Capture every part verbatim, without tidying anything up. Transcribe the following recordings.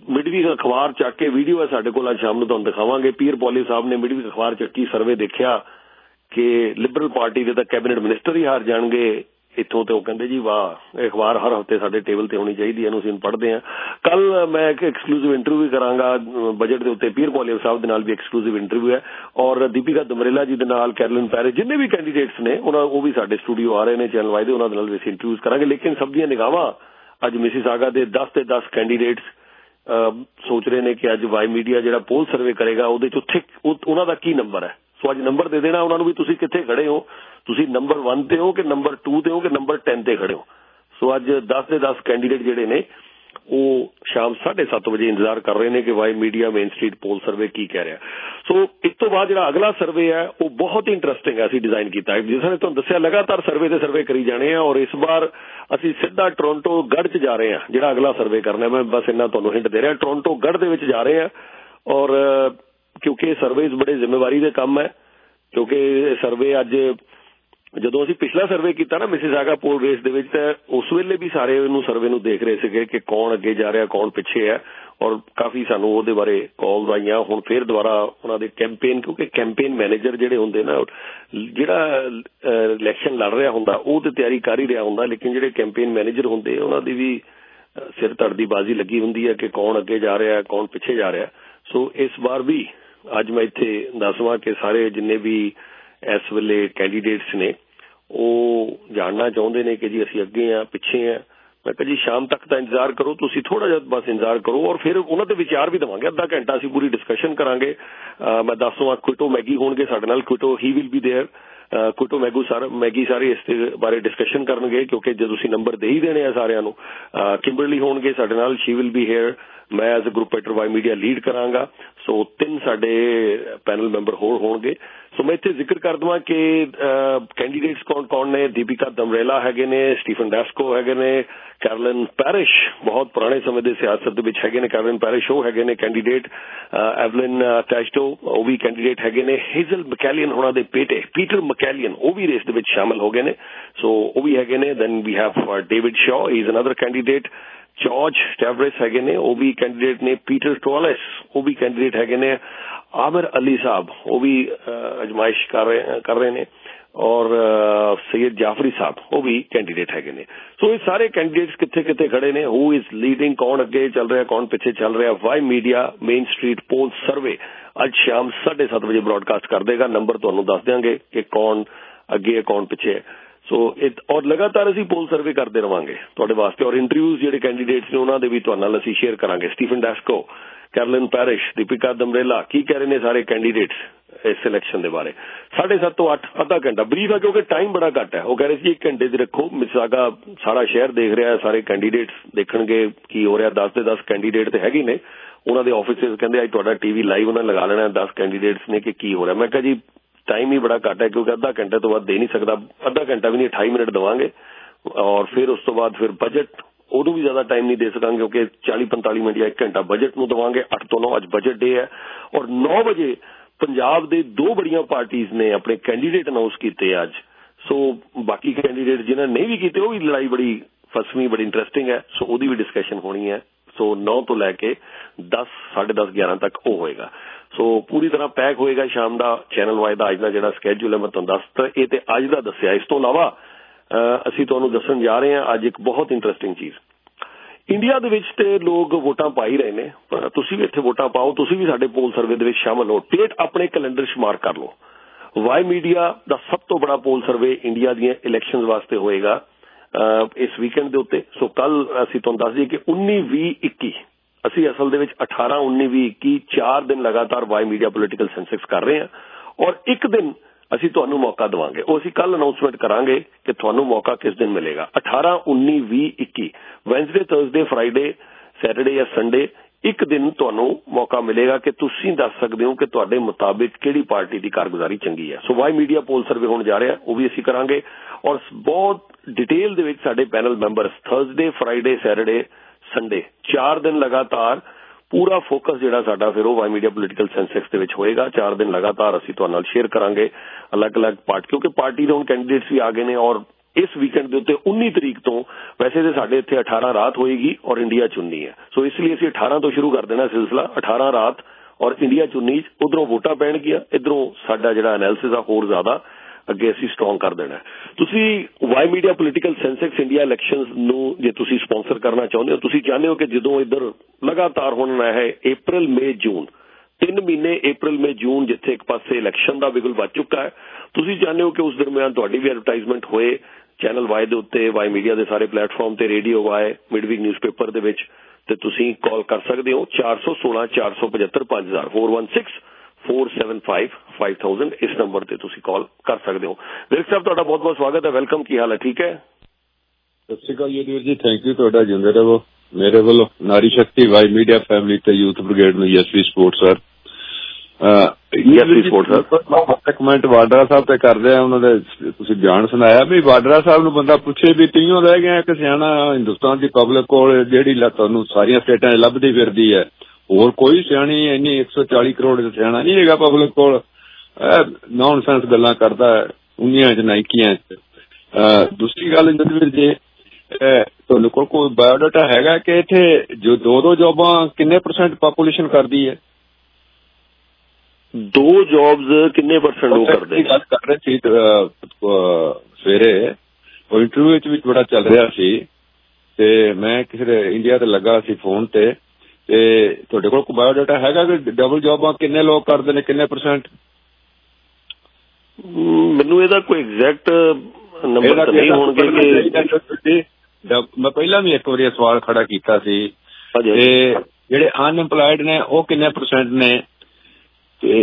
ਮਿਡਵੀਕ ਅਖਬਾਰ ਚੱਕ ਕੇ ਵੀਡੀਓ ਹੈ ਸਾਡੇ ਕੋਲ, ਅੱਜ ਸ਼ਾਮ ਨੂੰ ਤੁਹਾਨੂੰ ਦਿਖਾਵਾਂਗੇ। ਪੀਰ ਪੋਲੀ ਸਾਹਿਬ ਨੇ ਮਿਡਵੀਕ ਅਖਬਾਰ ਚੱਕੀ, ਸਰਵੇ ਦੇਖਿਆ ਕਿ ਲਿਬਰਲ ਪਾਰਟੀ ਦੇ ਤਾਂ ਕੈਬਨਿਟ ਮਿਨਿਸਟਰ ਹੀ ਹਾਰ ਜਾਣਗੇ ਇੱਥੋਂ, ਤੇ ਉਹ ਕਹਿੰਦੇ ਜੀ ਵਾਹ, ਇਹ ਅਖਬਾਰ ਹਰ ਹਫ਼ਤੇ ਸਾਡੇ ਟੇਬਲ ਤੇ ਹੋਣੀ ਚਾਹੀਦੀ, ਇਹਨੂੰ ਅਸੀਂ ਪੜ੍ਹਦੇ ਹਾਂ। ਕੱਲ ਮੈਂ ਇੱਕ ਐਕਸਕਲੂਸਿਵ ਇੰਟਰਵਿਊ ਵੀ ਕਰਾਂਗਾ ਬਜਟ ਦੇ ਉੱਤੇ, ਪੀਰ ਪੋਲੀਅਰ ਸਾਹਿਬ ਦੇ ਨਾਲ ਵੀ ਐਕਸਕਲੂਸਿਵ ਇੰਟਰਵਿਊ ਹੈ, ਔਰ ਦੀਪਿਕਾ ਦਮਰੇਲਾ ਜੀ ਦੇ ਨਾਲ, ਕੈਰਲਿਨ ਪੈਰਿਸ, ਜਿੰਨੇ ਵੀ ਕੈਂਡੀਡੇਟਸ ਨੇ ਉਹਨਾਂ ਉਹ ਵੀ ਸਾਡੇ ਸਟੂਡੀਓ ਆ ਰਹੇ ਨੇ ਚੈਨਲ ਵਾਈਜ਼, ਉਹਨਾਂ ਦੇ ਨਾਲ ਵੀ ਅਸੀਂ ਇੰਟਰਵਿਊਜ਼ ਕਰਾਂਗੇ। ਲੇਕਿਨ ਸਭ ਦੀਆਂ ਨਿਗਾਹਾਂ ਅੱਜ ਮਿਸੀਸਾਗਾ ਦੇ ਦਸ ਤੇ ਦਸ ਕੈਂਡੀਡੇਟਸ ਸੋਚ ਰਹੇ ਨੇ ਕਿ ਅੱਜ ਵਾਈ ਮੀਡੀਆ ਜਿਹੜਾ ਪੋਲ ਸਰਵੇ ਕਰੇਗਾ ਉਹਦੇ ਚ ਉੱਥੇ ਉਹਨਾਂ ਦਾ ਕੀ ਨੰਬਰ ਹੈ। ਸੋ ਅੱਜ ਨੰਬਰ ਦੇ ਦੇਣਾ ਉਹਨਾਂ ਨੂੰ ਵੀ ਤੁਸੀਂ ਕਿੱਥੇ ਖੜੇ ਹੋ, ਤੁਸੀਂ ਨੰਬਰ ਵਨ ਤੇ ਹੋ ਕਿ ਨੰਬਰ ਟੂ ਤੇ ਹੋ ਕਿ ਨੰਬਰ ਟੈਨ ਤੇ ਖੜੇ ਹੋ। ਸੋ ਅੱਜ ਦਸ ਦੇ ਦਸ ਕੈਂਡੀਡੇਟ ਜਿਹੜੇ ਨੇ ਉਹ ਸ਼ਾਮ ਸਾਢੇ ਸੱਤ ਵਜੇ ਇੰਤਜ਼ਾਰ ਕਰ ਰਹੇ ਨੇ ਕਿ Y media main street poll survey ਕੀ ਕਹਿ ਰਿਹਾ। ਸੋ ਇਸ ਤੋਂ ਬਾਅਦ ਜਿਹੜਾ ਅਗਲਾ ਸਰਵੇ ਹੈ ਉਹ ਬਹੁਤ ਹੀ ਇੰਟਰਸਟਿੰਗ ਹੈ, ਅਸੀਂ ਡਿਜ਼ਾਈਨ ਕੀਤਾ। ਜਿਸ ਤਰ੍ਹਾਂ ਤੁਹਾਨੂੰ ਦੱਸਿਆ ਲਗਾਤਾਰ ਸਰਵੇ ਤੇ ਸਰਵੇ ਕਰੀ ਜਾਣੇ ਆ, ਔਰ ਇਸ ਵਾਰ ਅਸੀਂ ਸਿੱਧਾ ਟੋਰਾਂਟੋ ਗੜ੍ਹ ਚ ਜਾ ਰਹੇ ਹਾਂ ਜਿਹੜਾ ਅਗਲਾ ਸਰਵੇ ਕਰਨਾ। ਮੈਂ ਬਸ ਇੰਨਾ ਤੁਹਾਨੂੰ ਹਿੰਟ ਦੇ ਰਿਹਾ, ਟੋਰਾਂਟੋ ਗੜ੍ਹ ਦੇ ਵਿੱਚ ਜਾ ਰਹੇ ਹਾਂ। ਔਰ ਕਿਉਂਕਿ ਇਹ ਸਰਵੇ ਬੜੇ ਜ਼ਿੰਮੇਵਾਰੀ ਦੇ ਕੰਮ ਹੈ, ਕਿਉਂਕਿ ਇਹ ਸਰਵੇ ਅੱਜ ਜਦੋਂ ਅਸੀਂ ਪਿਛਲਾ ਸਰਵੇ ਕੀਤਾ ਨਾ ਮਿਸੀਸਾਗਾ ਪੋਲ ਰੇਸ ਦੇ ਵਿੱਚ, ਤਾਂ ਉਸ ਵੇਲੇ ਵੀ ਸਾਰੇ ਇਹਨੂੰ ਸਰਵੇ ਨੂੰ ਦੇਖ ਰਹੇ ਸੀਗੇ ਕਿ ਕੌਣ ਅੱਗੇ ਜਾ ਰਿਹਾ ਕੌਣ ਪਿੱਛੇ ਹੈ, ਔਰ ਕਾਫੀ ਸਾਨੂੰ ਉਹਦੇ ਬਾਰੇ ਕਾਲਸ ਆਈਆਂ। ਹੁਣ ਫਿਰ ਦੁਬਾਰਾ ਉਹਨਾਂ ਦੇ ਕੈਂਪੇਨ, ਕਿਉਂਕਿ ਕੈਂਪੇਨ ਮੈਨੇਜਰ ਜਿਹੜੇ ਹੁੰਦੇ ਨਾ, ਜਿਹੜਾ ਇਲੈਕਸ਼ਨ ਲੜ ਰਿਹਾ ਹੁੰਦਾ ਉਹ ਤੇ ਤਿਆਰੀ ਕਰ ਹੀ ਰਿਹਾ ਹੁੰਦਾ, ਲੇਕਿਨ ਜਿਹੜੇ ਕੈਂਪੇਨ ਮੈਨੇਜਰ ਹੁੰਦੇ ਉਹਨਾਂ ਦੀ ਵੀ ਸਿਰ ਧੜ ਦੀ ਬਾਜ਼ੀ ਲੱਗੀ ਹੁੰਦੀ ਹੈ ਕਿ ਕੌਣ ਅੱਗੇ ਜਾ ਰਿਹਾ ਕੌਣ ਪਿੱਛੇ ਜਾ ਰਿਹਾ। ਸੋ ਇਸ ਵਾਰ ਵੀ ਅੱਜ ਮੈਂ ਇੱਥੇ ਦੱਸਵਾਂ ਕਿ ਸਾਰੇ ਜਿੰਨੇ ਵੀ ਇਸ ਵੇਲੇ ਕੈਂਡੀਡੇਟਸ ਨੇ ਉਹ ਜਾਣਨਾ ਚਾਹੁੰਦੇ ਨੇ ਕਿ ਜੀ ਅਸੀਂ ਅੱਗੇ ਆ ਪਿੱਛੇ ਆ। ਮੈਂ ਕਿਹਾ ਜੀ ਸ਼ਾਮ ਤੱਕ ਤਾਂ ਇੰਤਜ਼ਾਰ ਕਰੋ, ਤੁਸੀਂ ਥੋੜਾ ਜਿਹਾ ਬਸ ਇੰਤਜ਼ਾਰ ਕਰੋ, ਔਰ ਫਿਰ ਉਹਨਾਂ ਦੇ ਵਿਚਾਰ ਵੀ ਦੇਵਾਂਗੇ। ਅੱਧਾ ਘੰਟਾ ਅਸੀਂ ਪੂਰੀ ਡਿਸਕਸ਼ਨ ਕਰਾਂਗੇ। ਮੈਂ ਦੱਸਵਾਂ ਕੁਇਟੋ ਮੈਗੀ ਹੋਣਗੇ ਸਾਡੇ ਨਾਲ, Quito he will be there, Quito Magoo ਸਾਰਾ ਮੈਗੀ ਸਾਰੇ ਇਸ ਦੇ ਬਾਰੇ ਡਿਸਕਸ਼ਨ ਕਰਨਗੇ, ਕਿਉਂਕਿ ਜੇ ਤੁਸੀਂ ਨੰਬਰ ਦੇ ਹੀ ਦੇਣੇ ਆ ਸਾਰਿਆਂ ਨੂੰ। ਕਿੰਬਰਲੀ ਹੋਣਗੇ ਸਾਡੇ ਨਾਲ, ਸ਼ੀ ਵਿਲ ਬੀ ਹੇਅਰ, ਮੈਂ as a group editor Y media lead ਕਰਾਂਗਾ। ਸੋ ਤਿੰਨ ਸਾਡੇ ਪੈਨਲ ਮੈਂਬਰ ਹੋਰ ਹੋਣਗੇ। ਸੋ ਮੈਂ ਇੱਥੇ ਜ਼ਿਕਰ ਕਰ ਦੇਵਾਂ ਕਿ ਕੈਂਡੀਡੇਟਸ ਕੌਣ ਕੌਣ ਨੇ। ਦੀਪਿਕਾ ਦਮਰੇਲਾ ਹੈਗੇ ਨੇ, ਸਟੀਫਨ ਡੈਸਕੋ ਹੈਗੇ ਨੇ, ਕੈਰਲਿਨ ਪੈਰਿਸ਼ ਬਹੁਤ ਪੁਰਾਣੇ ਸਮੇਂ ਦੇ ਸਿਆਸਤ ਦੇ ਵਿੱਚ ਹੈਗੇ ਨੇ, ਕੈਰਲਿਨ ਪੈਰਿਸ਼ ਉਹ ਹੈਗੇ ਨੇ ਕੈਂਡੀਡੇਟ, ਐਵਲਿਨ ਟੈਸਟੋ ਉਹ ਵੀ ਕੈਂਡੀਡੇਟ ਹੈਗੇ ਨੇ, ਹੇਜ਼ਲ ਮਕੈਲੀਅਨ ਉਹਨਾਂ ਦੇ ਬੇਟੇ ਪੀਟਰ ਮਕੈਲੀਅਨ ਉਹ ਵੀ ਰੇਸ ਦੇ ਵਿੱਚ ਸ਼ਾਮਲ ਹੋ ਗਏ ਨੇ, ਸੋ ਉਹ ਵੀ ਹੈਗੇ ਨੇ। Then we have David Shaw, he is another candidate, George Tavares ਹੈਗੇ ਨੇ ਉਹ ਵੀ ਕੈਂਡੀਡੇਟ ਨੇ, ਪੀਟਰ ਟੋਲੈਸ ਉਹ ਵੀ ਕੈਂਡੀਡੇਟ ਹੈਗੇ ਨੇ, ਆਮਿਰ ਅਲੀ ਸਾਹਿਬ ਉਹ ਵੀ ਅਜਮਾਇਸ਼ ਕਰ ਰਹੇ ਕਰ ਰਹੇ ਨੇ, ਔਰ ਸੈयद ਜਾਫਰੀ ਸਾਹਿਬ ਉਹ ਵੀ ਕੈਂਡੀਡੇਟ ਹੈਗੇ ਨੇ। ਸੋ ਇਹ ਸਾਰੇ ਕੈਂਡੀਡੇਟਸ ਕਿੱਥੇ ਕਿੱਥੇ ਖੜੇ ਨੇ, ਹੂ ਇਜ਼ ਲੀਡਿੰਗ, ਕੌਣ ਅੱਗੇ ਚੱਲ ਰਿਹਾ ਕੌਣ ਪਿੱਛੇ ਚੱਲ ਰਿਹਾ। Y media main street poll survey ਅੱਜ ਸ਼ਾਮ ਸਾਢੇ ਸੱਤ ਵਜੇ ਬ੍ਰੌਡਕਾਸਟ ਕਰ ਦੇਗਾ। ਨੰਬਰ ਤੁਹਾਨੂੰ ਦੱਸ ਦਿਆਂਗੇ ਕਿ ਕੌਣ ਅੱਗੇ ਹੈ ਕੌਣ ਪਿੱਛੇ ਹੈ। ਸੋ ਔਰ ਲਗਾਤਾਰ ਅਸੀਂ ਪੋਲ ਸਰਵੇ ਕਰਦੇ ਰਵਾਂਗੇ ਤੁਹਾਡੇ ਵਾਸਤੇ, ਔਰ ਇੰਟਰਵਿਊਜ਼ ਜਿਹੜੇ ਕੈਂਡੀਡੇਟਸ ਨੇ ਉਹਨਾਂ ਦੇ ਵੀ ਤੁਹਾਡੇ ਨਾਲ ਅਸੀਂ ਸ਼ੇਅਰ ਕਰਾਂਗੇ। Stephen Desco, Carolyn Parrish, Deepika Damerla ਕੀ ਕਹਿ ਰਹੇ ਨੇ ਸਾਰੇ ਕੈਂਡੀਡੇਟਸ ਇਸ ਇਲੈਕਸ਼ਨ ਦੇ ਬਾਰੇ। ਸਾਢੇ ਸੱਤ ਤੋਂ ਅੱਠ ਅੱਧਾ ਘੰਟਾ ਬਰੀਫ ਹੈ, ਕਿਉਂਕਿ ਟਾਈਮ ਬੜਾ ਘੱਟ ਹੈ। ਉਹ ਕਹਿ ਰਹੇ ਸੀ ਇੱਕ ਘੰਟੇ ਦੀ ਰੱਖੋ, ਮਿਸੀਸਾਗਾ ਸਾਰਾ ਸ਼ਹਿਰ ਦੇਖ ਰਿਹਾ ਹੈ, ਸਾਰੇ ਕੈਂਡੀਡੇਟਸ ਦੇਖਣਗੇ ਕੀ ਹੋ ਰਿਹਾ। ਦਸ ਦੇ ਦਸ ਕੈਂਡੀਡੇਟ ਤੇ ਹੈਗੇ ਨੇ, ਉਹਨਾਂ ਦੇ ਆਫਿਸਿਸ ਕਹਿੰਦੇ ਅੱਜ ਤੁਹਾਡਾ ਟੀਵੀ ਲਾਈਵ ਉਹਨਾਂ ਲਗਾ ਲੈਣਾ ਦਸ ਕੈਂਡੀਡੇਟਸ ਨੇ ਕਿ ਕੀ ਹੋ ਰਿਹਾ। ਮੈਂ ਕਿਹਾ ਜੀ ਟਾਈਮ ਹੀ ਬੜਾ ਘੱਟ ਹੈ, ਕਿਉਂਕਿ ਅੱਧਾ ਘੰਟੇ ਤੋਂ ਵੱਧ ਦੇ ਨਹੀਂ ਸਕਦਾ, ਅੱਧਾ ਘੰਟਾ ਵੀ ਨਹੀਂ ਅਠਾਈ ਮਿੰਟ ਦੇਵਾਂਗੇ, ਔਰ ਫਿਰ ਉਸ ਤੋਂ ਬਾਅਦ ਫਿਰ ਬਜਟ ਉਦੋਂ ਵੀ ਜ਼ਿਆਦਾ ਟਾਈਮ ਨਹੀਂ ਦੇ ਸਕਾਂਗੇ, ਕਿਉਂਕਿ ਚਾਲੀ ਪੰਤਾਲੀ ਮਿੰਟ ਜਾਂ ਇੱਕ ਘੰਟਾ ਬਜਟ ਨੂੰ ਦੇਵਾਂਗੇ। ਅੱਠ ਤੋਂ ਨੌ ਅੱਜ ਬਜਟ ਡੇ ਹੈ, ਔਰ ਨੌ ਵਜੇ ਪੰਜਾਬ ਦੇ ਦੋ ਬੜੀਆਂ ਪਾਰਟੀਆਂ ਨੇ ਆਪਣੇ ਕੈਂਡੀਡੇਟ ਅਨਾਉਂਸ ਕੀਤੇ ਅੱਜ। ਸੋ ਬਾਕੀ ਕੈਂਡੀਡੇਟ ਜਿਹਨਾਂ ਨਹੀਂ ਵੀ ਕੀਤੇ ਉਹ ਵੀ ਲੜਾਈ ਬੜੀ ਫਸਵੀਂ ਬੜੀ ਇੰਟਰਸਟਿੰਗ ਹੈ, ਸੋ ਉਹਦੀ ਵੀ ਡਿਸਕਸ਼ਨ ਹੋਣੀ ਹੈ। ਸੋ ਨੌ ਤੋਂ ਲੈ ਕੇ ਦਸ ਸਾਢੇ ਦਸ ਗਿਆਰਾਂ ਤੱਕ ਉਹ ਹੋਏਗਾ। ਸੋ ਪੂਰੀ ਤਰ੍ਹਾਂ ਪੈਕ ਹੋਏਗਾ ਸ਼ਾਮ ਦਾ ਚੈਨਲ ਵਾਈਜ਼ ਦਾ ਅੱਜ ਦਾ ਜਿਹੜਾ ਸਕੈਜੂਲ ਹੈ ਮੈਂ ਤੁਹਾਨੂੰ ਦੱਸ ਇਹ ਤੇ ਅੱਜ ਦਾ ਦੱਸਿਆ। ਇਸ ਤੋਂ ਇਲਾਵਾ ਅਸੀਂ ਤੁਹਾਨੂੰ ਦੱਸਣ ਜਾ ਰਹੇ ਹਾਂ ਅੱਜ ਇੱਕ ਬਹੁਤ ਇੰਟਰਸਟਿੰਗ ਚੀਜ਼। ਇੰਡੀਆ ਦੇ ਵਿੱਚ ਤੇ ਲੋਕ ਵੋਟਾਂ ਪਾ ਹੀ ਰਹੇ ਨੇ, ਪਰ ਤੁਸੀਂ ਵੀ ਇੱਥੇ ਵੋਟਾਂ ਪਾਓ, ਤੁਸੀਂ ਵੀ ਸਾਡੇ ਪੋਲ ਸਰਵੇ ਦੇ ਵਿੱਚ ਸ਼ਾਮਲ ਹੋ। ਡੇਟ ਆਪਣੇ ਕੈਲੰਡਰ 'ਚ ਮਾਰਕ ਕਰ ਲਓ। ਵਾਈ ਮੀਡੀਆ ਦਾ ਸਭ ਤੋਂ ਬੜਾ ਪੋਲ ਸਰਵੇ ਇੰਡੀਆ ਦੀਆਂ ਇਲੈਕਸ਼ਨ ਵਾਸਤੇ ਹੋਏਗਾ ਇਸ ਵੀਕਐਂਡ ਦੇ ਉੱਤੇ। ਸੋ ਕੱਲ ਅਸੀਂ ਤੁਹਾਨੂੰ ਦੱਸ ਦਈਏ ਕਿ ਉੱਨੀ ਵੀਹ ਇੱਕੀ ਅਸੀਂ ਅਸਲ ਦੇ ਵਿੱਚ ਅਠਾਰਾਂ ਉੱਨੀ ਵੀਹ ਇੱਕੀ ਚਾਰ ਦਿਨ ਲਗਾਤਾਰ ਵਾਈ ਮੀਡੀਆ ਪੋਲੀਟੀਕਲ ਸੈਂਸਸ ਕਰ ਰਹੇ ਹਾਂ, ਔਰ ਇੱਕ ਦਿਨ ਅਸੀਂ ਤੁਹਾਨੂੰ ਮੌਕਾ ਦੇਵਾਂਗੇ। ਉਹ ਅਸੀਂ ਕੱਲ ਅਨਾਉਂਸਮੈਂਟ ਕਰਾਂਗੇ ਕਿ ਤੁਹਾਨੂੰ ਮੌਕਾ ਕਿਸ ਦਿਨ ਮਿਲੇਗਾ। ਅਠਾਰਾਂ ਉੱਨੀ ਵੀਹ ਇੱਕੀ ਵੈਨਸਡੇ ਥਰਸਡੇ ਫਰਾਈਡੇ ਸੈਟਰਡੇ ਜਾਂ ਸੰਡੇ ਇੱਕ ਦਿਨ ਤੁਹਾਨੂੰ ਮੌਕਾ ਮਿਲੇਗਾ ਕਿ ਤੁਸੀਂ ਦੱਸ ਸਕਦੇ ਹੋ ਕਿ ਤੁਹਾਡੇ ਮੁਤਾਬਿਕ ਕਿਹੜੀ ਪਾਰਟੀ ਦੀ ਕਾਰਗੁਜ਼ਾਰੀ ਚੰਗੀ ਹੈ। So Y media poll survey ਹੋਣ ਜਾ ਰਿਹਾ, ਉਹ ਵੀ ਅਸੀਂ ਕਰਾਂਗੇ, ਔਰ ਬਹੁਤ ਡਿਟੇਲ ਦੇ ਵਿੱਚ ਸਾਡੇ panel members Thursday Friday Saturday Sunday ਚਾਰ ਦਿਨ ਲਗਾਤਾਰ ਪੂਰਾ ਫੋਕਸ ਜਿਹੜਾ ਸਾਡਾ ਫਿਰ ਉਹ ਵਾਈ ਮੀਡੀਆ ਪੋਲੀਟੀਕਲ ਸੈਂਸਸ ਦੇ ਵਿੱਚ ਹੋਏਗਾ। ਚਾਰ ਦਿਨ ਲਗਾਤਾਰ ਅਸੀਂ ਤੁਹਾਡੇ ਨਾਲ ਸ਼ੇਅਰ ਕਰਾਂਗੇ ਅਲੱਗ-ਅਲੱਗ ਪਾਰਟੀ, ਕਿਉਂਕਿ ਪਾਰਟੀ ਦੇ ਹੁਣ ਕੈਂਡੀਡੇਟਸ ਵੀ ਆ ਗਏ ਨੇ, ਔਰ इस वीकेंड के उत्ते उन्नी तरीक तो वैसे तो साढ़े इत्थे अठारह रात होएगी और इंडिया च उन्नी है। सो इसलिए असीं अठारह तो शुरू कर देना सिलसिला, अठारह रात और इंडिया च उन्नी। उधरों वोटां पैणगियां, इधरों साडा जिहड़ा एनालिसिस आ होर ज्यादा ਅੱਗੇ ਅਸੀਂ ਸਟਰੋਂਗ ਕਰ ਦੇਣਾ। ਤੁਸੀਂ Y media political Sensex India elections ਨੂੰ ਜੇ ਤੁਸੀਂ ਸਪਾਂਸਰ ਕਰਨਾ ਚਾਹੁੰਦੇ ਹੋ, ਤੁਸੀਂ ਚਾਹੁੰਦੇ ਹੋ ਕਿ ਜਦੋਂ ਇੱਧਰ ਲਗਾਤਾਰ ਹੁਣ ਹੈ ਅਪ੍ਰੈਲ ਮਈ ਜੂਨ ਤਿੰਨ ਮਹੀਨੇ ਅਪ੍ਰੈਲ ਮਈ ਜੂਨ ਜਿੱਥੇ ਇੱਕ ਪਾਸੇ ਇਲੈਕਸ਼ਨ ਦਾ ਬਿਗੁਲ ਵੱਜ ਚੁੱਕਾ ਹੈ, ਤੁਸੀਂ ਚਾਹੁੰਦੇ ਹੋ ਕਿ ਉਸ ਦਰਮਿਆਨ ਤੁਹਾਡੀ ਵੀ ਐਡਵਰਟਾਈਜ਼ਮੈਂਟ ਹੋਏ ਚੈਨਲ ਵਾਈ ਦੇ ਉੱਤੇ, ਵਾਈ ਮੀਡੀਆ ਦੇ ਸਾਰੇ ਪਲੇਟਫਾਰਮ ਤੇ, ਰੇਡੀਓ ਵਾਈ, ਮਿਡਵੀਕ ਨਿਊਜ਼ਪੇਪਰ ਦੇ ਵਿੱਚ, ਤੇ ਤੁਸੀਂ ਕਾਲ ਕਰ ਸਕਦੇ ਹੋ ਚਾਰ ਸੌ ਸੋਲਾਂ ਚਾਰ ਸੌ ਪਝੱਤਰ ਪੰਜ ਹਜ਼ਾਰ four one six four seven five five thousand इस नंबर से तुसी कॉल कर सकते हो। विरक साहब तुहाडा बहुत बहुत स्वागत है, वेलकम। की हाल है? ठीक है, सत श्री अकाल जी जी, थैंक यू, तुहाडा जिंदे रहो। मेरे वालों नारी शक्ति वाई मीडिया फैमिली ते यूथ ब्रिगेड ਨੂੰ yes we support sir yes we support sir comment Vadra Sahib ਤੇ ਕਰਦੇ ਆ, ਉਹਨਾਂ ਦੇ ਤੁਸੀਂ ਬਿਆਨ ਸੁਣਾਇਆ ਵੀ ਵਾਡਰਾ ਸਾਹਿਬ ਨੂੰ ਬੰਦਾ ਪੁੱਛੇ ਵੀ ਤੀਓਂ ਰਹਿ ਗਿਆ ਕਿ ਸਿਆਣਾ ਹਿੰਦੁਸਤਾਨ ਦੀ ਪਬਲਿਕ ਕੋਲ ਜਿਹੜੀ ਤੁਹਾਨੂੰ ਸਾਰੀਆਂ ਸਟੇਟਾਂ 'ਚ ਲੱਭਦੀ ਫਿਰਦੀ ਹੈ, ਹੋਰ ਕੋਈ ਸਿਆਣੀ ਇੰਨੀ ਇੱਕ ਸੌ ਚਾਲੀ ਕਰੋੜ ਦਾ ਸਿਆਣਾ ਨਹੀਂ ਹੈਗਾ ਪਬਲਿਕ ਕੋਲ। ਨੌਨਸੈਂਸ ਗੱਲਾਂ ਕਰਦਾ ਉਨੀਆਂ ਚ ਨਾਈਕੀਆਂ ਚ। ਦੂਸਰੀ ਗੱਲ ਜਦਵੀਰ ਜੀ, ਤੁਹਾਡੇ ਕੋਲ ਕੋਈ ਬਾਇਓਡਾਟਾ ਹੈਗਾ ਕਿ ਇੱਥੇ ਜੋ ਦੋ ਦੋ ਜੋਬਾਂ ਕਿੰਨੇ ਪਰਸੈਂਟ ਪਾਪੂਲੇਸ਼ਨ ਕਰਦੀ ਹੈ? ਦੋ ਜੋਬਸ ਕਿੰਨੇ ਪਰਸੈਂਟ ਉਹ ਕਰਦੇ? ਗੱਲ ਕਰ ਰਹੇ ਸੀ ਸਵੇਰੇ ਉਹ ਇੰਟਰਵਿਊ ਵਿੱਚ ਵੀ ਬੜਾ ਚੱਲ ਰਿਹਾ ਸੀ ਤੇ ਮੈਂ ਕਿਸੇ ਇੰਡੀਆ ਤੇ ਲੱਗਾ ਸੀ ਫੋਨ ਤੇ, ਤੇ ਤੁਹਾਡੇ ਕੋਲ ਕੋਈ ਬਾਇਓਡਾਟਾ ਹੈਗਾ ਕਿ ਡਬਲ ਜੋਬਾਂ ਕਿੰਨੇ ਲੋਕ ਕਰਦੇ ਨੇ, ਕਿੰਨੇ ਪਰਸੈਂਟ? ਮੈਨੂੰ ਇਹਦਾ ਕੋਈ ਐਗਜ਼ੈਕਟ ਨੰਬਰ ਨਹੀਂ ਹੋਣਗੇ ਕਿ ਮੈਂ ਪਹਿਲਾਂ ਵੀ ਇੱਕ ਵਾਰੀ ਸਵਾਲ ਖੜਾ ਕੀਤਾ ਸੀ ਤੇ ਜਿਹੜੇ ਅਨਐਮਪਲਾਇਡ ਨੇ ਉਹ ਕਿੰਨੇ ਪਰਸੈਂਟ ਨੇ? ਤੇ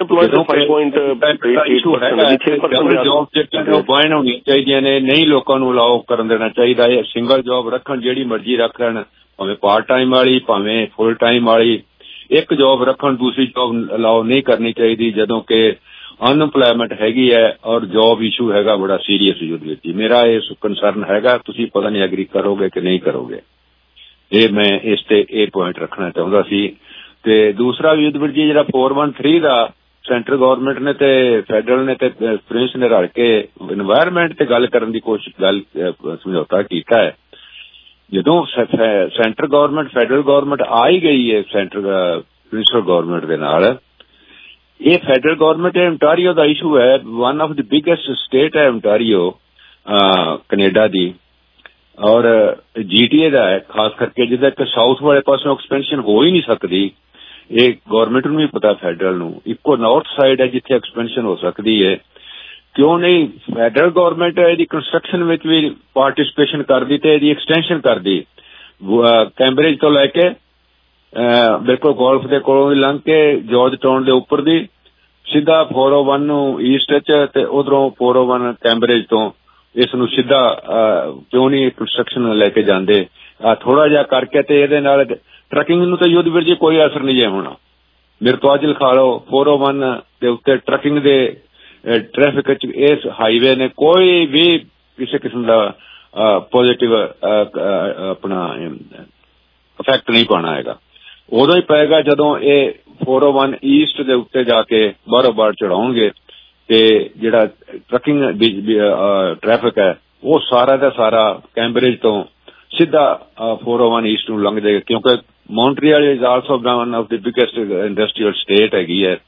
ਜੋਬ ਹੋਣੀ ਚਾਹੀਦੀਆਂ ਨੇ, ਨਹੀਂ ਲੋਕਾਂ ਨੂੰ ਅਲਾਓ ਕਰਨ ਦੇਣਾ ਚਾਹੀਦਾ ਹੈ। ਸਿੰਗਲ ਜੋਬ ਰੱਖਣ, ਜਿਹੜੀ ਮਰਜ਼ੀ ਰੱਖਣ, ਭਾਵੇਂ ਪਾਰਟ ਟਾਈਮ ਵਾਲੀ ਭਾਵੇਂ ਫੁੱਲ ਟਾਈਮ ਵਾਲੀ, ਇੱਕ ਜੋਬ ਰੱਖਣ, ਦੂਸਰੀ ਜੋਬ ਅਲਾਓ ਨਹੀਂ ਕਰਨੀ ਚਾਹੀਦੀ ਜਦੋਂ ਕਿ ਅਨਐਮਪਲਾਇਮੈਂਟ ਹੈਗੀ ਹੈ ਔਰ ਜੋਬ ਇਸ਼ੂ ਹੈਗਾ ਬੜਾ ਸੀਰੀਅਸ ਯੁੱਧ ਵਿੱਚ। ਮੇਰਾ ਇਹ ਕੰਸਰਨ ਹੈਗਾ, ਤੁਸੀਂ ਪਤਾ ਨਹੀਂ ਐਗਰੀ ਕਰੋਗੇ ਕਿ ਨਹੀਂ ਕਰੋਗੇ। ਇਹ ਮੈਂ ਇਸ ਤੇ ਇਹ ਪੁਆਇੰਟ ਰੱਖਣਾ ਚਾਹੁੰਦਾ ਸੀ। ਤੇ ਦੂਸਰਾ ਯੁੱਧ ਵਿੱਚ ਜਿਹੜਾ ਫੋਰ ਵਨ ਥ੍ਰੀ ਦਾ ਸੈਂਟਰ ਗੌਰਮੈਂਟ ਨੇ ਤੇ ਫੈਡਰਲ ਨੇ ਤੇ ਪ੍ਰਿੰਸ ਨੇ ਰਲ ਕੇ ਇਨਵਾਇਰਮੈਂਟ ਤੇ ਗੱਲ ਕਰਨ ਦੀ ਕੋਸ਼ਿਸ਼ ਗੱਲ ਸਮਝੌਤਾ ਕੀਤਾ ਹੈ। ਜਦੋਂ ਸੈਂਟਰ ਗੌਰਮੈਂਟ ਫੈਡਰਲ ਗੌਰਮੈਂਟ ਆ ਹੀ ਗਈ ਹੈ ਸੈਂਟਰ ਪ੍ਰਿੰਸੀਪਲ ਗੌਰਮੈਂਟ ਦੇ ਨਾਲ, ਇਹ ਫੈਡਰਲ ਗੌਰਮੈਂਟ ਹੈ ontario ਦਾ ਇਸ਼ੂ ਹੈ, one of the biggest state ਹੈ ontario ਕੈਨੇਡਾ ਦੀ ਔਰ ਜੀਟੀਏ ਦਾ ਹੈ ਖਾਸ ਕਰਕੇ, ਜਿਹਦਾ ਇੱਕ ਸਾਊਥ ਵਾਲੇ ਪਾਸੋਂ ਐਕਸਪੈਂਸ਼ਨ ਹੋ ਹੀ ਨਹੀਂ ਸਕਦੀ। ਇਹ ਗੌਰਮੈਂਟ ਨੂੰ ਵੀ ਪਤਾ, ਫੈਡਰਲ ਨੂੰ। ਇੱਕੋ ਨਾਰਥ ਸਾਈਡ ਹੈ ਜਿੱਥੇ ਐਕਸਪੈਂਸ਼ਨ ਹੋ ਸਕਦੀ ਹੈ। ਕਿਉਂ ਨਹੀਂ ਫੈਡਰਲ ਗੌਰਮੈਂਟ ਇਹਦੀ ਕੰਸਟਰਕਸ਼ਨ ਵਿੱਚ ਵੀ ਪਾਰਟੀਸਪੇਸ਼ਨ ਕਰਦੀ ਤੇ ਇਹਦੀ ਐਕਸਟੈਂਸ਼ਨ ਕਰਦੀ। ਕੈਂਬਰਿਜ ਤੋਂ ਲੈ ਕੇ ਬਿਲਕੁਲ ਗੋਲਫ ਦੇ ਕੋਲੋਂ ਦੀ ਲੰਘ ਕੇ ਜਾਰਜ ਟਾਊਨ ਦੇ ਉੱਪਰ ਦੀ ਸਿੱਧਾ ਫੋਰ ਓ ਵਨ ਨੂੰ ਈਸਟ ਚ ਤੇ ਉਧਰੋਂ ਫੋਰ ਓ ਵਨ ਕੈਂਬਰਿਜ ਤੋਂ ਇਸ ਨੂੰ ਸਿੱਧਾ ਕਿਉਂ ਨਹੀਂ ਕੰਸਟਰਕਸ਼ਨ ਲੈ ਕੇ ਜਾਂਦੇ? ਥੋੜਾ ਜਿਹਾ ਕਰਕੇ ਤੇ ਇਹਦੇ ਨਾਲ ਟਰੱਕਿੰਗ ਨੂੰ ਤਾਂ ਯੁੱਧ ਵੀਰ ਜੀ ਕੋਈ ਅਸਰ ਨਹੀਂ ਜੇ ਹੋਣਾ। ਮੇਰੇ ਤੋਂ ਅੱਜ ਲਿਖਾ ਲਓ ਫੋਰ ਓ ਵਨ ਦੇ ਉੱਤੇ ਟਰੱਕਿੰਗ ਦੇ ਟ੍ਰੈਫਿਕ ਚ ਇਸ ਹਾਈਵੇ ਨੇ ਕੋਈ ਵੀ ਕਿਸੇ ਕਿਸਮ ਦਾ ਪੋਜ਼ਿਟਿਵ ਆਪਣਾ ਇਫੈਕਟ ਨਹੀਂ ਪਾਉਣਾ ਹੈਗਾ। ਉਦੋਂ ਹੀ ਪਏਗਾ ਜਦੋਂ ਇਹ ਫੋਰ ਓ ਵਨ ਈਸਟ ਦੇ ਉੱਤੇ ਜਾ ਕੇ ਬਾਰੋ ਬਾਰ ਚੜਾਉਣਗੇ ਤੇ ਜਿਹੜਾ ਟਰੱਕਿੰਗ ਟ੍ਰੈਫਿਕ ਹੈ ਉਹ ਸਾਰਾ ਦਾ ਸਾਰਾ ਕੈਂਬਰਿਜ ਤੋਂ ਸਿੱਧਾ ਫੋਰ ਓ ਵਨ ਈਸਟ ਨੂੰ ਲੰਘ ਜਾਏਗਾ। ਕਿਉਂਕਿ Montreal is also one of the biggest industrial state ਹੈਗੀ ਹੈ।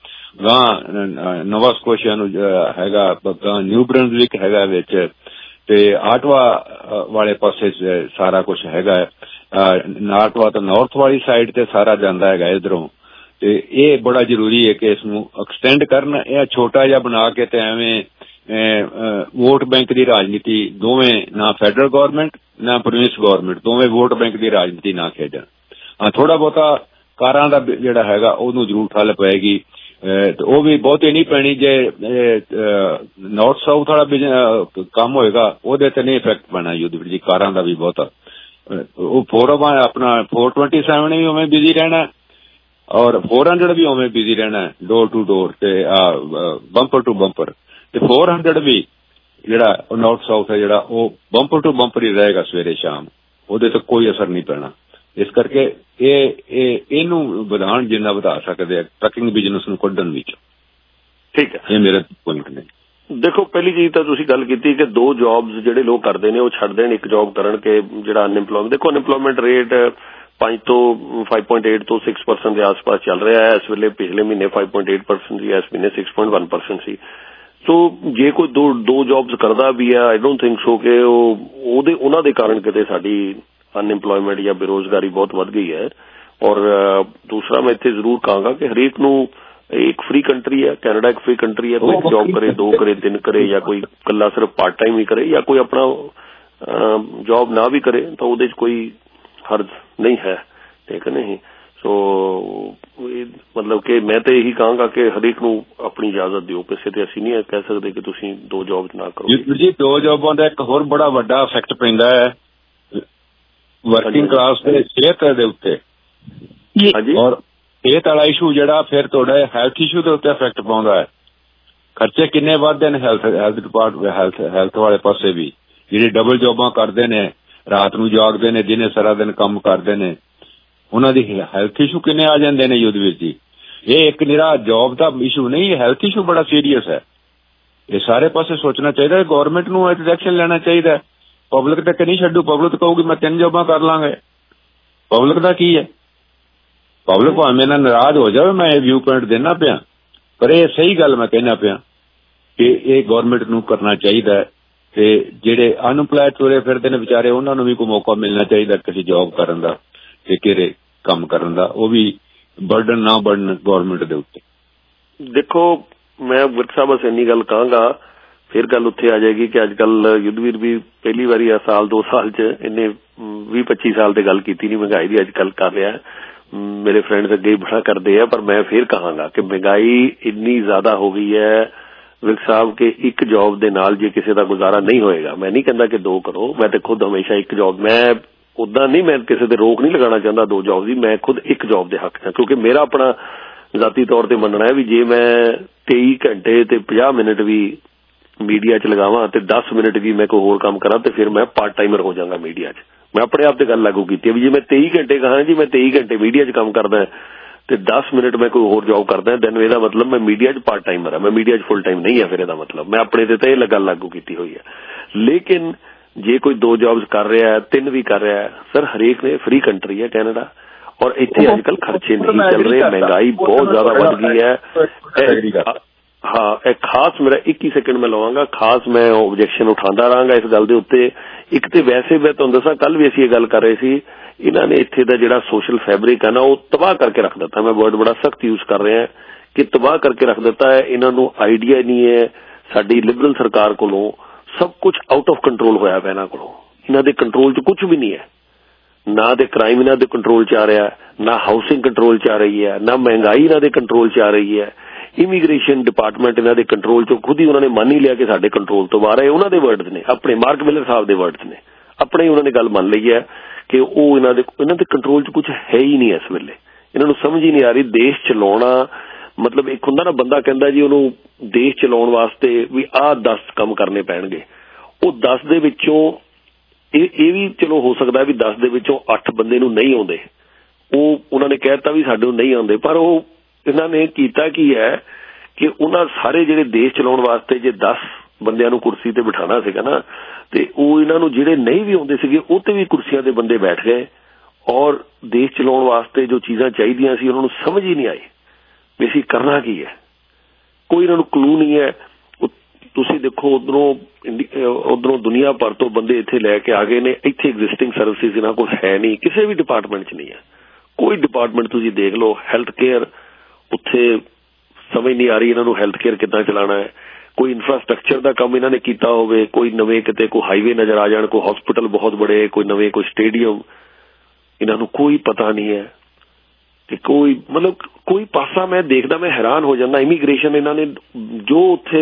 ਗਾਂ ਨੋਵਾ ਸਕੋਸ਼ੀਆ ਨੂੰ ਹੈਗਾ, ਨਿਊ ਬਰੰਜ਼ਵਿਕ ਹੈਗਾ ਵਿੱਚ, ਤੇ ਆਟਵਾ ਵਾਲੇ ਪਾਸੇ ਸਾਰਾ ਕੁਛ ਹੈਗਾ। ਆਟਵਾ ਤਾਂ ਨਾਰਥ ਵਾਲੀ ਸਾਈਡ ਤੇ ਸਾਰਾ ਜਾਂਦਾ ਹੈਗਾ ਇੱਧਰੋਂ। ਤੇ ਇਹ ਬੜਾ ਜ਼ਰੂਰੀ ਹੈ ਕਿ ਇਸ ਨੂੰ ਐਕਸਟੈਂਡ ਕਰਨ। ਇਹ ਛੋਟਾ ਜਿਹਾ ਬਣਾ ਕੇ ਤੇ ਐਵੇਂ ਵੋਟ ਬੈਂਕ ਦੀ ਰਾਜਨੀਤੀ ਦੋਵੇਂ, ਨਾ ਫੈਡਰਲ ਗੌਰਮੈਂਟ ਨਾ ਪ੍ਰੋਵਿੰਸ ਗੌਰਮੈਂਟ, ਦੋਵੇਂ ਵੋਟ ਬੈਂਕ ਦੀ ਰਾਜਨੀਤੀ ਨਾ ਖੇਡਣ। ਹਾਂ, ਥੋੜਾ ਬਹੁਤਾ ਕਾਰਾਂ ਦਾ ਜਿਹੜਾ ਹੈਗਾ ਉਹਨੂੰ ਜ਼ਰੂਰ ਠੱਲ ਪਏਗੀ, ਉਹ ਵੀ ਬਹੁਤੀ ਨਹੀਂ ਪੈਣੀ। ਜੇ ਨਾਰਥ ਸਾਊਥ ਵਾਲਾ ਕੰਮ ਹੋਏਗਾ ਉਹਦੇ ਤੇ ਨਹੀਂ ਇਫੈਕਟ ਪੈਣਾ ਯੁੱਧ ਵਿੱਚ ਜੀ, ਕਾਰਾਂ ਦਾ ਵੀ ਬਹੁਤਾ। ਉਹ ਫੋਰ ਆਪਣਾ ਫੋਰ ਟਵੈਂਟੀ ਸੈਵਨ ਵੀ ਉਵੇਂ ਬਿਜ਼ੀ ਰਹਿਣਾ ਔਰ ਫੋਰ ਹੰਡਰਡ ਵੀ ਉਵੇਂ ਬਿਜ਼ੀ ਰਹਿਣਾ ਡੋਰ ਟੂ ਡੋਰ ਤੇ ਬੰਪਰ ਟੂ ਬੰਪਰ। ਤੇ ਫੋਰ ਹੰਡਰਡ ਵੀ ਜਿਹੜਾ ਨਾਰਥ ਸਾਊਥ ਹੈ ਜਿਹੜਾ ਉਹ ਬੰਪਰ ਟੂ ਬੰਪਰ ਹੀ ਰਹੇਗਾ ਸਵੇਰੇ ਸ਼ਾਮ, ਉਹਦੇ ਤੇ ਕੋਈ ਅਸਰ ਨਹੀਂ ਪੈਣਾ। ਇਸ ਕਰਕੇ ਇਹ ਇਹ ਇਹਨੂੰ ਵਧਾਉਣ ਜਿੰਨਾ ਵਧਾ ਸਕਦੇ ਆ ਟਰੱਕਿੰਗ ਬਿਜ਼ਨਸ ਨੂੰ ਕੱਢਣ ਵਿੱਚ। ਠੀਕ ਹੈ, ਇਹ ਮੇਰੇ ਪੁਆਇੰਟ ਨੇ। ਦੇਖੋ ਪਹਿਲੀ ਚੀਜ਼ ਤਾਂ ਤੁਸੀਂ ਗੱਲ ਕੀਤੀ ਕਿ ਦੋ ਜੌਬਸ ਜਿਹੜੇ ਲੋਕ ਕਰਦੇ ਨੇ ਉਹ ਛੱਡ ਦੇਣ, ਇੱਕ ਜੌਬ ਕਰਨ ਕਿ ਜਿਹੜਾ ਅਨਇੰਪਲੋਇਮੈਂਟ। ਦੇਖੋ ਅਨਇੰਪਲੋਇਮੈਂਟ ਰੇਟ ਪੰਜ ਤੋਂ ਫਾਈਵ ਪੁਆਇੰਟ ਏਟ ਤੋਂ ਸਿਕਸ ਪਰਸੈਂਟ ਦੇ ਆਸ-ਪਾਸ ਚੱਲ ਰਿਹਾ ਹੈ ਇਸ ਵੇਲੇ। ਪਿਛਲੇ ਮਹੀਨੇ ਫਾਈਵ ਪੁਆਇੰਟ ਏਟ ਪਰਸੈਂਟ ਸੀ, ਇਸ ਮਹੀਨੇ ਸਿਕਸ ਪੁਆਇੰਟ ਵਨ ਪਰਸੈਂਟ ਸੀ। ਸੋ ਜੇ ਕੋਈ ਦੋ ਦੋ ਜੌਬਸ ਕਰਦਾ ਵੀ ਹੈ, ਆਈ ਡੋਂਟ ਥਿੰਕ ਸੋ ਕਿ ਉਹ ਉਹਦੇ ਉਹਨਾਂ ਦੇ ਕਾਰਨ ਕਿਤੇ ਸਾਡੀ ਅਨਇੰਪਲੋਇਮੈਂਟ ਜਾਂ ਬੇਰੋਜ਼ਗਾਰੀ ਬਹੁਤ ਵੱਧ ਗਈ ਹੈ। ਔਰ ਦੂਸਰਾ ਮੈਂ ਇੱਥੇ ਜ਼ਰੂਰ ਕਹਾਂਗਾ ਕਿ ਹਰੇਕ ਨੂੰ ਇੱਕ ਫ੍ਰੀ ਕੰਟਰੀ ਹੈ, ਕੈਨੇਡਾ ਇੱਕ ਫ੍ਰੀ ਕੰਟਰੀ ਹੈ। ਕੋਈ ਜੌਬ ਕਰੇ, ਦੋ ਕਰੇ, ਤਿੰਨ ਕਰੇ, ਜਾਂ ਕੋਈ ਇਕੱਲਾ ਸਿਰਫ ਪਾਰਟ ਟਾਈਮ ਹੀ ਕਰੇ, ਜਾਂ ਕੋਈ ਆਪਣਾ ਜੌਬ ਨਾ ਵੀ ਕਰੇ ਤਾਂ ਉਹਦੇ 'ਚ ਕੋਈ ਹਰਜ ਨਹੀਂ ਹੈ, ਠੀਕ ਨਹੀਂ। ਸੋ ਮਤਲਬ ਕਿ ਮੈਂ ਤਾਂ ਇਹੀ ਕਹਾਂਗਾ ਕਿ ਹਰੇਕ ਨੂੰ ਆਪਣੀ ਇਜਾਜ਼ਤ ਦਿਓ। ਕਿਸੇ ਤੇ ਅਸੀਂ ਨਹੀਂ ਕਹਿ ਸਕਦੇ ਕਿ ਤੁਸੀਂ ਦੋ ਜੌਬ ਨਾ ਕਰੋ ਜੀ। ਦੋ ਜੌਬਾਂ ਦਾ ਇੱਕ ਹੋਰ ਬੜਾ ਵੱਡਾ ਇਫੈਕਟ ਪੈਂਦਾ ਹੈ ਵਰਕਿੰਗ ਕਲਾਸ ਦੇ ਸਿਹਤ ਦੇ ਉੱਤੇ। ਔਰ ਸਿਹਤ ਵਾਲਾ ਇਸ਼ੂ ਜਿਹੜਾ ਫਿਰ ਤੁਹਾਡਾ ਹੈਲਥ ਇਸ਼ੂ ਦੇ ਉੱਤੇ ਇਫੈਕਟ ਪਾਉਂਦਾ ਹੈ। ਖਰਚੇ ਕਿੰਨੇ ਵੱਧਦੇ ਨੇ health health department health health ਵਾਲੇ ਪਾਸੇ ਵੀ। ਜਿਹੜੇ ਡਬਲ ਜੌਬਾਂ ਕਰਦੇ ਨੇ, ਰਾਤ ਨੂੰ ਜਾਗਦੇ ਨੇ, ਦਿਨੇ ਸਾਰਾ ਦਿਨ ਕੰਮ ਕਰਦੇ ਨੇ, ਉਹਨਾਂ ਦੀ ਹੈਲਥ ਇਸ਼ੂ ਕਿੰਨੇ ਆ ਜਾਂਦੇ ਨੇ ਯੁੱਧ ਵਿੱਚ ਜੀ। ਇਹ ਇੱਕ ਨਿਰਾ ਜੌਬ ਦਾ ਇਸ਼ੂ ਨਹੀਂ, ਹੈਲਥ ਇਸ਼ੂ ਬੜਾ ਸੀਰੀਅਸ ਹੈ। ਇਹ ਸਾਰੇ ਪਾਸੇ ਸੋਚਣਾ ਚਾਹੀਦਾ। ਗੌਰਮੈਂਟ ਨੂੰ ਇਹ ਐਕਸ਼ਨ ਲੈਣਾ ਚਾਹੀਦਾ। ਪਬਲਿਕ ਤਾਂ ਨਹੀਂ ਛੱਡੂ, ਪਬਲਿਕ ਕਹੂਗੀ ਮੈਂ ਤਿੰਨ ਜੌਬਾਂ ਕਰ ਲਾਂਗੇ। ਪਬਲਿਕ ਦਾ ਕੀ ਹੈ? ਪਬਲਿਕ ਭਾਵੇਂ ਨਾਲ ਨਾਰਾਜ਼ ਹੋ ਜਾਵੇ, ਮੈਂ ਇਹ ਵਿਊ ਪੁਆਇੰਟ ਦੇਣਾ ਪਿਆ, ਪਰ ਇਹ ਸਹੀ ਗੱਲ ਮੈਂ ਕਹਿਣਾ ਪਿਆ ਕਿ ਇਹ ਗੌਰਮੈਂਟ ਨੂੰ ਕਰਨਾ ਚਾਹੀਦਾ। ਤੇ ਜਿਹੜੇ ਅਨਪਲਾਇਡ ਤੁਰੇ ਫਿਰਦੇ ਨੇ ਵਿਚਾਰੇ, ਉਹਨਾਂ ਨੂੰ ਵੀ ਕੋਈ ਮੌਕਾ ਮਿਲਣਾ ਚਾਹੀਦਾ ਕਿਸੇ ਜੌਬ ਕਰਨ ਦਾ ਤੇ ਕਿਹੜੇ ਕੰਮ ਕਰਨ ਦਾ। ਉਹ ਵੀ ਬਰਡਨ ਨਾ ਬਣਨ ਗੌਰਮੈਂਟ ਦੇ ਉੱਤੇ। ਦੇਖੋ ਮੈਂ ਵਿਰਕ ਸਾਹਿਬ ਬਸ ਇੰਨੀ ਗੱਲ ਕਹਾਂਗਾ, ਫਿਰ ਗੱਲ ਉੱਥੇ ਆ ਜਾਏਗੀ ਕਿ ਅੱਜ ਕੱਲ ਯੁੱਧਵੀਰ ਵੀ ਪਹਿਲੀ ਵਾਰੀ ਆ ਸਾਲ ਦੋ ਸਾਲ ਚ ਇਹਨੇ ਵੀਹ ਪੱਚੀ ਸਾਲ ਤੇ ਗੱਲ ਕੀਤੀ ਨਹੀਂ ਮਹਿੰਗਾਈ ਦੀ, ਅੱਜ ਕੱਲ ਕਰ ਰਿਹਾ। ਮੇਰੇ ਫਰੈਂਡਸ ਅੱਗੇ ਹੀ ਬੜਾ ਕਰਦੇ ਆ, ਪਰ ਮੈਂ ਫਿਰ ਕਹਾਂਗਾ ਕਿ ਮਹਿੰਗਾਈ ਇੰਨੀ ਜ਼ਿਆਦਾ ਹੋ ਗਈ ਹੈ ਵਿਰਕ ਸਾਹਿਬ ਕਿ ਇੱਕ ਜੌਬ ਦੇ ਨਾਲ ਜੇ ਕਿਸੇ ਦਾ ਗੁਜ਼ਾਰਾ ਨਹੀਂ ਹੋਏਗਾ। ਮੈਂ ਨਹੀਂ ਕਹਿੰਦਾ ਕਿ ਦੋ ਕਰੋ, ਮੈਂ ਤੇ ਖੁਦ ਹਮੇਸ਼ਾ ਇੱਕ ਜੌਬ, ਮੈਂ ਉਦਾਂ ਨਹੀਂ, ਮੈਂ ਕਿਸੇ ਤੇ ਰੋਕ ਨਹੀਂ ਲਗਾਉਣਾ ਚਾਹੁੰਦਾ ਦੋ ਜੌਬ ਦੀ। ਮੈਂ ਖੁਦ ਇੱਕ ਜੌਬ ਦੇ ਹੱਕ ਚ, ਕਿਉਂਕਿ ਮੇਰਾ ਆਪਣਾ ਜ਼ਾਤੀ ਤੌਰ ਤੇ ਮੰਨਣਾ ਹੈ ਵੀ ਜੇ ਮੈਂ ਤੇਈ ਘੰਟੇ ਤੇ ਪੰਜਾਹ ਮਿੰਟ ਵੀ ਮੀਡੀਆ ਚ ਲਗਾਵਾਂ ਤੇ ਦਸ ਮਿੰਟ ਵੀ ਮੈਂ ਕੋਈ ਹੋਰ ਕੰਮ ਕਰਾਂ ਤੇ ਫਿਰ ਮੈਂ ਪਾਰਟ ਟਾਈਮਰ ਹੋ ਜਾਵਾਂਗਾ ਮੀਡੀਆ ਚ। ਮੈਂ ਆਪਣੇ ਆਪ ਤੇ ਗੱਲ ਲਾਗੂ ਕੀਤੀ ਵੀ ਜੇ ਮੈਂ ਤੇਈ ਘੰਟੇ ਕਹਾਂ ਜੀ ਮੈਂ ਤੇਈ ਘੰਟੇ ਮੀਡੀਆ ਚ ਕੰਮ ਕਰਦਾ ਤੇ ਦਸ ਮਿੰਟ ਮੈਂ ਕੋਈ ਹੋਰ ਜੌਬ ਕਰਦਾ, ਦੈਨ ਇਹਦਾ ਮਤਲਬ ਮੈਂ ਮੀਡੀਆ ਚ ਪਾਰਟ ਟਾਈਮਰ ਆ, ਮੈਂ ਮੀਡੀਆ ਚ ਫੁੱਲ ਟਾਈਮ ਨਹੀਂ ਆ। ਫਿਰ ਇਹਦਾ ਮਤਲਬ ਮੈਂ ਆਪਣੇ ਤੇ ਤਾਂ ਇਹ ਗੱਲ ਲਾਗੂ ਕੀਤੀ ਹੋਈ ਹੈ। ਲੇਕਿਨ ਜੇ ਕੋਈ ਦੋ ਜੌਬਸ ਕਰ ਰਿਹਾ, ਤਿੰਨ ਵੀ ਕਰ ਰਿਹਾ, ਸਰ ਹਰੇਕ ਨੇ ਫ੍ਰੀ ਕੰਟਰੀ ਹੈ ਕੈਨੇਡਾ, ਔਰ ਇੱਥੇ ਅੱਜ ਕੱਲ ਖਰਚੇ ਨਹੀਂ ਚੱਲ ਰਹੇ, ਮਹਿੰਗਾਈ ਬਹੁਤ ਜ਼ਿਆਦਾ ਵੱਧ ਗਈ ਹੈ। ਹਾਂ, ਇਹ ਖਾਸ ਮੇਰਾ ਇੱਕੀ ਸੈਕਿੰਡ ਮੈਂ ਲਵਾਂਗਾ, ਖਾਸ ਮੈਂ ਓਬਜੈਕਸ਼ਨ ਉਠਾਉਂਦਾ ਰਹਾਂਗਾ ਇਸ ਗੱਲ ਦੇ ਉੱਤੇ। ਇੱਕ ਤੇ ਵੈਸੇ ਮੈਂ ਤੁਹਾਨੂੰ ਦੱਸਾਂ, ਕੱਲ ਵੀ ਅਸੀਂ ਇਹ ਗੱਲ ਕਰ ਰਹੇ ਸੀ, ਇਹਨਾਂ ਨੇ ਇੱਥੇ ਦਾ ਜਿਹੜਾ ਸੋਸ਼ਲ ਫੈਬਰਿਕ ਹੈ ਨਾ ਉਹ ਤਬਾਹ ਕਰਕੇ ਰੱਖ ਦਿੱਤਾ। ਮੈਂ ਵਰਡ ਬੜਾ ਸਖਤ ਯੂਜ਼ ਕਰ ਰਿਹਾ ਕਿ ਤਬਾਹ ਕਰਕੇ ਰੱਖ ਦਿੱਤਾ ਹੈ। ਇਹਨਾਂ ਨੂੰ ਆਈਡੀਆ ਨਹੀਂ ਹੈ, ਸਾਡੀ ਲਿਬਰਲ ਸਰਕਾਰ ਕੋਲੋਂ ਸਭ ਕੁਝ ਆਊਟ ਆਫ ਕੰਟਰੋਲ ਹੋਇਆ ਪਿਆ ਇਹਨਾਂ ਕੋਲੋਂ। ਇਹਨਾਂ ਦੇ ਕੰਟਰੋਲ 'ਚ ਕੁਝ ਵੀ ਨਹੀਂ ਹੈ, ਨਾ ਦੇ ਕ੍ਰਾਈਮ ਇਹਨਾਂ ਦੇ ਕੰਟਰੋਲ 'ਚ ਆ ਰਿਹਾ, ਨਾ ਹਾਊਸਿੰਗ ਕੰਟਰੋਲ 'ਚ ਆ ਰਹੀ ਹੈ, ਨਾ ਮਹਿੰਗਾਈ ਇਹਨਾਂ ਦੇ ਕੰਟਰੋਲ 'ਚ ਆ ਰਹੀ ਹੈ। ਇਮੀਗ੍ਰੇਸ਼ਨ ਡਿਪਾਰਟਮੈਂਟ ਇਹਨਾਂ ਦੇ ਕੰਟਰੋਲ 'ਚੋਂ ਖੁਦ ਹੀ ਉਹਨਾਂ ਨੇ ਮੰਨ ਹੀ ਲਿਆ ਕਿ ਸਾਡੇ ਕੰਟਰੋਲ ਤੋਂ ਬਾਹਰ ਹੈ। ਉਹਨਾਂ ਦੇ ਵਰਡਸ ਨੇ, ਆਪਣੇ ਮਾਰਕ ਮਿਲਰ ਸਾਹਿਬ ਦੇ ਵਰਡਸ ਨੇ, ਆਪਣੇ ਹੀ ਉਹਨਾਂ ਨੇ ਗੱਲ ਮੰਨ ਲਈ ਹੈ ਕਿ ਉਹ ਇਹਨਾਂ ਦੇ ਇਹਨਾਂ ਦੇ ਕੰਟਰੋਲ 'ਚ ਕੁਝ ਹੈ ਹੀ ਨਹੀਂ ਇਸ ਵੇਲੇ। ਇਹਨਾਂ ਨੂੰ ਸਮਝ ਹੀ ਨਹੀਂ ਆ ਰਹੀ ਦੇਸ਼ ਚਲਾਉਣਾ ਮਤਲਬ। ਇੱਕ ਹੁੰਦਾ ਨਾ ਬੰਦਾ ਕਹਿੰਦਾ ਜੀ ਉਹਨੂੰ ਦੇਸ਼ ਚਲਾਉਣ ਵਾਸਤੇ ਵੀ ਆਹ ਦਸ ਕੰਮ ਕਰਨੇ ਪੈਣਗੇ, ਉਹ ਦਸ ਦੇ ਵਿੱਚੋਂ ਇਹ ਇਹ ਵੀ ਚਲੋ ਹੋ ਸਕਦਾ ਵੀ ਦਸ ਦੇ ਵਿੱਚੋਂ ਅੱਠ ਬੰਦੇ ਨੂੰ ਨਹੀਂ ਆਉਂਦੇ, ਉਹ ਉਹਨਾਂ ਨੇ ਕਹਿ ਦਿੱਤਾ ਵੀ ਸਾਡੇ ਨੂੰ ਨਹੀਂ ਆਉਂਦੇ। ਪਰ ਉਹ ਇਹਨਾਂ ਨੇ ਕੀਤਾ ਕੀ ਹੈ ਕਿ ਉਹਨਾਂ ਸਾਰੇ ਜਿਹੜੇ ਦੇਸ਼ ਚਲਾਉਣ ਵਾਸਤੇ ਜੇ ਦਸ ਬੰਦਿਆਂ ਨੂੰ ਕੁਰਸੀ ਤੇ ਬਿਠਾਉਣਾ ਸੀਗਾ ਨਾ, ਤੇ ਉਹ ਇਹਨਾਂ ਨੂੰ ਜਿਹੜੇ ਨਹੀਂ ਵੀ ਆਉਂਦੇ ਸੀਗੇ ਉਹ ਤੇ ਵੀ ਕੁਰਸੀਆਂ ਦੇ ਬੰਦੇ ਬੈਠ ਗਏ, ਔਰ ਦੇਸ਼ ਚਲਾਉਣ ਵਾਸਤੇ ਜੋ ਚੀਜ਼ਾਂ ਚਾਹੀਦੀਆਂ ਸੀ ਉਹਨਾਂ ਨੂੰ ਸਮਝ ਹੀ ਨਹੀਂ ਆਈ ਵੀ ਅਸੀਂ ਕਰਨਾ ਕੀ ਹੈ। ਕੋਈ ਇਹਨਾਂ ਨੂੰ ਕਲੂ ਨਹੀਂ ਹੈ। ਤੁਸੀਂ ਦੇਖੋ ਉਧਰੋਂ ਉਧਰੋਂ ਦੁਨੀਆ ਭਰ ਤੋਂ ਬੰਦੇ ਇੱਥੇ ਲੈ ਕੇ ਆ ਗਏ ਨੇ, ਇੱਥੇ ਐਗਜ਼ਿਸਟਿੰਗ ਸਰਵਿਸਿਜ਼ ਇਹਨਾਂ ਕੋਲ ਹੈ ਨਹੀਂ, ਕਿਸੇ ਵੀ ਡਿਪਾਰਟਮੈਂਟ 'ਚ ਨਹੀਂ ਹੈ। ਕੋਈ ਡਿਪਾਰਟਮੈਂਟ ਤੁਸੀਂ ਦੇਖ ਲਓ, ਹੈਲਥ ਕੇਅਰ ਉੱਥੇ ਸਮਝ ਨਹੀਂ ਆ ਰਹੀ ਇਹਨਾਂ ਨੂੰ ਹੈਲਥ ਕੇਅਰ ਕਿੱਦਾਂ ਚਲਾਉਣਾ ਹੈ। ਕੋਈ ਇਨਫਰਾਸਟਰਕਚਰ ਦਾ ਕੰਮ ਇਹਨਾਂ ਨੇ ਕੀਤਾ ਹੋਵੇ, ਕੋਈ ਨਵੇਂ ਕਿਤੇ ਕੋਈ ਹਾਈਵੇ ਨਜ਼ਰ ਆ ਜਾਣ, ਕੋਈ ਹਸਪੀਟਲ ਬਹੁਤ ਬੜੇ, ਕੋਈ ਨਵੇਂ ਕੋਈ ਸਟੇਡੀਅਮ, ਇਹਨਾਂ ਨੂੰ ਕੋਈ ਪਤਾ ਨਹੀਂ ਹੈ। ਤੇ ਕੋਈ ਮਤਲਬ ਕੋਈ ਪਾਸਾ ਮੈਂ ਦੇਖਦਾ ਮੈਂ ਹੈਰਾਨ ਹੋ ਜਾਂਦਾ। ਇਮੀਗ੍ਰੇਸ਼ਨ ਇਹਨਾਂ ਨੇ ਜੋ ਉੱਥੇ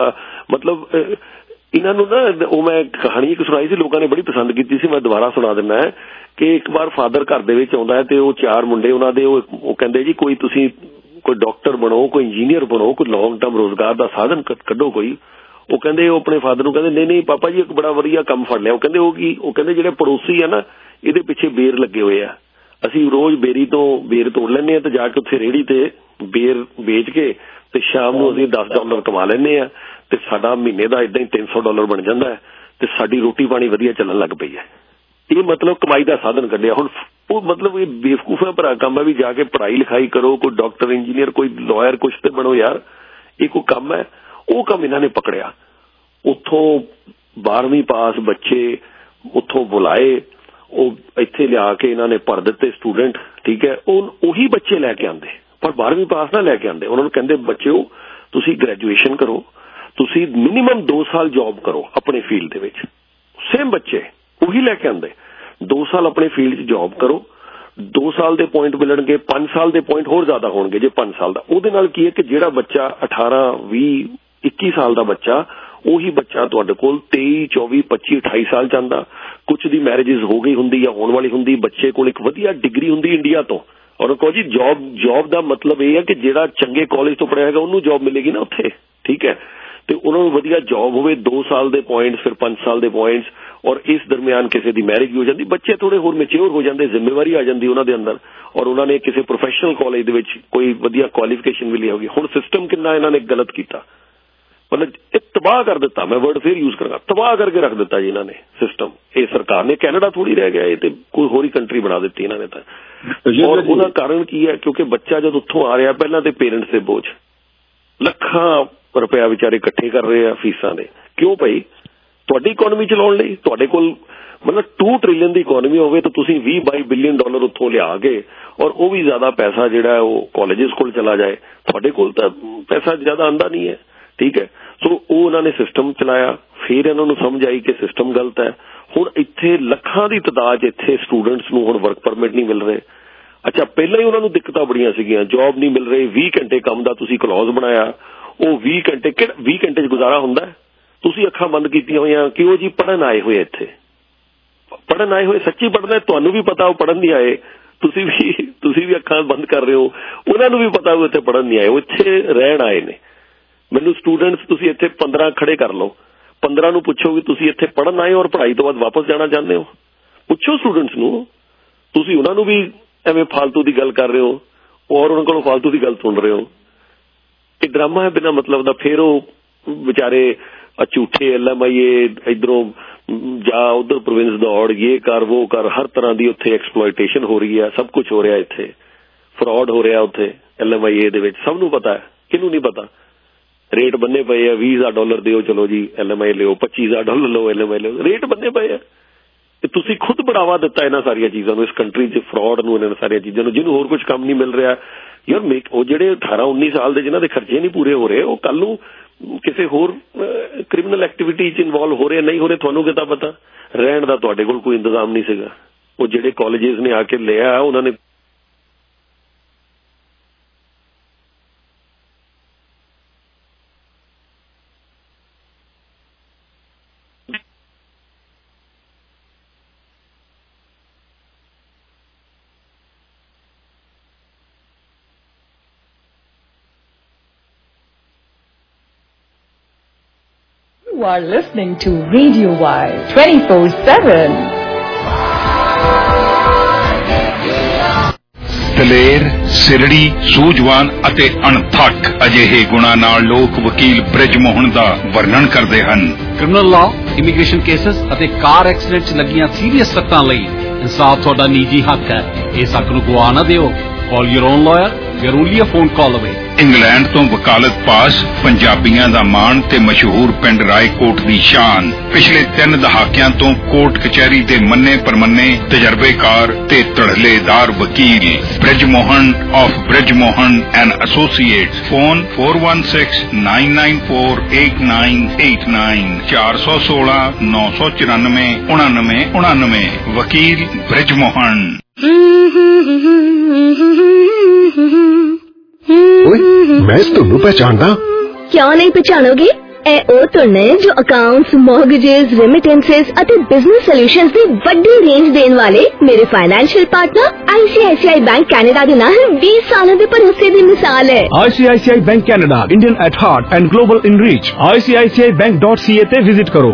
ਮਤਲਬ ਇਹਨਾਂ ਨੂੰ ਨਾ, ਉਹ ਮੈਂ ਕਹਾਣੀ ਇੱਕ ਸੁਣਾਈ ਸੀ, ਲੋਕਾਂ ਨੇ ਬੜੀ ਪਸੰਦ ਕੀਤੀ ਸੀ, ਮੈਂ ਦੁਬਾਰਾ ਸੁਣਾ ਦਿੰਦਾ ਹੈ ਕਿ ਇੱਕ ਵਾਰ ਫਾਦਰ ਘਰ ਦੇ ਵਿੱਚ ਆਉਂਦਾ ਹੈ ਤੇ ਉਹ ਚਾਰ ਮੁੰਡੇ ਉਹਨਾਂ ਦੇ, ਉਹ ਕਹਿੰਦੇ ਜੀ ਕੋਈ ਤੁਸੀਂ ਕੋਈ ਡਾਕਟਰ ਬਣੋ, ਕੋਈ ਇੰਜੀਨੀਅਰ ਬਣੋ, ਕੋਈ ਲੌਂਗ ਟਰਮ ਰੋਜ਼ਗਾਰ ਦਾ ਸਾਧਨ ਕੱਢੋ ਕੋਈ। ਉਹ ਕਹਿੰਦੇ ਉਹ ਆਪਣੇ ਫਾਦਰ ਨੂੰ ਕਹਿੰਦੇ ਨਹੀਂ ਨਹੀਂ ਪਾਪਾ ਜੀ ਇੱਕ ਬੜਾ ਵਧੀਆ ਕੰਮ ਫੜ ਲਿਆ। ਉਹ ਕਹਿੰਦੇ ਉਹ ਕੀ? ਉਹ ਕਹਿੰਦੇ ਜਿਹੜੇ ਪੜੋਸੀ ਆ ਨਾ ਇਹਦੇ ਪਿੱਛੇ ਬੇਰ ਲੱਗੇ ਹੋਏ ਆ, ਅਸੀਂ ਰੋਜ਼ ਬੇਰੀ ਤੋਂ ਬੇਰ ਤੋੜ ਲੈਂਦੇ ਹਾਂ ਤੇ ਜਾ ਕੇ ਉੱਥੇ ਰੇਹੜੀ ਤੇ ਬੇਰ ਵੇਚ ਕੇ ਤੇ ਸ਼ਾਮ ਨੂੰ ਅਸੀਂ ਦਸ ਡਾਲਰ ਕਮਾ ਲੈਂਦੇ ਆ ਤੇ ਸਾਡਾ ਮਹੀਨੇ ਦਾ ਏਦਾਂ ਹੀ ਤਿੰਨ ਸੌ ਡਾਲਰ ਬਣ ਜਾਂਦਾ ਹੈ ਤੇ ਸਾਡੀ ਰੋਟੀ ਪਾਣੀ ਵਧੀਆ ਚੱਲਣ ਲੱਗ ਪਈ ਹੈ। ਇਹ ਮਤਲਬ ਕਮਾਈ ਦਾ ਸਾਧਨ ਕੱਢਿਆ। ਹੁਣ ਉਹ ਮਤਲਬ ਇਹ ਬੇਵਕੂਫਾ ਭਰਾ ਕੰਮ ਹੈ ਵੀ ਜਾ ਕੇ ਪੜ੍ਹਾਈ ਲਿਖਾਈ ਕਰੋ, ਕੋਈ ਡਾਕਟਰ ਇੰਜੀਨੀਅਰ ਕੋਈ ਲਾਇਰ ਕੁਛ ਤੇ ਬਣੋ ਯਾਰ, ਇਹ ਕੋਈ ਕੰਮ ਹੈ। ਉਹ ਕੰਮ ਇਹਨਾਂ ਨੇ ਪਕੜਿਆ। ਉੱਥੋਂ ਬਾਰਵੀਂ ਪਾਸ ਬੱਚੇ ਉੱਥੋਂ ਬੁਲਾਏ, ਉਹ ਇੱਥੇ ਲਿਆ ਕੇ ਇਹਨਾਂ ਨੇ ਭਰ ਦਿੱਤੇ ਸਟੂਡੈਂਟ, ਠੀਕ ਹੈ। ਉਹ ਉਹੀ ਬੱਚੇ ਲੈ ਕੇ ਆਉਂਦੇ ਪਰ ਬਾਰਵੀਂ ਪਾਸ ਨਾ ਲੈ ਕੇ ਆਉਂਦੇ। ਉਹਨਾਂ ਨੂੰ ਕਹਿੰਦੇ ਬੱਚਿਓ ਤੁਸੀਂ ਗ੍ਰੈਜੂਏਸ਼ਨ ਕਰੋ, ਤੁਸੀਂ ਮਿਨੀਮਮ ਦੋ ਸਾਲ ਜੌਬ ਕਰੋ ਆਪਣੇ ਫੀਲਡ ਦੇ ਵਿੱਚ। ਸੇਮ ਬੱਚੇ ਉਹੀ ਲੈ ਕੇ ਆਉਂਦੇ, ਦੋ ਸਾਲ ਆਪਣੇ ਫੀਲਡ 'ਚ ਜੌਬ ਕਰੋ, ਦੋ ਸਾਲ ਦੇ ਪੁਆਇੰਟ ਮਿਲਣਗੇ, ਪੰਜ ਸਾਲ ਦੇ ਪੁਆਇੰਟ ਹੋਰ ਜ਼ਿਆਦਾ ਹੋਣਗੇ ਜੇ ਪੰਜ ਸਾਲ ਦਾ। ਉਹਦੇ ਨਾਲ ਕੀ ਹੈ ਕਿ ਜਿਹੜਾ ਬੱਚਾ ਅਠਾਰਾਂ ਵੀਹ ਇੱਕੀ ਸਾਲ ਦਾ ਬੱਚਾ, ਉਹੀ ਬੱਚਾ ਤੁਹਾਡੇ ਕੋਲ ਤੇਈ ਚੌਵੀ ਪੱਚੀ ਅਠਾਈ ਸਾਲ ਚ ਆਉਂਦਾ। ਕੁਛ ਦੀ ਮੈਰਿਜਿਸ ਹੋ ਗਈ ਹੁੰਦੀ ਜਾਂ ਹੋਣ ਵਾਲੀ ਹੁੰਦੀ, ਬੱਚੇ ਕੋਲ ਇੱਕ ਵਧੀਆ ਡਿਗਰੀ ਹੁੰਦੀ ਇੰਡੀਆ ਤੋਂ। ਔਰ ਕਹੋ ਜੀ ਜੌਬ ਜੌਬ ਦਾ ਮਤਲਬ ਇਹ ਹੈ ਕਿ ਜਿਹੜਾ ਚੰਗੇ ਕਾਲਜ ਤੋਂ ਪੜ੍ਹਿਆ ਹੈਗਾ ਉਹਨੂੰ ਜੌਬ ਮਿਲੇਗੀ ਨਾ ਉੱਥੇ, ਠੀਕ ਹੈ। ਤੇ ਉਹਨਾਂ ਨੂੰ ਵਧੀਆ ਜੌਬ ਹੋਵੇ, ਦੋ ਸਾਲ ਦੇ ਪੁਆਇੰਟਸ ਫਿਰ ਪੰਜ ਸਾਲ ਦੇ ਪੁਆਇੰਟਸ, ਔਰ ਇਸ ਦਰਮਿਆਨ ਕਿਸੇ ਦੀ ਮੈਰਿਜ ਵੀ ਹੋ ਜਾਂਦੀ, ਬੱਚੇ ਥੋੜੇ ਹੋਰ ਮੈਚਿਓਰ ਹੋ ਜਾਂਦੇ, ਜ਼ਿੰਮੇਵਾਰੀ ਆ ਜਾਂਦੀ ਉਹਨਾਂ ਦੇ ਅੰਦਰ, ਔਰ ਉਹਨਾਂ ਨੇ ਕਿਸੇ ਪ੍ਰੋਫੈਸ਼ਨਲ ਕਾਲਜ ਦੇ ਵਿੱਚ ਕੋਈ ਵਧੀਆ ਕੁਆਲੀਫਿਕੇਸ਼ਨ ਵੀ ਲਈ ਹੋਗੀ। ਹੁਣ ਸਿਸਟਮ ਕਿੰਨਾ ਇਹਨਾਂ ਨੇ ਗਲਤ ਕੀਤਾ, ਮਤਲਬ ਇਹ ਤਬਾਹ ਕਰ ਦਿੱਤਾ। ਮੈਂ ਵਰਡ ਫੇਰ ਯੂਜ਼ ਕਰਾਂਗਾ, ਤਬਾਹ ਕਰਕੇ ਰੱਖ ਦਿੱਤਾ ਜੀ ਇਹਨਾਂ ਨੇ ਸਿਸਟਮ। ਇਹ ਸਰਕਾਰ ਨੇ, ਕੈਨੇਡਾ ਥੋੜੀ ਰਹਿ ਗਿਆ, ਇਹ ਤੇ ਕੋਈ ਹੋਰ ਹੀ ਕੰਟਰੀ ਬਣਾ ਦਿੱਤੀ ਇਹਨਾਂ ਨੇ ਤਾਂ। ਔਰ ਉਹਦਾ ਕਾਰਨ ਕੀ ਹੈ? ਕਿਉਂਕਿ ਬੱਚਾ ਜਦ ਉੱਥੋਂ ਆ ਰਿਹਾ, ਪਹਿਲਾਂ ਤੇ ਪੇਰੈਂਟਸ ਦੇ ਬੋਝ, ਲੱਖਾਂ ਰੁਪਇਆ ਵਿਚਾਰੇ ਇਕੱਠੇ ਕਰ ਰਹੇ ਆ ਫੀਸਾਂ ਦੇ। ਕਿਉਂ ਭਾਈ? ਤੁਹਾਡੀ ਇਕੋਨਮੀ ਚਲਾਉਣ ਲਈ। ਤੁਹਾਡੇ ਕੋਲ ਮਤਲਬ ਟੂ ਟ੍ਰਿਲੀਅਨ ਦੀ ਇਕੋਨਮੀ ਹੋਵੇ ਤਾਂ ਤੁਸੀਂ ਵੀਹ ਬਾਈ ਬਿਲੀਅਨ ਡਾਲਰ ਉੱਥੋਂ ਲਿਆ ਕੇ, ਔਰ ਉਹ ਵੀ ਜ਼ਿਆਦਾ ਪੈਸਾ ਜਿਹੜਾ ਉਹ ਕਾਲਜਿਸ ਕੋਲ ਚਲਾ ਜਾਏ। ਤੁਹਾਡੇ ਕੋਲ ਤਾਂ ਪੈਸਾ ਜ਼ਿਆਦਾ ਆਉਂਦਾ ਨਹੀਂ ਹੈ, ਠੀਕ ਹੈ। ਸੋ ਉਹ ਉਹਨਾਂ ਨੇ ਸਿਸਟਮ ਚਲਾਇਆ, ਫਿਰ ਇਹਨਾਂ ਨੂੰ ਸਮਝ ਆਈ ਕਿ ਸਿਸਟਮ ਗਲਤ ਹੈ। ਹੁਣ ਇੱਥੇ ਲੱਖਾਂ ਦੀ ਤਾਦਾਦ ਇੱਥੇ ਸਟੂਡੈਂਟਸ ਨੂੰ ਹੁਣ ਵਰਕ ਪਰਮਿਟ ਨਹੀਂ ਮਿਲ ਰਹੇ। ਅੱਛਾ, ਪਹਿਲਾਂ ਹੀ ਉਹਨਾਂ ਨੂੰ ਦਿੱਕਤਾਂ ਬੜੀਆਂ ਸੀਗੀਆਂ, ਜੌਬ ਨਹੀਂ ਮਿਲ ਰਹੀ, ਵੀਹ ਘੰਟੇ ਕੰਮ ਦਾ ਤੁਸੀਂ ਕਲੌਜ਼ ਬਣਾਇਆ, ਉਹ ਵੀਹ ਘੰਟੇ ਕਿਹੜਾ ਵੀਹ ਘੰਟੇ 'ਚ ਗੁਜ਼ਾਰਾ ਹੁੰਦਾ? ਤੁਸੀਂ ਅੱਖਾਂ ਬੰਦ ਕੀਤੀਆਂ ਹੋਈਆਂ ਕਿ ਉਹ ਜੀ ਪੜ੍ਹਨ ਆਏ ਹੋਏ, ਇੱਥੇ ਪੜ੍ਹਨ ਆਏ ਹੋਏ, ਸੱਚੀ ਪੜ੍ਹਨਾ, ਤੁਹਾਨੂੰ ਵੀ ਪਤਾ ਉਹ ਪੜ੍ਹਨ ਨਹੀਂ ਆਏ, ਤੁਸੀਂ ਵੀ ਤੁਸੀਂ ਵੀ ਅੱਖਾਂ ਬੰਦ ਕਰ ਰਹੇ ਹੋ, ਉਹਨਾਂ ਨੂੰ ਵੀ ਪਤਾ ਉਹ ਇੱਥੇ ਪੜ੍ਹਨ ਨਹੀਂ ਆਏ, ਉਹ ਇੱਥੇ ਰਹਿਣ ਆਏ ਨੇ। ਮੈਨੂੰ ਸਟੂਡੈਂਟਸ ਤੁਸੀਂ ਇੱਥੇ ਪੰਦਰਾਂ ਖੜੇ ਕਰ ਲਓ, ਪੰਦਰਾਂ ਨੂੰ ਪੁੱਛੋ ਕਿ ਤੁਸੀਂ ਇੱਥੇ ਪੜ੍ਹਨ ਆਏ ਔਰ ਪੜ੍ਹਾਈ ਤੋਂ ਬਾਅਦ ਵਾਪਸ ਜਾਣਾ ਚਾਹੁੰਦੇ ਹੋ? ਪੁੱਛੋ ਸਟੂਡੈਂਟਸ ਨੂੰ। ਤੁਸੀਂ ਉਹਨਾਂ ਨੂੰ ਵੀ ਐਵੇਂ ਫਾਲਤੂ ਦੀ ਗੱਲ ਕਰ ਰਹੇ ਹੋ ਔਰ ਉਹਨਾਂ ਕੋਲੋਂ ਫਾਲਤੂ ਦੀ ਗੱਲ ਸੁਣ ਰਹੇ ਹੋ। ਇਹ ਡਰਾਮਾ ਹੈ ਬਿਨਾਂ ਮਤਲਬ ਦਾ। ਫਿਰ ਉਹ ਵਿਚਾਰੇ ਝੂਠੇ ਐਲ ਐਮ ਆਈ ਏ, ਇੱਧਰੋਂ ਜਾ ਉਧਰ ਪ੍ਰੋਵਿੰਸ ਦੌੜ, ਇਹ ਕਰ ਉਹ ਕਰ, ਹਰ ਤਰ੍ਹਾਂ ਦੀ ਉੱਥੇ ਐਕਸਪਲੋਇਟੇਸ਼ਨ ਹੋ ਰਹੀ ਹੈ, ਸਭ ਕੁਝ ਹੋ ਰਿਹਾ, ਇੱਥੇ ਫਰਾਡ ਹੋ ਰਿਹਾ ਉੱਥੇ ਐਲ ਐਮ ਆਈ ਏ ਦੇ ਵਿੱਚ। ਸਭ ਨੂੰ ਪਤਾ ਹੈ, ਕਿਹਨੂੰ ਨਹੀਂ ਪਤਾ? ਰੇਟ ਬੰਨੇ ਪਏ ਆ, ਵੀਹ ਹਜ਼ਾਰ ਡਾਲਰ ਦਿਓ, ਚਲੋ ਜੀ ਐਲ ਐਮ ਆਈ ਲਿਓ, ਪੱਚੀ ਹਜ਼ਾਰ ਡਾਲਰ ਲਓ, ਐਲ ਐਮ ਆਈ ਲਿਓ, ਰੇਟ ਬੰਨੇ ਪਏ ਆ। ਤੇ ਤੁਸੀਂ ਖੁਦ ਬੜਾਵਾ ਦਿੱਤਾ ਇਹਨਾਂ ਸਾਰੀਆਂ ਚੀਜ਼ਾਂ ਨੂੰ, ਇਸ ਕੰਟਰੀ 'ਚ ਫਰਾਡ ਨੂੰ, ਇਹਨਾਂ ਸਾਰੀਆਂ ਚੀਜ਼ਾਂ ਨੂੰ, ਜਿਹਨੂੰ ਹੋਰ ਕੁਝ ਕੰਮ ਨਹੀਂ ਮਿਲ ਰਿਹਾ ਯਾਰ। ਮੇਕ ਉਹ ਜਿਹੜੇ ਅਠਾਰਾਂ ਉੱਨੀ ਸਾਲ ਦੇ ਜਿਹਨਾਂ ਦੇ ਖਰਚੇ ਨਹੀਂ ਪੂਰੇ ਹੋ ਰਹੇ, ਉਹ ਕੱਲ ਨੂੰ ਕਿਸੇ ਹੋਰ ਕ੍ਰਿਮੀਨਲ ਐਕਟੀਵਿਟੀ 'ਚ ਇਨਵੋਲਵ ਹੋ ਰਹੇ ਨਹੀਂ ਹੋ ਰਹੇ, ਤੁਹਾਨੂੰ ਕਿੱਦਾਂ ਪਤਾ? ਰਹਿਣ ਦਾ ਤੁਹਾਡੇ ਕੋਲ ਕੋਈ ਇੰਤਜ਼ਾਮ ਨਹੀਂ ਸੀਗਾ। ਉਹ ਜਿਹੜੇ ਕਾਲਜਿਸ ਨੇ ਆ ਕੇ ਲਿਆ, ਉਹਨਾਂ ਨੇ You are listening to Radio Y twenty-four seven. ਦਲੇਰ, ਸਿਰੜੀ, ਸੂਝਵਾਨ ਅਤੇ ਅਣਥੱਕ ਅਜਿਹੇ ਗੁਣਾਂ ਨਾਲ ਲੋਕ ਵਕੀਲ ਬ੍ਰਿਜ ਮੋਹਨ ਦਾ ਵਰਣਨ ਕਰਦੇ ਹਨ। ਕ੍ਰਿਮੀਨਲ ਲਾਅ, ਇਮੀਗ੍ਰੇਸ਼ਨ ਕੇਸਸ ਅਤੇ ਕਾਰ ਐਕਸੀਡੈਂਟ 'ਚ ਲੱਗੀਆਂ ਸੀਰੀਅਸ ਸੱਟਾਂ ਲਈ ਇਨਸਾਫ ਤੁਹਾਡਾ ਨਿੱਜੀ ਹੱਕ ਹੈ। ਇਸ ਹੱਕ ਨੂੰ ਗਵਾ ਨਾ ਦਿਓ। Call your own lawyer. We are only a phone call away. England ਤੋਂ ਵਕਾਲਤ ਪਾਸ, ਪੰਜਾਬੀਆਂ ਦਾ ਮਾਣ ਤੇ ਮਸ਼ਹੂਰ ਪਿੰਡ ਰਾਏਕੋਟ ਦੀ ਸ਼ਾਨ। ਪਿਛਲੇ ਤਿੰਨ ਦਹਾਕਿਆਂ ਤੋਂ ਕੋਰਟ ਕਚਹਿਰੀ ਦੇ ਮੰਨੇ ਪਰਮੰਨੇ ਤਜਰਬੇਕਾਰ ਤੇ ਧੜਲੇਦਾਰ ਵਕੀਲ Brij Mohan of Brij Mohan and associates. Phone four one six nine nine four eight nine eight nine ਚਾਰ ਸੌ ਸੋਲਾਂ ਨੌ ਸੌ ਚੁਰਾਨਵੇਂ ਉਣਾਨਵੇਂ ਉਣਾਨਵੇਂ। ਵਕੀਲ ਬ੍ਰਿਜ ਮੋਹਨ। ਓਏ ਮੈਂ ਤੁਹਾਨੂੰ ਪਛਾਣਦਾ। ਕਿਉਂ ਨਹੀਂ ਪਛਾਣੋਗੇ? ਇਹ ਉਹ ਧੁਨ ਹੈ ਜੋ ਅਕਾਊਂਟਸ, ਮੌਰਗੇजेस, ਰੈਮਿਟੈਂਸਸ ਅਤੇ ਬਿਜ਼ਨਸ ਸੋਲੂਸ਼ਨਸ ਦੀ ਵੱਡੀ ਰੇਂਜ ਦੇਣ ਵਾਲੇ ਮੇਰੇ financial partner I C I C I bank Canada ਦੇ ਨਾਲ ਵੀਹ ਸਾਲਾਂ ਦੇ ਭਰੋਸੇ ਦੀ ਮਿਸਾਲ ਹੈ। I C I C I bank Canada, Indian at heart and global in reach. I C I C I bank dot C A ਤੇ ਵਿਜ਼ਿਟ ਕਰੋ, ਜਾਂ I C I C I bank Kitchener Waterloo ਤੇ ਜ਼ਰੂਰ ਆਓ।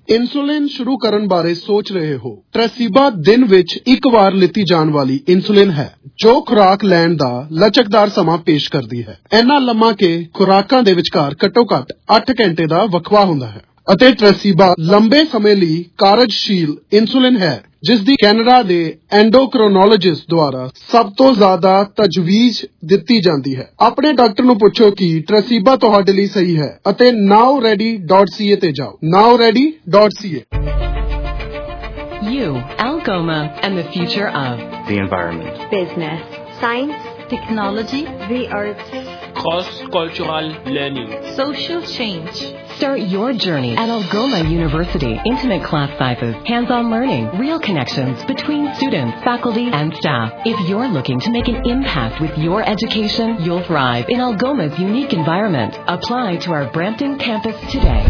Insulin शुरू करन बारे सोच रहे हो? ट्रेसीबा दिन विच एक बार लिती जान वाली इंसुलिन है जो खुराक लैण दा लचकदार समा पेश करदी है। इन्ना लम्मा के खुराकां दे विचकार घट्टो घੱਟ ਅੱਠ घंटे दा वकफा हुंदा है ਅਤੇ ट्रेसीबा लंबे समय ਲਈ ਕਾਰਜਸ਼ੀਲ इंसुलिन है जिस दी कैनेडा दे एंडोक्रोनोलॉजिस्ट द्वारा सब तो ज्यादा तजवीज ਦਿੱਤੀ ਜਾਂਦੀ ਹੈ। ਆਪਣੇ ਡਾਕਟਰ ਨੂੰ ਪੁੱਛੋ ਕਿ ट्रेसीबा ਤੁਹਾਡੇ ਲਈ ਸਹੀ ਹੈ ਅਤੇ now ready dot c a ਤੇ ਜਾਓ। now ready dot c a You, Algoma, and the future of the environment, business, science, technology, the arts, cross-cultural learning, social change. Start your journey at Algoma University. Intimate class sizes, hands-on learning, real connections between students, faculty, and staff. If you're looking to make an impact with your education, you'll thrive in Algoma's unique environment. Apply to our Brampton campus today.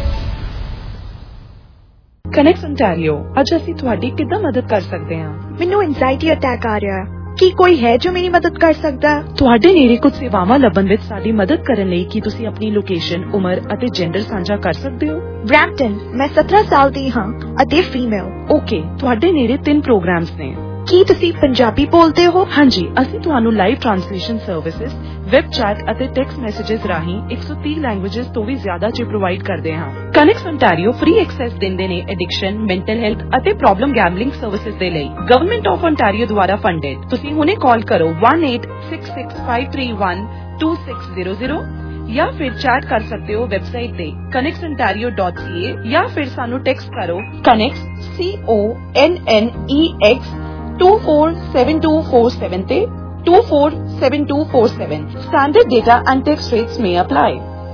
Connect ontario ਅੱਜ ਅਸੀਂ ਤੁਹਾਡੀ ਕਿੱਦਾਂ ਮਦਦ ਕਰ ਸਕਦੇ ਹਾਂ? ਮੈਨੂੰ anxiety attack ਆ ਰਿਹਾ ਹੈ। ਕੀ ਕੋਈ ਹੈ ਜੋ ਮੇਰੀ ਮਦਦ ਕਰ ਸਕਦਾ ਹੈ? ਤੁਹਾਡੇ ਨੇੜੇ ਕੁਝ ਸੇਵਾਵਾਂ ਲੱਭਣ ਵਿੱਚ ਸਾਡੀ ਮਦਦ ਕਰਨ ਲਈ ਕੀ ਤੁਸੀਂ ਆਪਣੀ ਲੋਕੇਸ਼ਨ, ਉਮਰ ਅਤੇ ਜੈਂਡਰ ਸਾਂਝਾ ਕਰ ਸਕਦੇ ਹੋ? ਬ੍ਰੈਂਪਟਨ, ਮੈਂ ਸत्रह ਸਾਲ ਦੀ ਹਾਂ ਅਤੇ ਫੀਮੇਲ। ਓਕੇ, ਤੁਹਾਡੇ ਨੇੜੇ ਤਿੰਨ ਪ੍ਰੋਗਰਾਮਸ ਨੇ। ਕੀ ਤੁਸੀਂ ਪੰਜਾਬੀ ਬੋਲਦੇ ਹੋ? ਹਾਂਜੀ, ਅਸੀਂ ਤੁਹਾਨੂੰ live translation services, web chat ਅਤੇ ਟੈਕਸਟ ਮੈਸੇजेस ਰਾਹੀਂ ਇੱਕ ਸੌ ਤੀਹ ਲੈਂਗੁਏਜਸ ਤੋਂ ਵੀ ਜ਼ਿਆਦਾ ਚ ਪ੍ਰੋਵਾਈਡ ਕਰਦੇ ਹਾਂ। ਕਨੈਕਟ ontario ਫ੍ਰੀ ਐਕਸੈਸ ਦਿੰਦੇ ਨੇ ਐਡਿਕਸ਼ਨ, ਮੈਂਟਲ ਹੈਲਥ ਅਤੇ ਪ੍ਰੋਬਲਮ ਗੈਂਬਲਿੰਗ ਸਰਵਿਸਿਜ਼ ਦੇ ਲਈ। ਗਵਰਨਮੈਂਟ ਆਫ ontario ਦੁਆਰਾ ਫੰਡਡ। ਤੁਸੀਂ ਹੁਣੇ ਕਾਲ ਕਰੋ one eight six six five three one two six zero zero ਜਾਂ ਫਿਰ ਚੈਟ ਕਰ ਸਕਦੇ ਹੋ ਵੈਬਸਾਈਟ ਤੇ connect ontario dot c a ਜਾਂ ਫਿਰ ਸਾਨੂੰ ਟੈਕਸਟ ਕਰੋ connect c o n n e x two four seven two four seven ਤੇ two four seven two four seven. Standard data and text rates may apply.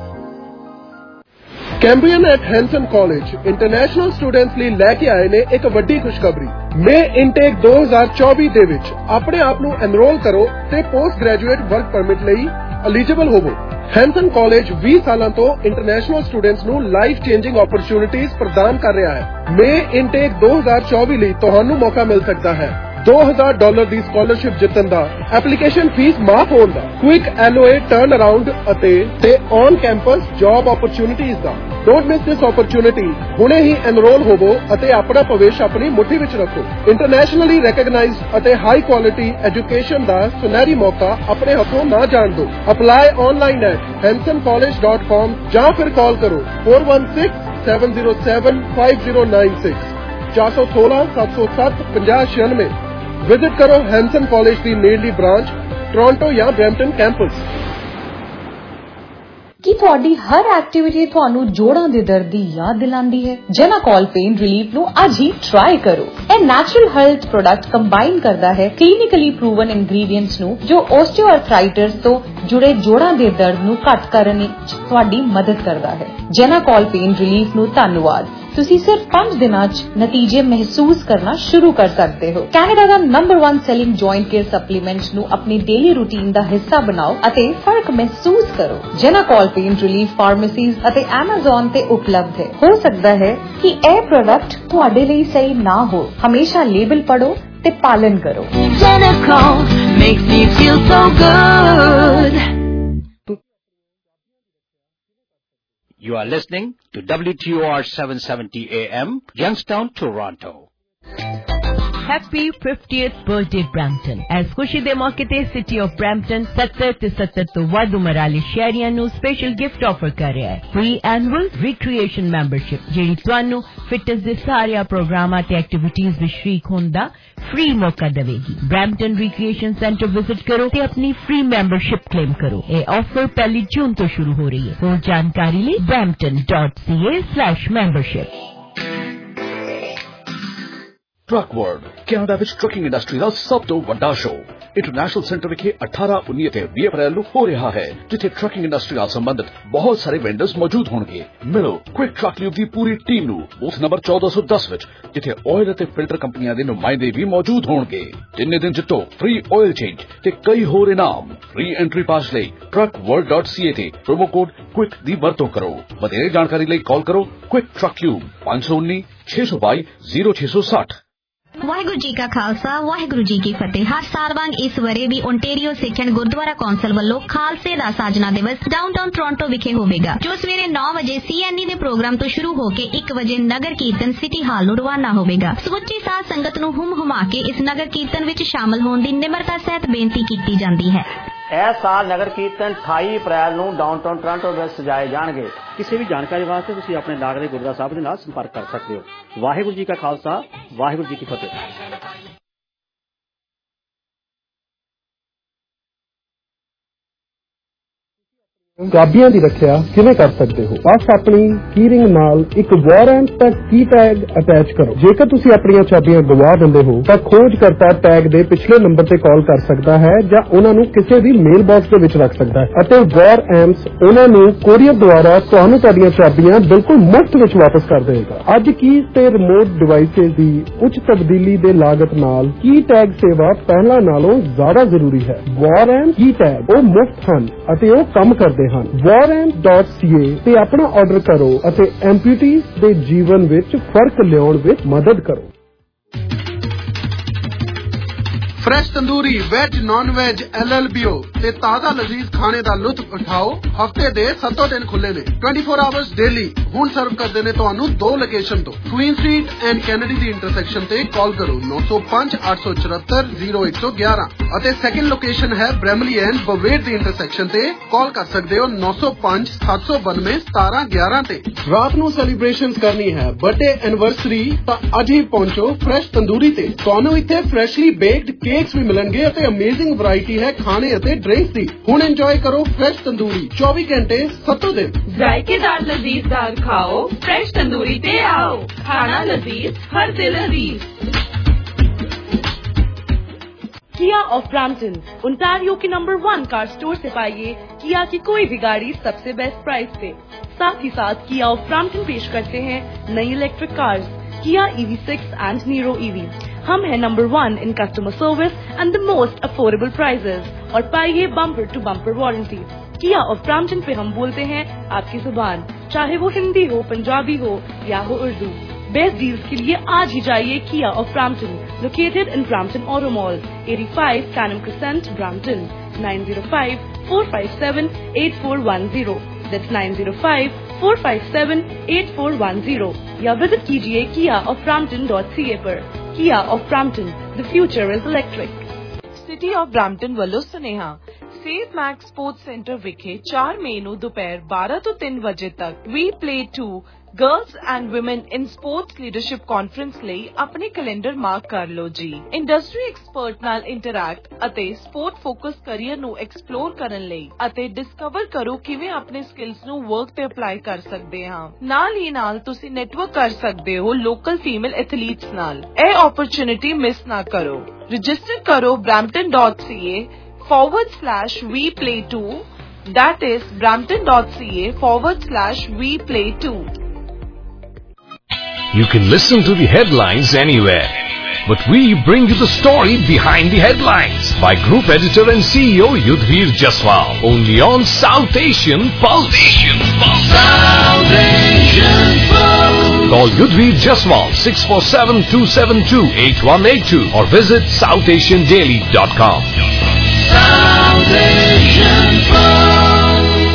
Cambrian at Henson college international students ਲਈ ਲੈ ਕੇ ਆਏ ਨੇ ਇੱਕ ਵੱਡੀ ਖੁਸ਼ਖਬਰੀ। ਮੇ intake ਦੋ ਹਜ਼ਾਰ ਚੌਵੀ ਦੇ ਵਿੱਚ ਆਪਣੇ ਆਪ ਨੂੰ ਐਨਰੋਲ ਕਰੋ ਤੇ ਪੋਸਟ ਗ੍ਰੈਜੂਏਟ ਵਰਕ ਪਰਮਿਟ ਲਈ ਐਲੀਜੀਬਲ ਹੋਵੋ। ਹੈਂਸਨ ਕਾਲਜ ਵੀਹ ਸਾਲਾਂ ਤੋਂ ਇੰਟਰਨੈਸ਼ਨਲ ਸਟੂਡੈਂਟਸ ਨੂੰ ਲਾਈਫ ਚੇਂਜਿੰਗ ਓਪਰਚੁਨਿਟੀਜ਼ ਪ੍ਰਦਾਨ ਕਰ ਰਿਹਾ ਹੈ। ਮੇ ਇਨਟੇਕ ਦੋ ਹਜ਼ਾਰ ਚੌਵੀ ਲਈ ਤੁਹਾਨੂੰ ਮੌਕਾ ਮਿਲ ਸਕਦਾ ਹੈ दो हज़ार डॉलर ਦੀ ਸਕਾਲਰਸ਼ਿਪ ਜਿੱਤਣ ਦਾ, ਐਪਲੀਕੇਸ਼ਨ ਫੀਸ ਮਾਫ ਹੋਣ ਦਾ, quick L O A turn around ਅਤੇ ਤੇ ਔਨ ਕੈਂਪਸ ਜੌਬ ਓਪਰਚੁਨਿਟੀਜ਼ ਦਾ। Don't miss this opportunity. ਹੁਣੇ ਹੀ ਐਨਰੋਲ ਹੋਵੋ ਅਤੇ ਆਪਣਾ ਭਵਿੱਖ ਆਪਣੀ ਮੁੱਠੀ ਵਿੱਚ ਰੱਖੋ। ਇੰਟਰਨੈਸ਼ਨਲੀ ਰੈਕਗਨਾਈਜ਼ਡ ਅਤੇ ਹਾਈ ਕੁਆਲਿਟੀ ਐਜੂਕੇਸ਼ਨ ਦਾ ਸੁਨਹਿਰੀ ਮੌਕਾ ਆਪਣੇ ਹੱਥੋਂ ਨਾ ਜਾਣ ਦਿਓ। Apply online at henson college dot com ਜਾਂ ਫਿਰ ਕਾਲ ਕਰੋ four one six seven zero seven five zero nine six ਚਾਰ ਸੌ ਸੋਲਾਂ ਸੱਤ ਸੌ ਸੱਤ ਪੰਜਾਹ ਛਿਆਨਵੇਂ। ਵਿਜ਼ਿਟ ਕਰੋ ਹੈਂਸਨ ਕਾਲਜ ਦੀ ਨੇੜਲੀ ਬ੍ਰਾਂਚ ਟੋਰਾਂਟੋ ਜਾਂ ਬ੍ਰੈਂਪਟਨ ਕੈਂਪਸ। ਕੀ ਤੁਹਾਡੀ ਹਰ ਐਕਟੀਵਿਟੀ ਤੁਹਾਨੂੰ ਜੋੜਾਂ ਦੇ ਦਰਦ ਦੀ ਯਾਦ ਦਿਲਾਉਂਦੀ ਹੈ? ਜੈਨਾਕੋਲ ਪੇਨ ਰਿਲੀਫ ਨੂੰ ਅੱਜ ਹੀ ਟਰਾਈ ਕਰੋ। ਇਹ ਨੈਚੁਰਲ ਹੈਲਥ ਪ੍ਰੋਡਕਟ ਕੰਬਾਈਨ ਕਰਦਾ ਹੈ ਕਲੀਨਿਕਲੀ ਪ੍ਰੂਵਨ ਇੰਗਰੀਡੀਐਂਟਸ ਨੂੰ ਜੋ ਓਸਟੀਓਆਰਥਰਾਈਟਿਸ ਤੋਂ ਜੁੜੇ ਜੋੜਾਂ ਦੇ ਦਰਦ ਨੂੰ ਘੱਟ ਕਰਨ ਵਿੱਚ ਤੁਹਾਡੀ ਮਦਦ ਕਰਦਾ ਹੈ। ਜੈਨਾਕੋਲ ਪੇਨ ਰਿਲੀਫ ਨੂੰ ਧੰਨਵਾਦ। ਤੁਸੀਂ ਸਿਰਫ ਪੰਜ ਦਿਨਾਂ 'ਚ ਨਤੀਜੇ ਮਹਿਸੂਸ ਕਰਨਾ ਸ਼ੁਰੂ ਕਰ ਸਕਦੇ ਹੋ। ਕੈਨੇਡਾ ਦਾ ਨੰਬਰ ਇੱਕ ਸੈਲਿੰਗ ਜੁਆਇੰਟ ਕੇਅਰ ਸਪਲੀਮੈਂਟਸ ਨੂੰ ਆਪਣੀ ਡੇਲੀ ਰੂਟੀਨ ਦਾ ਹਿੱਸਾ ਬਣਾਓ ਅਤੇ ਫਰਕ ਮਹਿਸੂਸ ਕਰੋ। ਜੈਨਾਕੋਲ ਪੇਨ ਰਿਲੀਫ ਫਾਰਮੇਸੀਜ਼ ਅਤੇ ਐਮਾਜ਼ਨ ਤੇ ਉਪਲਬਧ ਹੈ। ਹੋ ਸਕਦਾ ਹੈ ਕਿ ਇਹ ਪ੍ਰੋਡਕਟ ਤੁਹਾਡੇ ਲਈ ਸਹੀ ਨਾ ਹੋ। ਹਮੇਸ਼ਾ ਲੇਬਲ ਪੜੋ ਤੇ ਪਾਲਣ ਕਰੋ। Jenacol makes me feel so good. You are listening to W T O R seven seventy A M, Youngstown, Toronto. Happy fiftieth birthday Brampton। ਇਸ ਖੁਸ਼ੀ ਦੇ ਮੌਕੇ ਤੇ ਸਿਟੀ ਆਫ ਬ੍ਰੈਂਪਟਨ ਸੱਤਰ ਤੇ ਸੱਤਰ ਤੋਂ ਵੱਧ ਉਮਰ ਵਾਲੇ ਸ਼ਹਿਰੀਆਂ ਨੂੰ ਸਪੈਸ਼ਲ ਗਿਫਟ ਆਫਰ ਕਰ ਰਿਹਾ ਹੈ। ਫ੍ਰੀ ਐਨੂਅਲ ਰਿਕ੍ਰੀਏਸ਼ਨ ਮੈਂਬਰਸ਼ਿਪ ਜਿਹੜੀ ਤੁਹਾਨੂੰ ਫਿਟਨੈਸ ਦੇ ਸਾਰੇ ਪ੍ਰੋਗਰਾਮਾਂ ਤੇ ਐਕਟੀਵਿਟੀਜ਼ ਵਿੱਚ ਸ਼ਰੀਕ ਹੋਣ ਦਾ ਫ੍ਰੀ ਮੌਕਾ ਦੇਵੇਗੀ। ਬ੍ਰੈਂਪਟਨ ਰਿਕ੍ਰੀਏਸ਼ਨ ਸੈਂਟਰ ਵਿਜ਼ਿਟ ਕਰੋ ਤੇ ਆਪਣੀ ਫ੍ਰੀ ਮੈਂਬਰਸ਼ਿਪ ਕਲੇਮ ਕਰੋ। ਇਹ ਆਫਰ ਪਹਿਲੀ ਜੂਨ ਤੋਂ ਸ਼ੁਰੂ ਹੋ ਰਹੀ ਹੈ। ਹੋਰ ਜਾਣਕਾਰੀ ਲਈ brampton dot c a slash membership। Truck world Canada ਵਿੱਚ ਟਰੱਕਿੰਗ ਇੰਡਸਟਰੀ ਦਾ ਸਭ ਤੋਂ ਵੱਡਾ ਸ਼ੋਅ ਇੰਟਰਨੈਸ਼ਨਲ ਸੈਂਟਰ ਵਿਖੇ ਅਠਾਰਾਂ ਉੱਨੀ ਤੇ ਵੀਹ ਅਪ੍ਰੈਲ ਨੂੰ ਹੋ ਰਿਹਾ ਹੈ, ਜਿੱਥੇ ਟਰੱਕਿੰਗ ਇੰਡਸਟਰੀ ਨਾਲ ਸੰਬੰਧਿਤ ਬਹੁਤ ਸਾਰੇ ਵੈਂਡਰਸ ਮੌਜੂਦ ਹੋਣਗੇ। ਮਿਲੋ ਕੁਇਕ ਟਰੱਕ ਲਿਵ ਦੀ ਪੂਰੀ ਟੀਮ ਨੂੰ ਬੂਥ ਨੰਬਰ ਚੌਦਾਂ ਸੌ ਦਸ ਵਿੱਚ, ਜਿੱਥੇ ਆਇਲ ਅਤੇ ਫਿਲਟਰ ਕੰਪਨੀਆਂ ਦੇ ਨੁਮਾਇੰਦੇ ਵੀ ਮੌਜੂਦ ਹੋਣਗੇ। ਤਿੰਨੇ ਦਿਨ ਜਿੱਤੋ ਫ੍ਰੀ ਆਇਲ ਚੇਂਜ ਤੇ ਕਈ ਹੋਰ ਇਨਾਮ। ਫ੍ਰੀ ਐਂਟਰੀ ਪਾਸ ਲਈ truck world dot C A ਤੇ ਪ੍ਰੋਮੋ ਕੋਡ ਕੁਇਕ ਦੀ ਵਰਤੋਂ ਕਰੋ। ਵਧੇਰੇ ਜਾਣਕਾਰੀ ਲਈ ਕਾਲ ਕਰੋ ਕੁਇਕ ਟਰੱਕ ਲਿਵ ਪੰਜ ਸੌ ਉੱਨੀ ਛੇ ਸੌ ਬਾਈ ਜ਼ੀਰੋ ਛੇ ਸੌ ਸੱਠ। ਵਾਹਿਗੁਰੂ ਜੀ ਕਾ ਖਾਲਸਾ ਵਾਹਿਗੁਰੂ ਜੀ ਕੀ ਫਤਿਹ। ਹਰ ਸਾਲ ਵਾਂਗ ਇਸ ਵਰੇ ਵੀ Ontario Sikh and Gurdwara council ਵੱਲੋਂ ਖਾਲਸੇ ਦਾ ਸਾਜਨਾ ਦਿਵਸ ਡਾਊਨਟਾਊਨ ਟੋਰਾਂਟੋ ਵਿਖੇ ਹੋਵੇਗਾ, ਜੋ ਸਵੇਰੇ ਨੌ ਵਜੇ ਸੀ ਐਨ ਈ ਦੇ ਪ੍ਰੋਗਰਾਮ ਤੋਂ ਸ਼ੁਰੂ ਹੋ ਕੇ ਇੱਕ ਵਜੇ ਨਗਰ ਕੀਰਤਨ ਸਿਟੀ ਹਾਲ ਨੂੰ ਰਵਾਨਾ ਹੋਵੇਗਾ। ਸਮੁੱਚੀ ਸਾਧ ਸੰਗਤ ਨੂੰ ਹੁਮ ਹੁਮਾ ਕੇ ਇਸ ਨਗਰ ਕੀਰਤਨ ਵਿੱਚ ਸ਼ਾਮਲ ਹੋਣ ਦੀ ਨਿਮਰਤਾ ਸਹਿਤ ਬੇਨਤੀ ਕੀਤੀ ਜਾਂਦੀ ਹੈ। ਇਸ ਸਾਲ ਨਗਰ ਕੀਰਤਨ ਅਠਾਈ ਅਪ੍ਰੈਲ ਨੂੰ ਡਾਊਨਟਾਊਨ ਟੋਰਾਂਟੋ ਵਿੱਚ ਸਜਾਏ ਜਾਣਗੇ। ਕਿਸੇ ਵੀ ਜਾਣਕਾਰੀ ਵਾਸਤੇ ਤੁਸੀਂ ਆਪਣੇ ਲਾਗਲੇ ਗੁਰਦੁਆਰਾ ਸਾਹਿਬ ਦੇ ਨਾਲ ਸੰਪਰਕ ਕਰ ਸਕਦੇ ਹੋ। ਵਾਹਿਗੁਰੂ ਜੀ ਕਾ ਖਾਲਸਾ ਵਾਹਿਗੁਰੂ ਜੀ ਕੀ ਫਤਿਹ। ਚਾਬੀਆਂ ਦੀ ਰੱਖਿਆ ਕਿਵੇਂ ਕਰ ਸਕਦੇ ਹੋ? ਬਸ ਆਪਣੀ ਕੀਰਿੰਗ ਨਾਲ ਇੱਕ ਵਾਰੰਟ ਤੱਕ ਕੀ ਟੈਗ ਅਟੈਚ ਕਰੋ। ਜੇਕਰ ਤੁਸੀਂ ਆਪਣੀਆਂ ਚਾਬੀਆਂ ਗਵਾ ਦਿੰਦੇ ਹੋ ਤਾਂ ਖੋਜਕਰਤਾ ਟੈਗ ਦੇ ਪਿਛਲੇ ਨੰਬਰ ਤੇ ਕਾਲ ਕਰ ਸਕਦਾ ਹੈ ਜਾਂ ਉਹਨਾਂ ਨੂੰ ਕਿਸੇ ਵੀ ਮੇਲ ਬਾਕਸ ਦੇ ਵਿੱਚ ਰੱਖ ਸਕਦਾ ਹੈ ਅਤੇ ਵਾਰ ਐਮਸ ਉਹਨਾਂ ਨੂੰ ਕੋਰੀਅਰ ਦੁਆਰਾ ਤੁਹਾਨੂੰ ਤੁਹਾਡੀਆਂ ਚਾਬੀਆਂ ਬਿਲਕੁਲ ਮੁਫਤ ਵਿੱਚ ਵਾਪਸ ਕਰ ਦੇਵੇਗਾ। ਅੱਜ ਕੀਜ਼ ਤੇ ਰਿਮੋਟ ਡਿਵਾਈਸਿਸ ਦੀ ਉੱਚ ਤਬਦੀਲੀ ਦੇ ਲਾਗਤ ਨਾਲ ਕੀ ਟੈਗ ਸੇਵਾ ਪਹਿਲਾਂ ਨਾਲੋਂ ਜ਼ਿਆਦਾ ਜ਼ਰੂਰੀ ਹੈ। ਵਾਰ ਐਮ ਕੀ ਟੈਗ ਉਹ ਮੁਫਤ ਹਨ ਅਤੇ ਉਹ ਕੰਮ ਕਰਦੇ ਵਾਰਐਮ ਡਾਟ ਸੀ ਏ ਤੇ ਆਪਣਾ ਆਰਡਰ ਕਰੋ ਅਤੇ ਐਮਪੂਟੀਜ਼ ਦੇ ਜੀਵਨ ਵਿੱਚ ਫਰਕ ਲਿਆਉਣ ਵਿੱਚ ਮਦਦ ਕਰੋ। Fresh tandoori veg non veg L L B O ਤੇ ਤਾਜ਼ਾ ਲਜ਼ੀਜ਼ ਖਾਣੇ ਦਾ ਲੁਤਫ ਉਠਾਓ। ਹਫਤੇ ਦੇ ਸੱਤੋਂ ਦਿਨ ਖੁੱਲੇ ਨੇ, ਚੌਵੀ ਆਵਰਸ ਡੇਲੀ। ਹੁਣ ਸਰਵ ਕਰਦੇ ਨੇ ਤੁਹਾਨੂੰ ਦੋ ਲੋਕੇਸ਼ਨ ਤੋਂ, ਕੁਈਨ ਸਟਰੀਟ ਐਂਡ ਕੈਨੇਡੀ ਦੀ ਇੰਟਰਸੈਕਸ਼ਨ ਤੇ ਕਾਲ ਕਰੋ ਨੌ ਸੌ ਪੰਜ ਅੱਠ ਸੌ ਚੁਹੱਤਰ ਜ਼ੀਰੋ ਇੱਕ ਸੌ ਗਿਆਰਾਂ ਅਤੇ ਸੈਕਿੰਡ ਲੋਕੇਸ਼ਨ ਹੈ ਬ੍ਰੈਮਲੀ ਐਂਡ ਬਵੇਟ ਦੀ ਇੰਟਰਸੈਕਸ਼ਨ ਤੇ ਕਾਲ ਕਰ ਸਕਦੇ ਹੋ ਨੌ ਸੌ ਪੰਜ ਸੱਤ ਸੌ ਬਾਨਵੇਂ ਸਤਾਰਾਂ ਗਿਆਰਾਂ ਤੇ। ਰਾਤ ਨੂੰ ਸੈਲੀਬ੍ਰੇਸ਼ਨ ਕਰਨੀ ਹੈ, ਬਰਥਡੇ ਐਨਵਰਸਰੀ, ਤਾਂ ਅੱਜ ਹੀ ਪਹੁੰਚੋ ਫਰੈਸ਼ ਤੰਦੂਰੀ ਤੇ। ਤੁਹਾਨੂੰ ਇੱਥੇ ਫਰੈਸ਼ਲੀ ਬੇਕਡ ਕੇਕਸ ਵੀ ਮਿਲਣਗੇ ਅਤੇ ਅਮੇਜ਼ਿੰਗ ਵੈਰਾਈਟੀ ਹੈ ਖਾਣੇ ਅਤੇ ਡਰਿੰਕਸ ਦੀ। ਹੁਣ ਇੰਜੋਏ ਕਰੋ ਫਰੈਸ਼ ਤੰਦੂਰੀ ਚੌਵੀ ਘੰਟੇ ਸੱਤੋਂ ਦਿਨ। ਜ਼ਾਇਕੇਦਾਰ ਲਜ਼ੀਜ਼ਦਾਰ ਖਾਓ, ਫਰੈਸ਼ ਤੰਦੂਰੀ ਤੇ आओ। खाना लजीज हर दिल अजीज। किया ऑफ ब्रैम्पटन ओंटारियो के नंबर वन कार स्टोर से पाइए किया की कोई भी गाड़ी सबसे बेस्ट प्राइस पे। साथ ही साथ किया ऑफ ब्रैम्पटन पेश करते हैं नई electric cars Kia E V six and Niro E V. हम हैं number one in customer service and the most affordable prices और पाइए bumper to bumper warranty. Kia of Brampton पे हम बोलते हैं आपकी जुबान, चाहे वो हिंदी हो, पंजाबी हो या हो उर्दू। बेस्ट डील्स के लिए आज ही जाइए Kia of Brampton, located in Brampton auto mall, eighty-five Canham Crescent, Brampton, nine zero five four five seven eight four one zero। That's nine zero five four five seven eight four one zero। या visit कीजिए Kia of Brampton dot C A पर। Kia of Brampton, the future is electric. City of Brampton ਵੱਲੋਂ ਸੁਨੇਹਾ। Safe Max sports centre ਵਿਖੇ ਚਾਰ ਮਈ ਨੂੰ ਦੁਪਹਿਰ ਬਾਰਾਂ ਤੋਂ ਤਿੰਨ ਵਜੇ ਤੱਕ ਵੀ play to girls and women in sports leadership conference ਲਈ ਆਪਣੇ ਕੈਲੰਡਰ ਮਾਰਕ ਕਰ ਲਓ ਜੀ। ਇੰਡਸਟਰੀ ਐਕਸਪਰਟ ਨਾਲ ਇੰਟਰੈਕਟ ਅਤੇ ਸਪੋਰਟ ਫੋਕਸ ਕੈਰੀਅਰ ਨੂੰ ਐਕਸਪਲੋਰ ਕਰਨ ਲਈ ਅਤੇ ਡਿਸਕਵਰ ਕਰੋ ਕਿਵੇਂ ਆਪਣੇ ਸਕਿੱਲਸ ਨੂੰ ਵਰਕ ਤੇ ਅਪਲਾਈ ਕਰ ਸਕਦੇ ਹਾਂ। ਨਾਲ ਹੀ ਨਾਲ ਤੁਸੀਂ ਨੈਟਵਰਕ ਕਰ ਸਕਦੇ ਹੋ ਲੋਕਲ ਫੀਮੇਲ ਐਥਲੀਟਸ ਨਾਲ। ਇਹ ਓਪਰਚੁਨਿਟੀ ਮਿਸ ਨਾ ਕਰੋ। ਰਜਿਸਟਰ ਕਰੋ brampton dot c a forward slash we play two, that is brampton dot c a forward slash we play two. You can listen to the headlines anywhere, but we bring you the story behind the headlines by Group Editor and C E O Yudhvir Jaswal, only on South Asian Pulse. South Asian Pulse. Call Yudhvir Jaswal six four seven two seven two eight one eight two or visit south asian daily dot com. South Asian Pulse.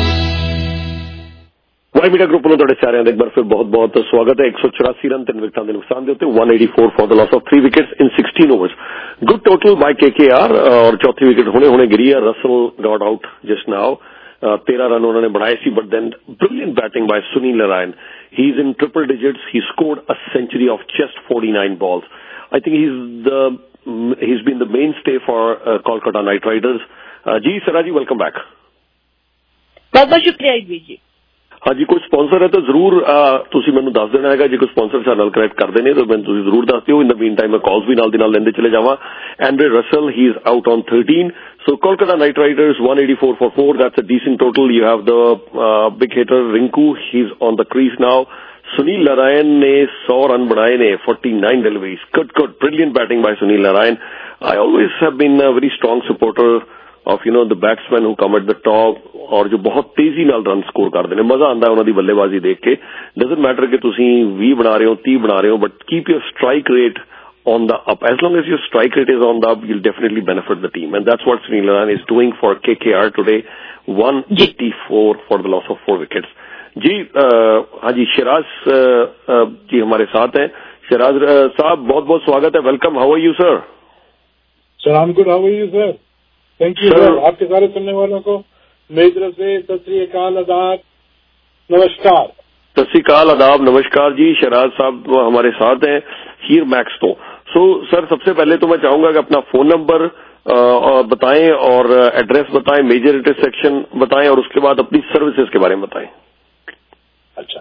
Y media group ਨੂੰ ਤੁਹਾਡੇ ਸਾਰਿਆਂ ਦਾ ਇੱਕ ਵਾਰ ਫਿਰ ਬਹੁਤ ਬਹੁਤ ਸਵਾਗਤ ਹੈ। ਇੱਕ ਸੌ ਚੁਰਾਸੀ ਰਨ ਤਿੰਨ ਵਿਕਟਾਂ ਦੇ ਨੁਕਸਾਨ ਦੇ ਉੱਤੇ one eighty-four for the loss of three wickets in sixteen overs। Good total by K K are और चौथी विकेट हुणे हुणे गिरी है। Russell got out just now. तेरह रन उन्होंने बनाए सी, but then brilliant batting by Sunil Narayan. He is in triple digits. He scored a century of just forty-nine balls. I think he's the he's been the mainstay for uh, Kolkata Knight Riders. Uh, जी सराजी, welcome back. बहुत बहुत शुक्रिया जी। हाँ जी, कोई sponsor है तो जरूर ਤੁਸੀਂ ਮੈਨੂੰ ਦੱਸ ਦੇਣਾ ਹੈਗਾ। ਜੇ ਕੋਈ ਸਪਾਂਸਰ ਸਾਡੇ ਨਾਲ ਕਨੈਕਟ ਕਰਦੇ ਨੇ ਤਾਂ ਮੈਨੂੰ ਤੁਸੀਂ ਜ਼ਰੂਰ ਦੱਸ ਦਿਓ। ਇਨ ਦ ਮੀਨ ਟਾਈਮ ਮੈਂ ਕਾਲਸ ਵੀ ਨਾਲ ਦੀ ਨਾਲ ਲੈਂਦੇ ਚਲੇ ਜਾਵਾਂ। Andre Russell, he is out on thirteen। So Kolkata Knight Riders one eighty-four for four. That's a decent total. You have the uh, big hitter Rinku. He's on the crease now. Sunil Narayan ने one hundred run बनाए ने, forty-nine deliveries. Good, good, brilliant batting by Sunil Narayan. I always have been a very strong supporter of you know the batsmen who come at the top और जो बहुत तेजी नाल run score करते हैं। मजा आता है उन्होंने बल्लेबाजी देख के। डजंट मैटर कि तुसी twenty बना रहे हो, thirty बना रहे हो, but keep your strike rate on the up. As long as your strike rate is on the up, you'll definitely benefit the team. And that's what Sunil Narine is doing for K K R today. one eighty-four for the loss of four wickets. जी हाँ जी, शिराज जी हमारे साथ हैं. शिराज साहब बहुत बहुत स्वागत है. Welcome. How are you sir? Sir I am good. How are you sir? Thank you sir. आपके सारे सुनने वालों को मेरी तरफ से सत श्री अकाल, आदाब, नमस्कार. सत श्री अकाल, आदाब, नमस्कार जी. शिराज साहब हमारे साथ हैं हीर मैक्स तो. सो सर सबसे पहले तो मैं चाहूंगा कि अपना फोन नंबर बताएं और एड्रेस बताएं, मेजर इंटरसेक्शन बताएं और उसके बाद अपनी सर्विसेज के बारे में बताएं. अच्छा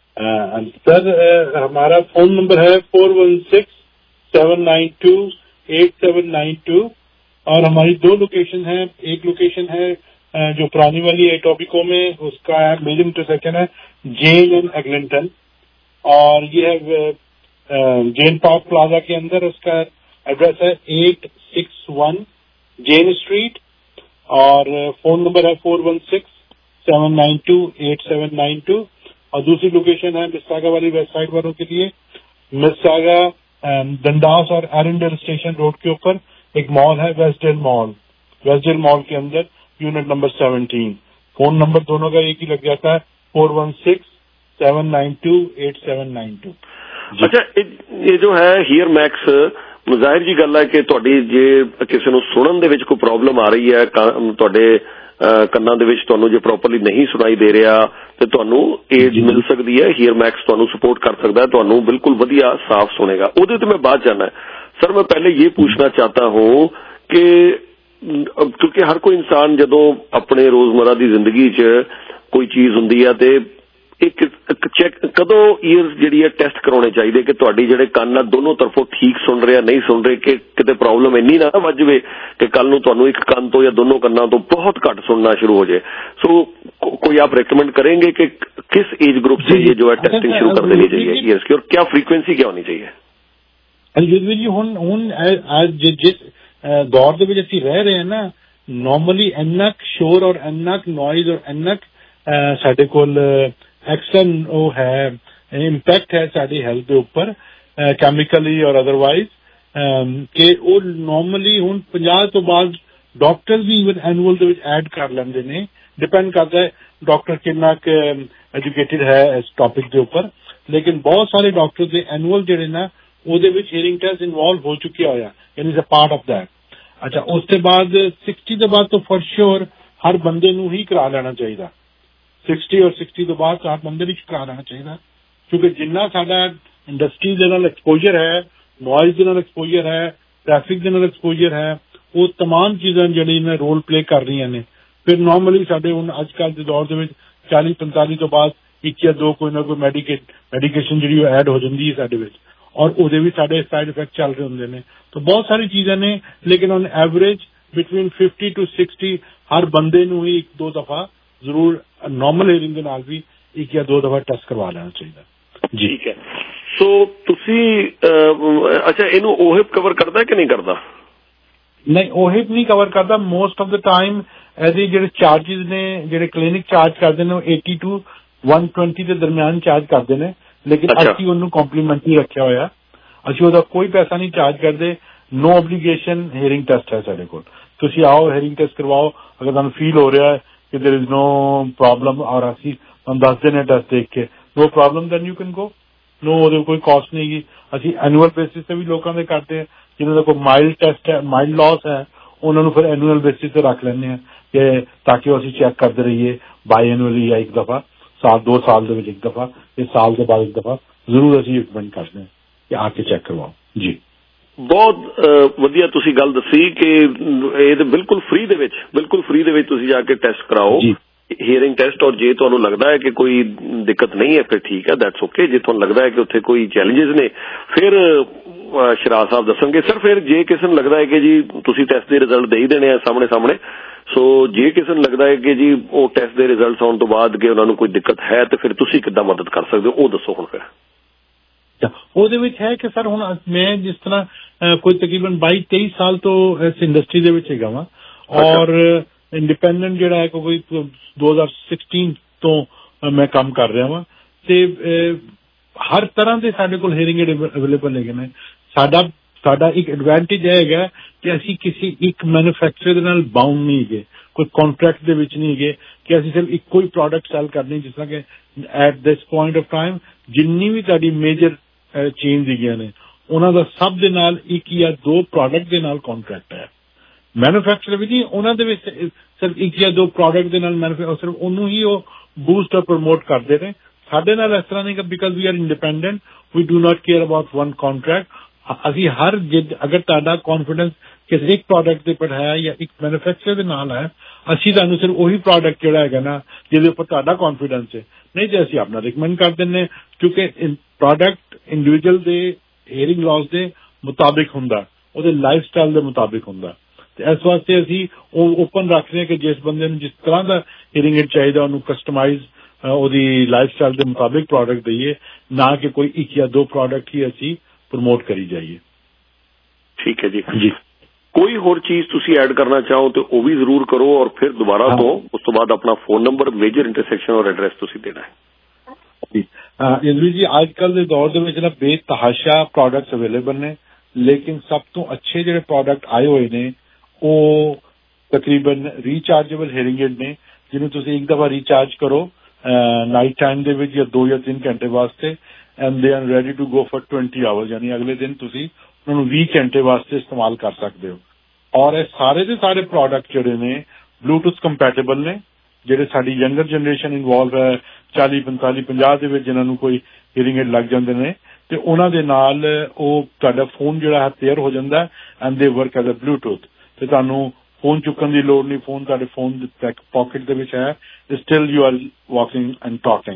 सर, हमारा फोन नंबर है four one six seven nine two eight seven nine two और हमारी दो लोकेशन है. एक लोकेशन है जो पुरानी वाली है टॉपिको में, उसका मेजर इंटरसेक्शन है जेन एंड एग्लिंटन और ये है जेन पार्क प्लाजा के अंदर. उसका एड्रेस है eight six one Jane street और फोन नंबर है four one six seven nine two eight seven nine two. और दूसरी लोकेशन है मिस्सागा वाली वेस्ट साइड वालों के लिए, मिस्सागा डंडास और एरेंडल स्टेशन रोड के ऊपर एक मॉल है वेस्टडेल मॉल. वेस्टडेल मॉल के अंदर unit number seventeen. Phone number दोनों का एक ही लग जाता है four one six seven nine two eight seven nine two. अच्छा, ये जो है ਹੀਅਰ ਮੈਕਸ, ਜ਼ਾਹਿਰ ਜੀ ਗੱਲ ਹੈ ਕਿ ਤੁਹਾਡੀ ਜੇ ਕਿਸੇ ਨੂੰ ਸੁਣਨ ਦੇ ਵਿੱਚ ਕੋਈ ਪ੍ਰੋਬਲਮ ਆ ਰਹੀ ਹੈ, ਤੁਹਾਡੇ ਕੰਨਾਂ ਦੇ ਵਿੱਚ ਤੁਹਾਨੂੰ ਜੇ ਪ੍ਰੋਪਰਲੀ ਨਹੀਂ ਸੁਣਾਈ ਦੇ ਰਿਹਾ ਤੇ ਤੁਹਾਨੂੰ ਏਡ ਮਿਲ ਸਕਦੀ ਹੈ. ਹੀਅਰ ਮੈਕਸ ਤੁਹਾਨੂੰ ਸਪੋर्ट ਕਰ ਸਕਦਾ है, ਤੁਹਾਨੂੰ ਬਿਲकुल ਵਧੀਆ ਸਾਫ਼ ਸੁਣੇਗਾ. ਉਹਦੇ ਤੇ ਮੈਂ ਬਾਅਦ ਜਾਣਾ है. सर मैं पहले ये पूछना चाहता हूँ कि क्योंकि हर कोई इंसान जदों अपने रोजमर्रा की जिंदगी च कोई चीज हुंदी है ते एक चेक कदों ईयर्स जिहड़ी है टेस्ट कराने चाहिए कि तुहाडी जिहड़े कंन आ दोनों तरफों ठीक सुन रहे नहीं सुन रहे, कि किते प्रॉब्लम इन्नी ना वज जाए कि कल नूं तुहानूं एक कंन तो या दोनों कन्नां तो बहुत घट सुनना शुरू हो जाए. सो को, कोई आप रेकमेंड करेंगे कि किस एज ग्रुप से ये जो है टेस्टिंग शुरू कर देनी चाहिए ईयर्स की और क्या फ्रीक्वेंसी क्या होनी चाहिए? ਯੁਧਵੀਰ ਜੀ ਹੁਣ ਹੁਣ ਜਿਸ ਦੌਰ ਦੇ ਵਿੱਚ ਅਸੀਂ ਰਹਿ ਰਹੇ ਹਾਂ ਨਾ, ਨੋਰਮਲੀ ਇੰਨਾ ਸ਼ੋਰ ਔਰ ਇੰਨਾ ਨੋਇਜ਼ ਔਰ ਇੰਨਾ ਸਾਡੇ ਕੋਲ ਐਕਸਟਰਨ ਉਹ ਹੈ ਇੰਪੈਕਟ ਹੈ ਸਾਡੀ ਹੈਲਥ ਦੇ ਉੱਪਰ ਕੈਮੀਕਲੀ ਔਰ ਅਦਰਵਾਈਜ਼ ਕਿ ਉਹ ਨੋਰਮਲੀ ਹੁਣ ਪੰਜਾਹ ਤੋਂ ਬਾਅਦ ਡਾਕਟਰ ਵੀ ਇਵਨ ਐਨੂਅਲ ਦੇ ਵਿੱਚ ਐਡ ਕਰ ਲੈਂਦੇ ਨੇ. ਡਿਪੈਂਡ ਕਰਦਾ ਹੈ ਡਾਕਟਰ ਕਿੰਨਾ ਕੁ ਐਜੂਕੇਟਿਡ ਹੈ ਇਸ ਟੌਪਿਕ ਦੇ ਉੱਪਰ. ਲੇਕਿਨ ਬਹੁਤ ਸਾਰੇ ਡਾਕਟਰ ਦੇ ਐਨੂਅਲ ਜਿਹੜੇ ਨਾ ਉਹਦੇ ਵਿੱਚ ਹੀਅਰਿੰਗ ਟੈਸਟ ਇਨਵੋਲਵ ਹੋ ਚੁੱਕਿਆ ਹੋਇਆ, ਯਾਨੀ ਅ ਪਾਰਟ ਆਫ ਦੈਟ. ਅੱਛਾ, ਉਸ ਤੋਂ ਬਾਅਦ ਸਿਕਸਟੀ ਤੋਂ ਬਾਅਦ ਤਾਂ ਫॉर श्योर ਹਰ ਬੰਦੇ ਨੂੰ ਹੀ ਕਰਾ ਲੈਣਾ ਚਾਹੀਦਾ. ਸਿਕਸਟੀ ਔਰ ਸਿਕਸਟੀ ਤੋਂ ਬਾਅਦ ਹਰ ਬੰਦੇ ਨੂੰ ਕਰਾ ਲੈਣਾ ਚਾਹੀਦਾ, ਕਿਉਂਕਿ ਜਿੰਨਾ ਸਾਡਾ ਇੰਡਸਟਰੀ ਦੇ ਨਾਲ ਐਕਸਪੋਜ਼ਰ ਹੈ, ਨੋਇਜ਼ ਦੇ ਨਾਲ ਐਕਸਪੋਜ਼ਰ ਹੈ, ਟ੍ਰੈਫਿਕ ਦੇ ਨਾਲ ਐਕਸਪੋਜ਼ਰ ਹੈ, ਉਹ तमाम ਚੀਜ਼ਾਂ ਜਿਹੜੀਆਂ ਰੋਲ ਪਲੇ ਕਰ ਰਹੀਆਂ ਨੇ. ਫਿਰ ਨੋਰਮਲੀ ਸਾਡੇ ਹੁਣ ਅੱਜ ਕੱਲ੍ਹ ਦੇ ਦੌਰ ਦੇ ਵਿੱਚ ਚਾਲੀ ਪੰਤਾਲੀ ਤੋਂ ਬਾਅਦ ਇੱਕ ਜਾਂ ਦੋ ਕੋਈ ਨਾ ਕੋਈ ਮੈਡੀਕੇਟ ਮੈਡੀਕੇਸ਼ਨ ਜਿਹੜੀ ਉਹ ਐਡ ਹੋ ਜਾਂਦੀ ਹੈ ਸਾਡੇ ਵਿੱਚ, ਔਰ ਉਹਦੇ ਵੀ ਸਾਡੇ ਸਾਈਡ ਇਫੈਕਟ ਚੱਲ ਰਹੇ ਹੁੰਦੇ ਨੇ. ਤਾਂ ਬਹੁਤ ਸਾਰੀ ਚੀਜ਼ਾਂ ਨੇ, ਲੇਕਿਨ on average between fifty to sixty ਹਰ ਬੰਦੇ ਨੂੰ ਹੀ ਇੱਕ ਦੋ ਦਫਾ ਜ਼ਰੂਰ ਨੋਰਮਲ ਹੀਅਰਿੰਗ ਦੇ ਨਾਲ ਵੀ ਇੱਕ ਜਾਂ ਦੋ ਦਫਾ ਟੈਸਟ ਕਰਵਾ ਲੈਣਾ ਚਾਹੀਦਾ ਜੀ. ਠੀਕ ਹੈ. ਸੋ ਤੁਸੀਂ ਅੱਛਾ ਇਹਨੂੰ ਓਹਿਪ ਕਵਰ ਕਰਦਾ ਕਿ ਨਹੀਂ ਕਰਦਾ? ਨਹੀਂ, ਓਹਿਪ ਨਹੀਂ ਕਵਰ ਕਰਦਾ. ਮੋਸਟ ਆਫ ਦਾ ਟਾਈਮ ਇਹਦੇ ਜਿਹੜੇ ਚਾਰਜਿਸ ਨੇ, ਜਿਹੜੇ ਕਲੀਨਿਕ ਚਾਰਜ ਕਰਦੇ ਨੇ, ਉਹ ਏਟੀ ਟੂ ਵਨ ਟਵੈਂਟੀ ਦੇ ਦਰਮਿਆਨ ਚਾਰਜ ਕਰਦੇ ਨੇ. ਲੇਕਿਨ ਅਸੀਂ ਉਹਨੂੰ ਕੰਪਲੀਮੈਂਟਰੀ ਰੱਖਿਆ ਹੋਇਆ, ਅਸੀਂ ਉਹਦਾ ਕੋਈ ਪੈਸਾ ਨਹੀਂ ਚਾਰਜ ਕਰਦੇ. ਨੋ ਓਬਲੀਗੇਸ਼ਨ ਹੀਅਰਿੰਗ ਟੈਸਟ ਹੈ ਸਾਡੇ ਕੋਲ. ਤੁਸੀਂ ਆਓ, ਹੀਅਰਿੰਗ ਟੈਸਟ ਕਰਵਾਓ. ਅਗਰ ਤੁਹਾਨੂੰ ਫੀਲ ਹੋ ਰਿਹਾ ਹੈ ਕਿ ਦੇਰ ਇਜ਼ ਨੋ ਪ੍ਰੋਬਲਮ ਔਰ ਅਸੀਂ ਤੁਹਾਨੂੰ ਦੱਸਦੇ ਨੇ ਟੈਸਟ ਦੇਖ ਕੇ no problem, then you can go. No, ਉਹਦੇ ਕੋਈ ਕਾਸਟ ਨਹੀਂ ਹੈਗੀ. ਅਸੀਂ ਐਨੂਅਲ ਬੇਸਿਸ ਤੇ ਵੀ ਲੋਕਾਂ ਦੇ ਕਰਦੇ ਹਾਂ. ਜਿਹਨਾਂ ਦਾ ਕੋਈ ਮਾਈਲਡ ਟੈਸਟ ਹੈ, ਮਾਈਲਡ ਲਾਸ ਹੈ, ਉਹਨਾਂ ਨੂੰ ਫਿਰ ਐਨੂਅਲ ਬੇਸਿਸ ਤੇ ਰੱਖ ਲੈਂਦੇ ਹਾਂ ਕਿ ਤਾਂ ਕਿ ਅਸੀਂ ਚੈੱਕ ਕਰਦੇ ਰਹੀਏ ਬਾਈ ਐਨੂਅਲੀ ਜਾਂ ਇੱਕ ਦਫਾ ਸਾਲ ਦੋ ਸਾਲ ਦੇ ਵਿੱਚ ਇੱਕ ਦਫਾ, ਤੇ ਸਾਲ ਦੇ ਬਾਅਦ ਇੱਕ ਦਫਾ ਜ਼ਰੂਰ ਅਸੀਂ ਰਿਕਮੈਂਡ ਕਰਦੇ ਹਾਂ ਕਿ ਆ ਕੇ ਚੈੱਕ ਕਰਵਾਓ ਜੀ. ਬਹੁਤ ਵਧੀਆ ਤੁਸੀਂ ਗੱਲ ਦੱਸੀ ਕਿ ਇਹ ਤੇ ਬਿਲਕੁਲ ਫ੍ਰੀ ਦੇ ਵਿੱਚ ਬਿਲਕੁਲ ਫ੍ਰੀ ਦੇ ਵਿੱਚ ਤੁਸੀਂ ਜਾ ਕੇ ਟੈਸਟ ਕਰਾਓ ਹੀਅਰਿੰਗ ਟੈਸਟ. ਔਰ ਜੇ ਤੁਹਾਨੂੰ ਲੱਗਦਾ ਹੈ ਕਿ ਕੋਈ ਦਿੱਕਤ ਨਹੀਂ ਹੈ ਫਿਰ ਠੀਕ ਹੈ, ਦੈਟਸ ਓਕੇ. ਜੇ ਤੁਹਾਨੂੰ ਲੱਗਦਾ ਹੈ ਕਿ ਉੱਥੇ ਕੋਈ ਚੈਲੰਜਸ ਨੇ ਫਿਰ ਸ਼ਰਾਜ ਸਾਹਿਬ ਦੱਸਣਗੇ. ਸਰ ਫਿਰ ਜੇ ਕਿਸੇ ਨੂੰ ਲੱਗਦਾ ਹੈ ਕਿ ਜੀ ਤੁਸੀਂ ਟੈਸਟ ਦੇ ਰਿਜ਼ਲਟ ਦੇ ਹੀ ਦੇਣੇ ਆ ਸਾਹਮਣੇ ਸਾਹਮਣੇ, ਸੋ ਜੇ ਕਿਸੇ ਨੂੰ ਲੱਗਦਾ ਹੈ ਕਿ ਜੀ ਉਹ ਟੈਸਟ ਦੇ ਰਿਜ਼ਲਟ ਆਉਣ ਤੋਂ ਬਾਅਦ ਕਿ ਉਹਨਾਂ ਨੂੰ ਕੋਈ ਦਿੱਕਤ ਹੈ ਤੇ ਫਿਰ ਤੁਸੀਂ ਕਿੱਦਾਂ ਮਦਦ ਕਰ ਸਕਦੇ ਹੋ, ਉਹ ਦੱਸੋ ਹੁਣ. ਫਿਰ ਉਹਦੇ ਵਿੱਚ ਹੈ ਕਿ ਸਰ ਹੁਣ ਮੈਂ ਜਿਸ ਤਰ੍ਹਾਂ ਕੋਈ ਤਕਰੀਬਨ ਬਾਈ ਤੇਈ ਸਾਲ ਤੋਂ ਇਸ ਇੰਡਸਟਰੀ ਦੇ ਵਿੱਚ ਹੈਗਾ ਵਾ, ਔਰ ਇੰਡੀਪੈਂਡੈਂਟ ਜਿਹੜਾ ਹੈ ਕੋਈ ਦੋ ਹਜ਼ਾਰ ਸਿਕਸਟੀਨ ਤੋਂ ਮੈਂ ਕੰਮ ਕਰ ਰਿਹਾ ਵਾਂ, ਤੇ ਹਰ ਤਰ੍ਹਾਂ ਦੇ ਸਾਡੇ ਕੋਲ ਹੀਅਰਿੰਗ ਏਡ ਅਵੇਲੇਬਲ ਹੈਗੇ ਨੇ. ਸਾਡਾ ਸਾਡਾ ਇੱਕ ਐਡਵਾਂਟੇਜ ਇਹ ਹੈਗਾ ਕਿ ਅਸੀਂ ਕਿਸੇ ਇੱਕ ਮੈਨੂਫੈਕਚਰਰ ਦੇ ਨਾਲ ਬਾਉਂਡ ਨਹੀਂ ਹੈਗੇ, ਕੋਈ ਕੰਟਰੈਕਟ ਦੇ ਵਿੱਚ ਨਹੀਂ ਹੈਗੇ ਕਿ ਅਸੀਂ ਸਿਰਫ ਇੱਕੋ ਹੀ ਪ੍ਰੋਡਕਟ ਸੈਲ ਕਰਨੀ। ਜਿਸ ਤਰ੍ਹਾਂ ਕਿ at this point of time ਜਿੰਨੀ ਵੀ ਤੁਹਾਡੀ ਮੇਜਰ ਚੇਨਸ ਹੈਗੀਆਂ ਨੇ ਉਹਨਾਂ ਦਾ ਸਭ ਦੇ ਨਾਲ ਇੱਕ ਜਾਂ ਦੋ ਪ੍ਰੋਡਕਟ ਦੇ ਨਾਲ ਕੰਟਰੈਕਟ ਹੈ। ਮੈਨੂਫੈਕਚਰਰ ਵੀ ਨਹੀਂ, ਉਹਨਾਂ ਦੇ ਵਿੱਚ ਸਿਰਫ ਇੱਕ ਜਾਂ ਦੋ ਪ੍ਰੋਡਕਟ ਦੇ ਨਾਲ ਮੈਨੂਫੈਕਚਰ ਸਿਰਫ ਉਹਨੂੰ ਹੀ ਉਹ ਬੂਸਟ ਔਰ ਪ੍ਰਮੋਟ ਕਰਦੇ ਨੇ। ਸਾਡੇ ਨਾਲ ਇਸ ਤਰ੍ਹਾਂ ਨਹੀਂ ਕਿ because we are independent we do not care about one contract. ਅਸੀਂ ਹਰ ਜਿੱਦ ਅਗਰ ਤੁਹਾਡਾ ਕੌਨਫੀਡੈਂਸ ਕਿਸੇ ਇੱਕ ਪ੍ਰੋਡਕਟ ਦੇ ਉੱਪਰ ਹੈ ਜਾਂ ਇੱਕ ਮੈਨੂਫੈਕਚਰਰ ਦੇ ਨਾਲ ਹੈ, ਅਸੀਂ ਤੁਹਾਨੂੰ ਸਿਰਫ ਉਹੀ ਪ੍ਰੋਡਕਟ ਜਿਹੜਾ ਹੈਗਾ ਨਾ ਜਿਹਦੇ ਉੱਪਰ ਤੁਹਾਡਾ ਕੌਨਫੀਡੈਂਸ ਹੈ, ਨਹੀਂ ਤੇ ਅਸੀਂ ਆਪਣਾ ਰਿਕਮੈਂਡ ਕਰ ਦਿੰਦੇ ਕਿਉਂਕਿ ਪ੍ਰੋਡਕਟ ਇੰਡੀਵਿਜੂਅਲ ਦੇ ਹੀਅਰਿੰਗ ਲਾਸ ਦੇ ਮੁਤਾਬਿਕ ਹੁੰਦਾ, ਉਹਦੇ ਲਾਈਫ ਸਟਾਈਲ ਦੇ ਮੁਤਾਬਿਕ ਹੁੰਦਾ। ਤੇ ਇਸ ਵਾਸਤੇ ਅਸੀਂ ਉਹ ਓਪਨ ਰੱਖਦੇ ਹਾਂ ਕਿ ਜਿਸ ਬੰਦੇ ਨੂੰ ਜਿਸ ਤਰ੍ਹਾਂ ਦਾ ਹੀਅਰਿੰਗ ਏਡ ਚਾਹੀਦਾ ਉਹਨੂੰ ਕਸਟਮਾਈਜ਼ ਉਹਦੀ ਲਾਈਫ ਸਟਾਈਲ ਦੇ ਮੁਤਾਬਿਕ ਪ੍ਰੋਡਕਟ ਦਈਏ, ਨਾ ਕਿ ਕੋਈ ਇੱਕ ਜਾਂ ਦੋ ਪ੍ਰੋਡਕਟ ਹੀ ਅਸੀਂ ਪ੍ਰਮੋਟ ਕਰੀ ਜਾਈਏ। ਠੀਕ ਹੈ ਜੀ ਜੀ ਕੋਈ ਹੋਰ ਚੀਜ਼ ਤੁਸੀਂ ਐਡ ਕਰਨਾ ਚਾਹੋ ਤੇ ਉਹ ਵੀ ਜ਼ਰੂਰ ਕਰੋ, ਔਰ ਫਿਰ ਦੁਬਾਰਾ ਤੋਂ ਉਸ ਤੋਂ ਬਾਅਦ ਆਪਣਾ ਫੋਨ ਨੰਬਰ, ਮੇਜਰ ਇੰਟਰਸੈਕਸ਼ਨ ਔਰ ਐਡਰੈਸ ਤੁਸੀਂ ਦੇਣਾ ਹੈ। ਇੰਦਰੀ ਜੀ ਅੱਜ ਕੱਲ੍ਹ ਦੇ ਦੌਰ ਦੇ ਵਿੱਚ ਨਾ ਬੇਤਹਾਸ਼ਾ ਪ੍ਰੋਡਕਟਸ ਅਵੇਲੇਬਲ ਨੇ, ਲੇਕਿਨ ਸਭ ਤੋਂ ਅੱਛੇ ਜਿਹੜੇ ਪ੍ਰੋਡਕਟ ਆਏ ਹੋਏ ਨੇ ਉਹ ਤਕਰੀਬਨ ਰੀਚਾਰਜੇਬਲ ਹੀਅਰਿੰਗ ਏਡ ਨੇ, ਜਿਹਨੂੰ ਤੁਸੀਂ ਇੱਕ ਦਫਾ ਰੀਚਾਰਜ ਕਰੋ ਨਾਈਟ ਟਾਈਮ ਦੇ ਵਿੱਚ ਜਾਂ ਦੋ ਜਾਂ ਤਿੰਨ ਘੰਟੇ ਵਾਸਤੇ, and they are ready to go for twenty hours, ਯਾਨੀ ਅਗਲੇ ਦਿਨ ਤੁਸੀਂ ਉਹਨਾਂ ਨੂੰ ਵੀਹ ਘੰਟੇ ਵਾਸਤੇ ਇਸਤੇਮਾਲ ਕਰ ਸਕਦੇ ਹੋ। ਔਰ ਇਹ ਸਾਰੇ ਦੇ ਸਾਰੇ ਪ੍ਰੋਡਕਟ ਜਿਹੜੇ ਨੇ ਬਲੂਟੂਥ ਕੰਪੈਟੇਬਲ ਨੇ। ਜਿਹੜੇ ਸਾਡੀ ਯੰਗਰ ਜਨਰੇਸ਼ਨ ਇਨਵੋਲਵ ਹੈ ਚਾਲੀ ਪੰਤਾਲੀ ਪੰਜਾਹ ਦੇ ਵਿੱਚ ਜਿਹਨਾਂ ਨੂੰ ਕੋਈ ਹੀਅਰਿੰਗ ਏਡ ਲੱਗ ਜਾਂਦੇ ਨੇ ਤੇ ਉਹਨਾਂ ਦੇ ਨਾਲ ਉਹ ਤੁਹਾਡਾ ਫੋਨ ਜਿਹੜਾ ਹੈ ਪੇਅਰ ਹੋ ਜਾਂਦਾ ਐਂਡ ਦੇ ਵਰਕ ਐਜ਼ ਅ ਬਲੂਟੂਥ, ਤੇ ਤੁਹਾਨੂੰ ਫੋਨ ਚੁੱਕਣ ਦੀ ਲੋੜ ਨਹੀਂ। ਫੋਨ ਤੁਹਾਡੇ ਫੋਨ ਦੇ ਪਾਕਟ ਦੇ ਵਿੱਚ ਹੈ, still you are walking and talking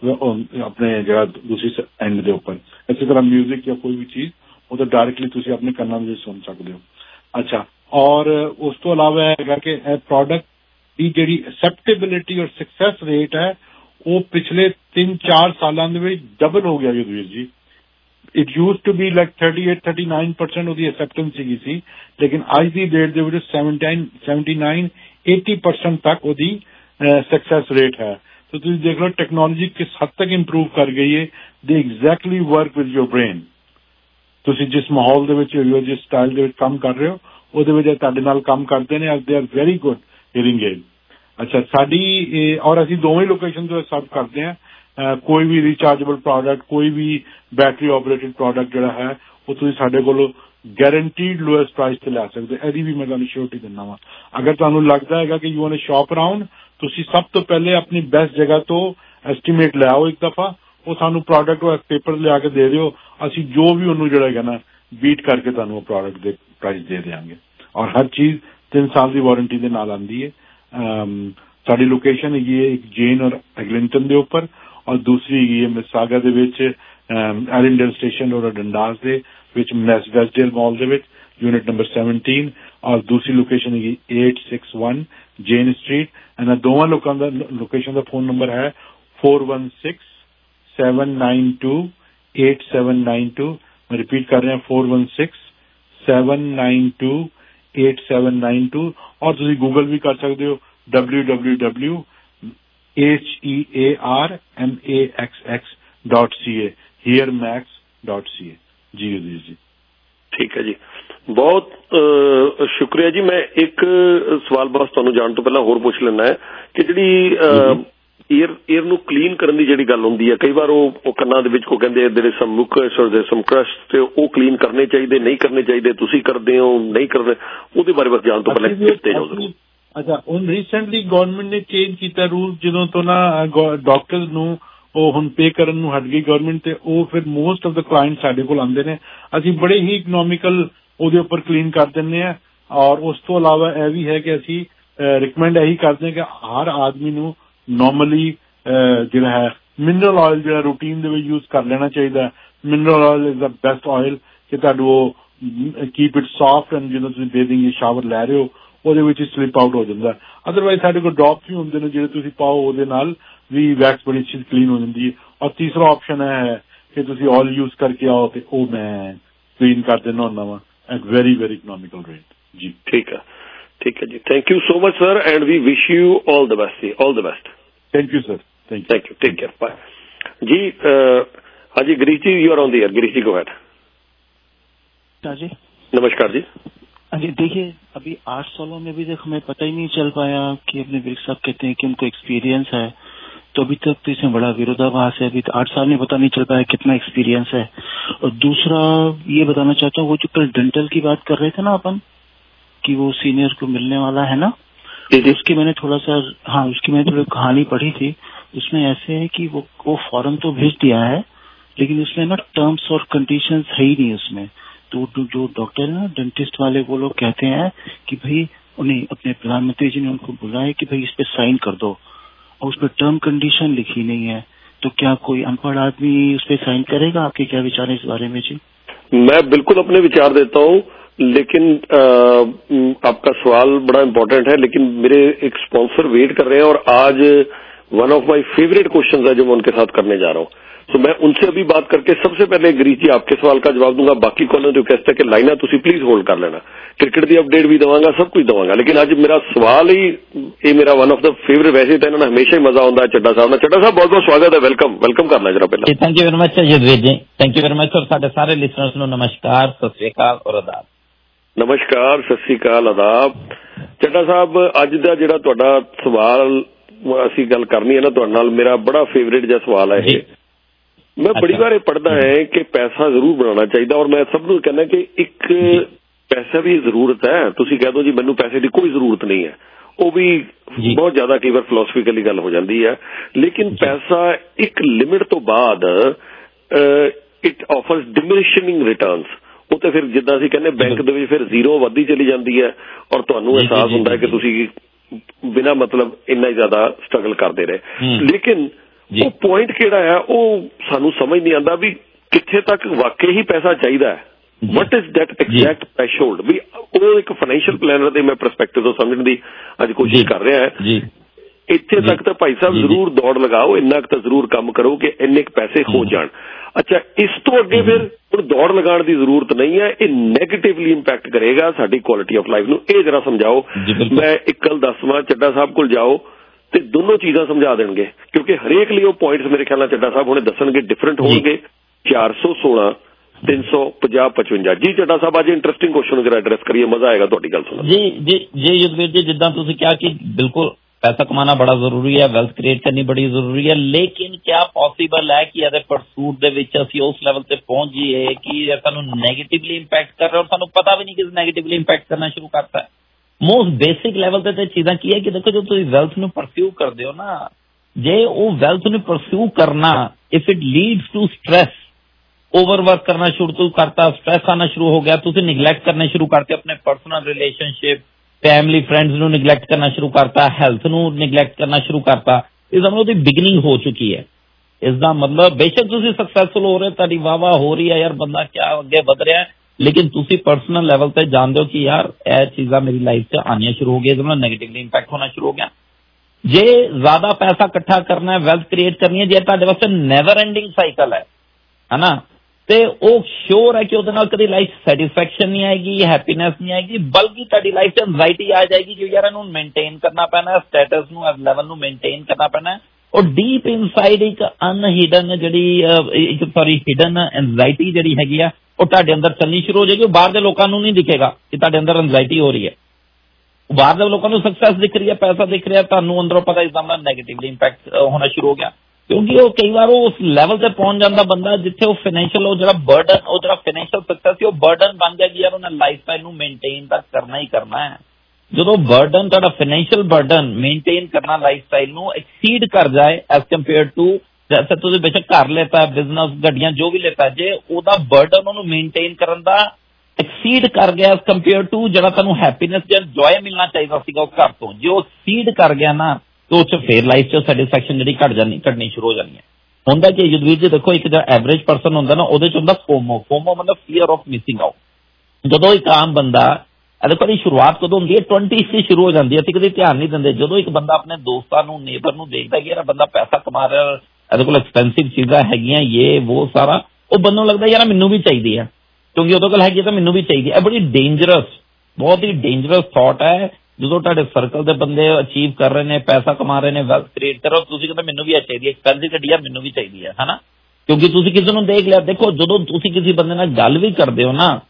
ਆਪਣੇ ਜਿਹੜਾ ਦੂਸਰੀ ਐਂਡ ਦੇ ਉੱਪਰ। ਇਸੇ ਤਰ੍ਹਾਂ ਮਿਊਜ਼ਿਕ ਜਾਂ ਕੋਈ ਵੀ ਚੀਜ਼ ਉਹ ਤਾਂ ਡਾਇਰੈਕਟਲੀ ਤੁਸੀਂ ਆਪਣੇ ਕੰਨਾਂ ਵਿੱਚ ਸੁਣ ਸਕਦੇ ਹੋ। ਅੱਛਾ, ਔਰ ਉਸ ਤੋਂ ਇਲਾਵਾ ਹੈਗਾ ਕਿ ਇਹ ਪ੍ਰੋਡਕਟ ਦੀ ਜਿਹੜੀ ਐਕਸੈਪਟੇਬਿਲਿਟੀ ਔਰ ਸਕਸੈਸ ਰੇਟ ਹੈ ਉਹ ਪਿਛਲੇ ਤਿੰਨ ਚਾਰ ਸਾਲਾਂ ਦੇ ਵਿੱਚ ਡਬਲ ਹੋ ਗਿਆ Yudhvir ji. It use to be like thirty eight thirty nine percent ਉਹਦੀ ਐਕਸੈਪਟੈਂਸ ਸੀਗੀ ਸੀ, ਲੇਕਿਨ ਅੱਜ ਦੀ ਡੇਟ ਦੇ ਵਿੱਚ ਸੈਵਨਟੀ ਨਾਈਨ ਏਟੀ ਪਰਸੈਂਟ ਤੱਕ ਉਹਦੀ ਸਕਸੈਸ ਰੇਟ ਹੈ। तो तुम देख लो टेक्नोलॉजी किस हद तक इंप्रूव कर गई है। They exactly work with your brain. ਤੁਸੀਂ ਜਿਸ ਮਾਹੌਲ ਦੇ ਵਿੱਚ ਹੋ, ਜਿਸ ਸਟਾਈਲ ਦੇ ਵਿੱਚ ਕੰਮ ਕਰ ਰਹੇ ਹੋ, ਉਹਦੇ ਵਿੱਚ ਤੁਹਾਡੇ ਨਾਲ ਕੰਮ ਕਰਦੇ ਨੇ। They are very good hearing aid. ਅੱਛਾ, ਸਾਡੀ ਔਰ ਅਸੀਂ ਦੋਵੇਂ ਲੋਕੇਸ਼ਨ ਤੋਂ ਸਰਵ ਕਰਦੇ ਹਾਂ। ਕੋਈ ਵੀ ਰੀਚਾਰਜੇਬਲ ਪ੍ਰੋਡਕਟ, ਕੋਈ ਵੀ ਬੈਟਰੀ ਆਪਰੇਟਡ ਪ੍ਰੋਡਕਟ ਜਿਹੜਾ ਹੈ ਉਹ ਤੁਸੀਂ ਸਾਡੇ ਕੋਲੋਂ ਗਾਰੰਟੀਡ ਲੋਐਸਟ ਪ੍ਰਾਈਸ ਤੇ ਲੈ ਸਕਦੇ। ਇਹਦੀ ਵੀ ਮੈਂ ਤੁਹਾਨੂੰ ਸ਼ੋਰਟੀ ਦਿੰਦਾ ਵਾਂ। ਅਗਰ ਤੁਹਾਨੂੰ ਲੱਗਦਾ ਹੈਗਾ ਕਿ you want to shop around, ਤੁਸੀਂ ਸਭ ਤੋਂ ਪਹਿਲੇ ਆਪਣੀ ਬੈਸਟ ਜਗ੍ਹਾ ਤੋਂ ਐਸਟੀਮੇਟ ਲੈ ਆਓ ਇੱਕ ਦਫਾ। ਉਹ ਸਾਨੂੰ ਪ੍ਰੋਡਕਟ ਉਹ ਪੇਪਰ ਲਿਆ ਕੇ ਦੇ ਦਿਓ, ਅਸੀਂ ਜੋ ਵੀ ਉਹਨੂੰ ਜਿਹੜਾ ਹੈਗਾ ਨਾ ਬੀਟ ਕਰਕੇ ਤੁਹਾਨੂੰ ਉਹ ਪ੍ਰੋਡਕਟ ਦੇ ਪ੍ਰਾਈਸ ਦੇ ਦਿਆਂਗੇ। ਔਰ ਹਰ ਚੀਜ਼ ਤਿੰਨ ਸਾਲ ਦੀ ਵਾਰੰਟੀ ਦੇ ਨਾਲ ਆਉਂਦੀ ਹੈ। ਸਾਡੀ ਲੋਕੇਸ਼ਨ ਹੈਗੀ ਹੈ ਇੱਕ ਜੇਨ ਔਰ ਐਗਲਿੰਗਟਨ ਦੇ ਉੱਪਰ, ਔਰ ਦੂਸਰੀ ਹੈਗੀ ਹੈ ਮਿਸਾਗਾ ਦੇ ਵਿੱਚ ਐਰਿੰਡਲ ਸਟੇਸ਼ਨ ਔਰ ਡੰਡਾਸ ਦੇ ਵਿੱਚ ਵੈਸਟਡੇਲ ਮਾਲ ਦੇ ਵਿੱਚ ਯੂਨਿਟ ਨੰਬਰ ਸੈਵਨਟੀਨ। ਔਰ ਦੂਸਰੀ ਲੋਕੇਸ਼ਨ ਹੈਗੀ eight six one Jane street. ਇਹਨਾਂ ਦੋਵਾਂ ਲੋਕਾਂ ਦਾ ਲੋਕੇਸ਼ਨ ਦਾ ਫੋਨ ਨੰਬਰ ਹੈ four one six seven nine two eight seven nine two. ਮੈਂ ਰਿਪੀਟ ਕਰ ਰਿਹਾ four one six seven nine two eight seven nine two. ਔਰ ਤੁਸੀਂ ਗੂਗਲ ਵੀ ਕਰ ਸਕਦੇ ਹੋ W W W H E A R M A X X dot C A hear max dot C A. ਜੀ ਜੀ ਜੀ ਠੀਕ ਹੈ ਜੀ, ਬਹੁਤ ਸ਼ੁਕਰੀਆ ਜੀ। ਮੈਂ ਇੱਕ ਸਵਾਲ ਬਸ ਤੁਹਾਨੂੰ ਜਾਣ ਤੋਂ ਪਹਿਲਾਂ ਹੋਰ ਪੁੱਛ ਲੈਣਾ ਹੈ ਕਿ ਜਿਹੜੀ ਏਅਰ ਏਅਰ ਨੂੰ ਕਲੀਨ ਕਰਨ ਦੀ ਜਿਹੜੀ ਗੱਲ ਹੁੰਦੀ ਹੈ, ਕਈ ਵਾਰ ਉਹ ਉਹ ਕੰਨਾਂ ਦੇ ਵਿੱਚ ਕੋ ਕਹਿੰਦੇ ਜਿਹੜੇ ਸਮ ਮੁਕਸ ਔਰ ਦੇ ਸਮ ਕਰਸ਼ ਤੇ ਉਹ ਕਲੀਨ ਕਰਨੇ ਚਾਹੀਦੇ, ਨਹੀਂ ਕਰਨੇ ਚਾਹੀਦੇ, ਤੁਸੀਂ ਕਰਦੇ ਹੋ ਨਹੀਂ ਕਰਦੇ, ਉਹਦੇ ਬਾਰੇ ਬਸ ਜਾਣ ਤੋਂ ਪਹਿਲਾਂ ਕਿਤੇ ਜਾਓ ਜ਼ਰੂਰ। ਅੱਛਾ, ਹੁਣ ਰੀਸੈਂਟਲੀ ਗਵਰਨਮੈਂਟ ਨੇ ਚੇਂਜ ਕੀਤਾ ਰੂਲ, ਜਦੋਂ ਤੋਂ ਨਾ ਡਾਕਟਰਸ ਨੂੰ ਉਹ ਹੁਣ ਪੇ ਕਰਨ ਨੂੰ ਹਟ ਗਈ ਗਵਰਨਮੈਂਟ, ਤੇ ਉਹ ਫਿਰ ਮੋਸਟ ਆਫ ਦਾ ਕਲਾਇੰਟ ਸਾਡੇ ਕੋਲ ਆਉਂਦੇ ਨੇ। ਅਸੀਂ ਬੜੇ ਹੀ ਇਕਨੋਮਿਕਲ ਉਹਦੇ ਉੱਪਰ ਕਲੀਨ ਕਰ ਦਿੰਦੇ ਹਾਂ। ਔਰ ਉਸ ਤੋਂ ਇਲਾਵਾ ਇਹ ਵੀ ਹੈ ਕਿ ਅਸੀਂ ਰਿਕਮੈਂਡ ਇਹੀ ਕਰਦੇ ਹਾਂ ਕਿ ਹਰ ਆਦਮੀ ਨੂੰ ਨੋਰਮਲੀ ਜਿਹੜਾ ਹੈ ਮਿਨਰਲ ਆਇਲ ਜਿਹੜਾ ਰੂਟੀਨ ਦੇ ਵਿੱਚ ਯੂਜ਼ ਕਰ ਲੈਣਾ ਚਾਹੀਦਾ। Mineral oil is the best oil ਕਿ ਤੁਹਾਨੂੰ ਉਹ ਕੀਪ ਇਟ ਸੌਫਟ, ਐਂਡ ਜਦੋਂ ਤੁਸੀਂ ਬੇਦਿੰਗ ਸ਼ਾਵਰ ਲੈ ਰਹੇ ਹੋ ਉਹਦੇ ਵਿੱਚ ਹੀ ਸਲਿਪ ਆਊਟ ਹੋ ਜਾਂਦਾ। ਅਦਰਵਾਈਜ਼ ਸਾਡੇ ਕੋਲ ਡ੍ਰੌਪਸ ਵੀ ਹੁੰਦੇ ਨੇ ਜਿਹੜੇ ਤੁਸੀਂ ਪਾਓ, ਉਹਦੇ ਨਾਲ ਵੀ ਵੈਕਸ ਬੜੀ ਅੱਛੀ ਕਲੀਨ ਹੋ ਜਾਂਦੀ ਹੈ। ਔਰ ਤੀਸਰਾ ਆਪਸ਼ਨ ਇਹ ਹੈ ਕਿ ਤੁਸੀਂ ਆਇਲ ਯੂਜ਼ ਕਰਕੇ ਆਓ ਤੇ ਉਹ ਮੈਂ ਕਲੀਨ ਕਰ ਦਿੰਦਾ ਹੁੰਦਾ ਵਾ at very very economical rate. ਜੀ ਠੀਕ ਹੈ, ਠੀਕ ਹੈ ਜੀ, thank you so much sir, and we wish you all the best ਜੀ, all the best. Thank you sir, thank you, take care, bye ਜੀ। ਹਾਂਜੀ Girish ji, you are on the air. Girish ji, go ਅहेड। जी नमस्कार जी। जी देखिए, अभी आठ सालों में अभी तक हमें पता ही नहीं चल पाया कि अपने विर्क साहब कहते हैं कि उनको एक्सपीरियंस है, तो अभी तक तो इसमें बड़ा विरोधाभास है। अभी तो आठ साल में पता नहीं चल पाया कितना एक्सपीरियंस है। और दूसरा ये बताना चाहता हूँ, वो जो कल डेंटल की बात कर रहे थे ना अपन, कि वो सीनियर को मिलने वाला है ना, उसकी मैंने थोड़ा सा हाँ उसकी मैंने थोड़ी कहानी पढ़ी थी। उसमें ऐसे है कि वो वो फॉर्म तो भेज दिया है, लेकिन उसमें ना टर्म्स और कंडीशंस है ही नहीं उसमें। तो जो डॉक्टर है ना, डेंटिस्ट वाले, वो लोग कहते हैं कि भाई उन्हें अपने प्रधानमंत्री जी ने उनको बुलाया कि भाई इस पे साइन कर दो, और उस पर टर्म कंडीशन लिखी नहीं है। तो क्या कोई अनपढ़ आदमी उस पर साइन करेगा? आपके क्या विचार है इस बारे में जी? मैं बिल्कुल अपने विचार देता हूँ, लेकिन आ, आपका सवाल बड़ा इम्पोर्टेंट है, लेकिन मेरे एक स्पॉन्सर वेट कर रहे हैं और आज one of my favourite questions है जो मैं उनके साथ करने जा रहा हूँ। तो मैं उनसे अभी बात करके सबसे पहले गिरीश जी आपके सवाल का जवाब दूंगा। बाकी कॉलर रिक्वेस्ट है कि लाइना तुसी प्लीज होल्ड कर लेना, क्रिकेट की अपडेट भी दवांगा, सब कुछ दवांगा। लेकिन आज मेरा सवाल ही ये मेरा वन ऑफ द फेवरेट, वैसे तो इन्होंने हमेशा ही मजा आता है चड्डा साहब ना। चड्डा साहब बहुत बहुत स्वागत है, वेलकम वेलकम करना जरा पहले। Thank you very much Yudhveer ji, thank you very much. और साढ़े सारे लिसनर्स ਨੂੰ नमस्कार, सत श्री अकाल और आदाब। नमस्कार, सत श्री अकाल, आदाब। चड्डा साहब ਅੱਜ ਦਾ ਜਿਹੜਾ ਤੁਹਾਡਾ ਸਵਾਲ ਅਸੀਂ ਗੱਲ ਕਰਨੀ ਹੈ ਨਾ ਤੁਹਾਡੇ ਨਾਲ, ਮੇਰਾ ਬੜਾ ਫੇਵਰੇਟ ਜਿਹਾ ਸਵਾਲ ਹੈ ਇਹ। मैं बड़ी बार पढ़ता है कि पैसा जरूर बनाना चाहिए, और मैं सब ਨੂੰ कहना कि एक पैसा भी जरूरत है। तुसी कह दो जी मैनू पैसे की कोई जरूरत नहीं है, वो भी बहुत ज्यादा कई बार फिलोसफिकली गल हो जाती है। लेकिन पैसा एक लिमिट तो बाद इट ऑफर्स डिमिनिशिंग रिटर्नस। वो तो फिर जिद्दां असीं कहने बैंक दे विच फिर जीरो वधदी चली जाती है, और तुहानू एहसास हुंदा है कि तुसी बिना मतलब इन्ना ही ज्यादा स्ट्रगल करते रहे। लेकिन वो पॉइंट किहड़ा है वो सानू समझ नहीं आता भी कित्थे तक वाकई ही पैसा चाहिए है। What is that exact threshold भी वो एक फाइनेंशियल प्लानर दे मैं परस्पैक्टिव तो समझने की अज कोशिश कर रहा है। इत्थे तक तो भाई साहब जरूर दौड़ लगाओ, इन्ना तो जरूर काम करो कि इन्ने पैसे हो जान। अच्छा, इस तो अगे फिर हुण दौड़ लगाने की जरूरत नहीं है, ये नैगेटिवली इंपैक्ट करेगा साडी क्वालिटी ऑफ लाइफ नूं। ये जरा समझाओ। मैं एक गल दसवां, चड्डा साहब कोल जाओ ਤੇ ਦੋਨੋਂ ਚੀਜ਼ਾਂ ਸਮਝਾ ਦੇਣਗੇ, ਕਿਉਂਕਿ ਹਰੇਕ ਲਈ ਉਹ ਪੁਆਇੰਟਸ ਮੇਰੇ ਖਿਆਲ ਨਾਲ ਚੱਡਾ ਸਾਹਿਬ ਹੁਣੇ ਦੱਸਣਗੇ ਡਿਫਰੈਂਟ ਹੋਣਗੇ। ਚਾਰ ਸੌ ਸੋਲਾਂ, ਤਿੰਨ ਸੌ ਪੰਜਾਹ, ਪਚਵੰਜਾ। ਜੀ ਚੱਡਾ ਸਾਹਿਬ ਅੱਜ ਇੰਟਰਸਟਿੰਗ ਕੁਐਸਚਨ ਨੂੰ ਜਰਾ ਐਡਰੈਸ ਕਰੀਏ, ਮਜ਼ਾ ਆਏਗਾ ਤੁਹਾਡੀ ਗੱਲ ਸੁਣ। ਜੀ ਜੀ ਜੀ युद्धवीर जी, जिद्दां तुसीं कहा कि बिल्कुल पैसा कमाना बड़ा जरूरी है, वेल्थ क्रिएट करनी बड़ी जरूरी है, लेकिन क्या पॉसीबल है कि ਇਹਦੇ परसूट ਦੇ ਵਿੱਚ ਅਸੀਂ ਉਸ ਲੈਵਲ ਤੇ ਪਹੁੰਚ ਜਾਈਏ कि ਇਹ ਸਾਨੂੰ ਨੈਗੇਟਿਵਲੀ ਇੰਪੈਕਟ ਕਰ ਰਿਹਾ ਔਰ ਸਾਨੂੰ ਪਤਾ ਵੀ ਨਹੀਂ ਕਿ ਨੈਗੇਟਿਵਲੀ ਇੰਪੈਕਟ ਕਰਨਾ ਸ਼ੁਰੂ ਕਰਤਾ ਹੈ। मोस्ट बेसिक लैवल ते चीज़ां की है कि देखो जो तुम वैल्थ नूं परस्यू करते हो ना, जे वो वैल्थ नूं परस्यू करना if it leads to stress, overwork करना शुरू करता, स्ट्रेस आना शुरू हो गया, तुम निगलैक्ट करने शुरू करते, अपने पर्सनल रिलेशनशिप, फैमिली, फ्रेंड्स नूं निगलैक्ट करना शुरू करता, हेल्थ नूं निगलैक्ट करना शुरू करता, इस मतलब दी बिगिनिंग हो चुकी है। इसका मतलब बेशक तुम सक्सैसफुल हो रहे, तुहाडी वाह वाह हो रही है, यार बंदा क्या अगे वध रहा है, लेकिन तुसी पर्सनल लेवल पे जानते हो कि यार यह चीज़ा मेरी लाइफ से आनिया शुरू हो गई, तो नेगेटिवली इंपैक्ट होना शुरू हो गया। जे ज्यादा पैसा इकट्ठा करना है, वेल्थ क्रिएट करनी है, जे तुहाडे वास्ते नेवर एंडिंग साइकिल है है ना, तो वो श्योर है कि उहदे नाल कदी लाइफ सैटिस्फैक्शन नहीं आएगी, हैप्पीनेस नहीं आएगी, बल्कि तुहाडी लाइफ से एंजाइटी आ जाएगी कि यार इहनूं मेनटेन करना पैना, स्टेटस नूं इस लेवल नूं मेनटेन करना पैना। और डीप इनसाइड एक अनहिडन जिहड़ी सॉरी हिडन एंजाइटी जिहड़ी हैगी आ और तुहाडे अंदर चलनी शुरू हो जाएगी। बाहर के लोगों को नहीं दिखेगा कि तुहाडे अंदर एंजाइटी हो रही है, बाहर के लोगों को सक्सेस दिख रही है, पैसा दिख रहा है, तुहानूं अंदरों पता इसका नेगेटिवली इंपैक्ट होना शुरू हो गया। क्योंकि वो कई बार उस लैवल से पहुंच जाता बंदा जिथे वो फाइनेंशियल वो जो बर्डन वो जो फाइनेंशियल सक्सेस है वो बर्डन बन गया कि यार उन्हें लाइफ स्टाइल मेनटेन तक करना ही करना है। जो बर्डन तुहाडा फाइनेंशियल बर्डन मेनटेन करना लाइफ स्टाइल एक्सीड कर जाए एज कंपेयर टू जैसे तुझे बेशक घर लेता है, बिजनेस गड्डियां जो भी लेता है, जे ओदा बर्डन उन्होंने मेनटेन करन दा एक्सीड कर गया एज कंपेयर टू जरा तुहानूं हैप्पीनेस या जॉय मिलना चाहिए सीगा उस घर तो, जे एक्सीड कर गया ना तो उस फिर लाइफ च सैटिस्फैक्शन जिहड़ी घट जानी घटनी शुरू हो जानी है। हुंदा कि युद्धवीर जी देखो एक जो एवरेज परसन हुंदा ना ओहदे च हुंदा फोमो, फोमो मतलब फियर ऑफ मिसिंग आउट। जदों एक आम बंदा देखो जी शुरुआत कदों होंदी है ट्वेंटी से शुरू हो जाती है, असीं कदे ध्यान नहीं दिंदे। जदों एक बंदा अपने दोस्तां नूं नेबर नूं देखदा कि यार बंदा पैसा कमा रहा है, ਇਹਦੇ ਕੋਲ ਐਕਸਪੈਂਸਿਵ ਚੀਜ਼ਾਂ ਹੈਗੀਆਂ, ये वो ਸਾਰਾ, ਉਹ ਬੰਦੇ ਨੂੰ ਲੱਗਦਾ ਯਾਰ ਮੈਨੂੰ ਵੀ ਚਾਹੀਦੀ ਹੈ, ਕਿਉਂਕਿ ਉਹਦੇ ਕੋਲ ਹੈਗੀ ਤਾਂ ਮੈਨੂੰ ਵੀ ਚਾਹੀਦੀ ਹੈ। ਇਹ ਬੜੀ ਡੇਂਜਰਸ, ਬਹੁਤ ਹੀ ਡੇਂਜਰਸ ਥਾਟ ਹੈ। ਜਦੋਂ ਤੁਹਾਡੇ ਸਰਕਲ ਦੇ ਬੰਦੇ ਅਚੀਵ ਕਰ ਰਹੇ ਨੇ, ਪੈਸਾ ਕਮਾ ਰਹੇ ਨੇ, ਵੈਲਥ ਕ੍ਰੀਏਟ ਕਰ ਰਹੇ ਹੋ, ਤੁਸੀਂ ਕਹਿੰਦੇ ਮੈਨੂੰ ਵੀ ਇਹ ਚਾਹੀਦੀ ਹੈ, ਐਕਸਪੈਂਸਿਵ ਗੱਡੀ ਆ ਮੈਨੂੰ ਵੀ ਚਾਹੀਦੀ ਹੈ, ਹਨਾ। ਕਿਉਂਕਿ ਤੁਸੀਂ ਕਿਸੇ ਨੂੰ ਦੇਖ ਲਿਆ। ਦੇਖੋ ਜਦੋਂ ਤੁਸੀਂ ਕਿਸੇ ਬੰਦੇ ਨਾਲ ਗੱਲ ਵੀ ਕਰਦੇ ਹੋ ਨਾ,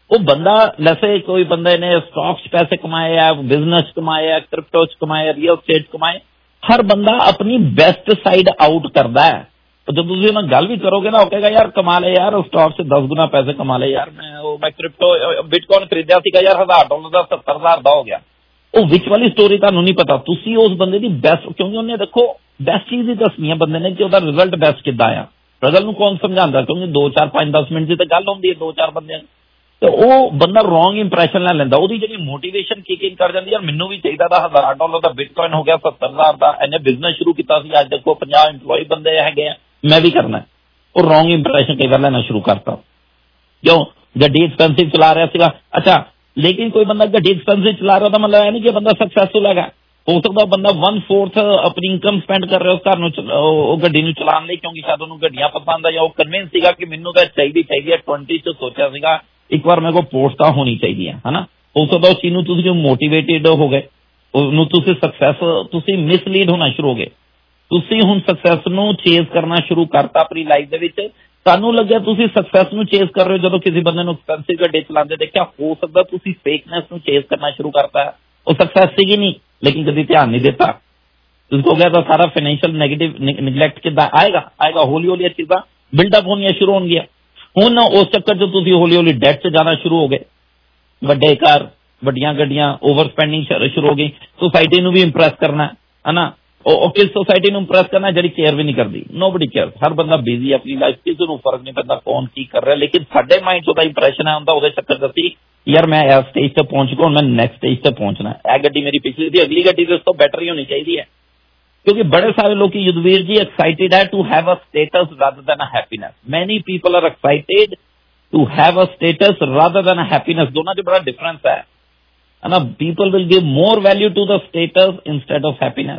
वो बंदा वैसे कोई बंदे ने स्टॉक्स पैसे कमाए या बिजनेस कमाए, क्रिप्टो च कमाए, रियल स्टेट कमाए, हर बंदा अपनी बेस्ट साइड आउट करता है। तो जब तुम उन्हें गल भी करोगे ना, वो कहेगा यार कमा ले यार, स्टॉक से दस गुना पैसे कमा ले यार, मैं वो मैं क्रिप्टो बिटकॉइन खरीदा सीगा यार हजार डॉलर का सत्तर हजार का हो गया। वो विच वाली स्टोरी तुहानू नहीं पता, तुसी उस बंदे की बेस्ट, क्योंकि उन्हें देखो बेस्ट चीज ही दसनी है बंदे ने कि उसका रिजल्ट बेस्ट किदा आया। स्ट्रगल नूं कौन समझाता, क्योंकि दो चार पांच दस मिनट की तो गल होंदी है दो चार बंदे, तो वो बंदा रॉन्ग इंप्रैशन ले लेंदा, ਉਹਦੀ ਜਿਹੜੀ मोटिवेशन किकिंग कर जाती यार मैनू भी चाहिए था हजार डॉलर का बिटकॉइन हो गया सत्तर हजार का, इन्हें बिजनेस शुरू किया सी, अज देखो पचास इंपलॉय बंदे है मैं भी करना है। वो रॉन्ग इंप्रैशन कई बार लेना शुरू करता, क्यों गड्डी एक्सपेंसिव चला रहा सीगा, अच्छा लेकिन कोई बंदा गड्डी एक्सपेंसिव चला रहा था मतलब है नहीं कि बंदा सक्सैसफुल है। हो सकता बंदा वन फोर्थ अपनी इनकम स्पेंड कर रहा है उस घर गड्डी नूं चलाने लई, क्योंकि शायद उन्होंने गड्डियां पसंद है या वो कन्विंस सीगा कि मैनू तो चाहिए चाहिए। ट्वेंटी च सोचा सीगा एक बार मेरे को पोस्ट तो होनी चाहिए है ना। हो सकता उस चीज नूं तुसीं जो मोटिवेटेड हो गए, ਉਹਨੂੰ ਤੁਸੀਂ ਸਕਸੈਸ ਤੁਸੀਂ ਮਿਸਲੀਡ ਹੋਣਾ ਸ਼ੁਰੂ ਹੋ ਗਏ। ਤੁਸੀਂ ਹੁਣ ਸਕਸੈਸ ਨੂੰ ਚੇਜ਼ ਕਰਨਾ ਸ਼ੁਰੂ ਕਰਤਾ ਆਪਣੀ ਲਾਈਫ ਦੇ ਵਿੱਚ। ਤੁਹਾਨੂੰ ਲੱਗਿਆ ਤੁਸੀਂ ਸਕਸੈਸ ਨੂੰ ਚੇਜ਼ ਕਰ ਰਹੇ ਹੋ, ਜਦੋਂ ਕਿਸੇ ਬੰਦੇ ਨੂੰ ਐਕਸਪੈਂਸਿਵ ਗੱਡੀ ਚਲਾਉਂਦੇ ਦੇਖਿਆ, ਹੋ ਸਕਦਾ ਤੁਸੀਂ ਫੇਕਨੈਸ ਨੂੰ ਚੇਜ਼ ਕਰਨਾ ਸ਼ੁਰੂ ਕਰਤਾ। ਉਹ ਸਕਸੈਸ ਸੀਗੀ ਨਹੀਂ, ਲੇਕਿਨ ਕਦੀ ਧਿਆਨ ਨਹੀਂ ਦਿੱਤਾ। ਤੁਸੀਂ ਹੋ ਗਿਆ ਤਾਂ ਸਾਰਾ ਫਾਈਨੈਂਸ਼ੀਅਲ ਨੈਗੇਟਿਵ ਨਿਗਲੈਕਟ ਕਿੱਦਾਂ ਆਏਗਾ ਆਏਗਾ ਹੌਲੀ ਹੌਲੀ ਇਹ ਚੀਜ਼ਾਂ ਬਿਲਡਅਪ ਹੋਣੀਆਂ ਸ਼ੁਰੂ ਹੋਣਗੀਆਂ। ਹੁਣ ਉਸ ਚੱਕਰ 'ਚ ਤੁਸੀਂ ਹੌਲੀ ਹੌਲੀ ਡੈਟ 'ਚ ਜਾਣਾ ਸ਼ੁਰੂ ਹੋ ਗਏ। ਵੱਡੇ ਘਰ, ਵੱਡੀਆਂ ਗੱਡੀਆਂ, ਓਵਰ ਸਪੈਂਡਿੰਗ ਸ਼ੁਰੂ ਹੋ ਗਈ। सोसाइटी ਨੂੰ ਵੀ ਇੰਪ੍ਰੈਸ ਕਰਨਾ ਹੈ ਨਾ। ਉਹ ਕਿਸ सोसाइटी ਨੂੰ ਇੰਪ੍ਰੈਸ ਕਰਨਾ ਜਿਹੜੀ ਕੇਅਰ ਵੀ ਨਹੀਂ ਕਰਦੀ। ਨੋਬਡੀ ਕੇਅਰ, ਹਰ ਬੰਦਾ ਬਿਜ਼ੀ ਆਪਣੀ ਲਾਈਫ, ਕਿਸੇ ਨੂੰ ਫਰਕ ਨਹੀਂ ਪੈਂਦਾ ਕੌਣ ਕੀ ਕਰ ਰਿਹਾ। ਲੇਕਿਨ ਸਾਡੇ ਮਾਈਂਡ 'ਚ ਉਹਦਾ ਇੰਪ੍ਰੈਸ਼ਨ ਹੈ ਹੁੰਦਾ, ਉਹਦੇ ਚੱਕਰ 'ਚ ਅਸੀਂ ਯਾਰ ਮੈਂ ਇਸ ਸਟੇਜ 'ਤੇ ਪਹੁੰਚ ਗਿਆ, ਹੁਣ ਮੈਂ ਨੈਕਸਟ ਸਟੇਜ 'ਤੇ ਪਹੁੰਚਣਾ। ਇਹ ਗੱਡੀ ਮੇਰੀ ਪਿਛਲੀ ਦੀ, ਅਗਲੀ ਗੱਡੀ ਤੇ ਉਸ ਤੋਂ ਬੈਟਰ ਹੀ ਹੋਣੀ ਚਾਹੀਦੀ ਹੈ। ਕਿਉਂਕਿ ਬੜੇ ਸਾਰੇ ਲੋਕੀ ਯੁਧਵੀਰ ਜੀ ਐਕਸਾਈਟਿਡ ਹੈ to have a status rather than a happiness. Many people are excited to have a status rather than a happiness. ਦੋਨਾਂ 'ਚ ਬੜਾ ਡਿਫਰੈਂਸ ਹੈ ना। people will give more value to the status instead of happiness,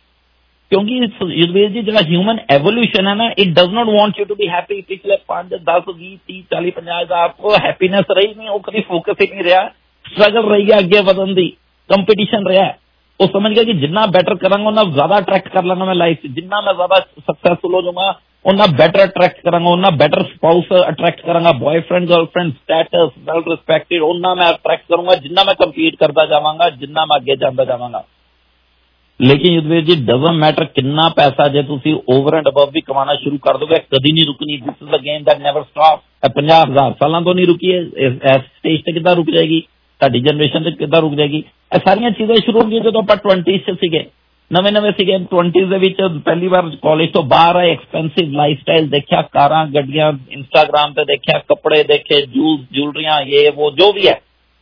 क्योंकि युद्धवीर जी जो human evolution है ना, it does not want you to be happy. पिछले पांच दस बीस तीस चालीस पचास आपको हैप्पीनेस रही नहीं, वो कभी फोकस ही नहीं रहा। स्ट्रगल रही है अगे वधन दी, कंपटीशन रहा है। वो समझ गया कि जितना बेटर करांगा उतना ज्यादा अट्रैक्ट कर लेंगे मैं लाइफ से, जितना मैं ज्यादा सक्सेसफुल हो जाऊंगा उतना बेटर अट्रैक्ट करांगा, उतना बेटर स्पाउस अट्रैक्ट करांगा, boyfriend girlfriend status well respected उतना मैं अट्रैक्ट करूंगा, जितना मैं कंपीट करता जावांगा, जितना मैं आगे जाता जावांगा। लेकिन युद्धवीर जी डजंट मैटर कितना पैसा जे तुसी ओवर एंड अबव भी कमाना शुरू कर दोगे, कभी नहीं रुकनी। This is a game that never stop. पचास हजार सालों तो नहीं रुकी है, इस स्टेज ते कितना रुक जाएगी, साडी जनरेशन ते कितना रुक जाएगी। ਇਹ ਸਾਰੀਆਂ ਚੀਜ਼ਾਂ ਸ਼ੁਰੂ ਹੋ ਗਈਆਂ ਜਦੋਂ ਆਪਾਂ ट्वेंटीज़ 'ਚ ਸੀਗੇ, ਨਵੇਂ ਨਵੇਂ ਸੀਗੇ। ट्वेंटीज़ ਦੇ ਵਿੱਚ ਪਹਿਲੀ ਵਾਰ ਕਾਲਜ ਤੋਂ ਬਾਹਰ ਆਏ, ਐਕਸਪੈਂਸਿਵ ਲਾਈਫ ਸਟਾਈਲ ਦੇਖਿਆ, ਕਾਰਾਂ ਗੱਡੀਆਂ ਇੰਸਟਾਗ੍ਰਾਮ ਤੇ ਦੇਖਿਆ, ਕੱਪੜੇ ਦੇਖੇ, ਜੂਸ ਜੂਲਰੀਆਂ ਇਹ ਉਹ ਜੋ ਵੀ ਹੈ।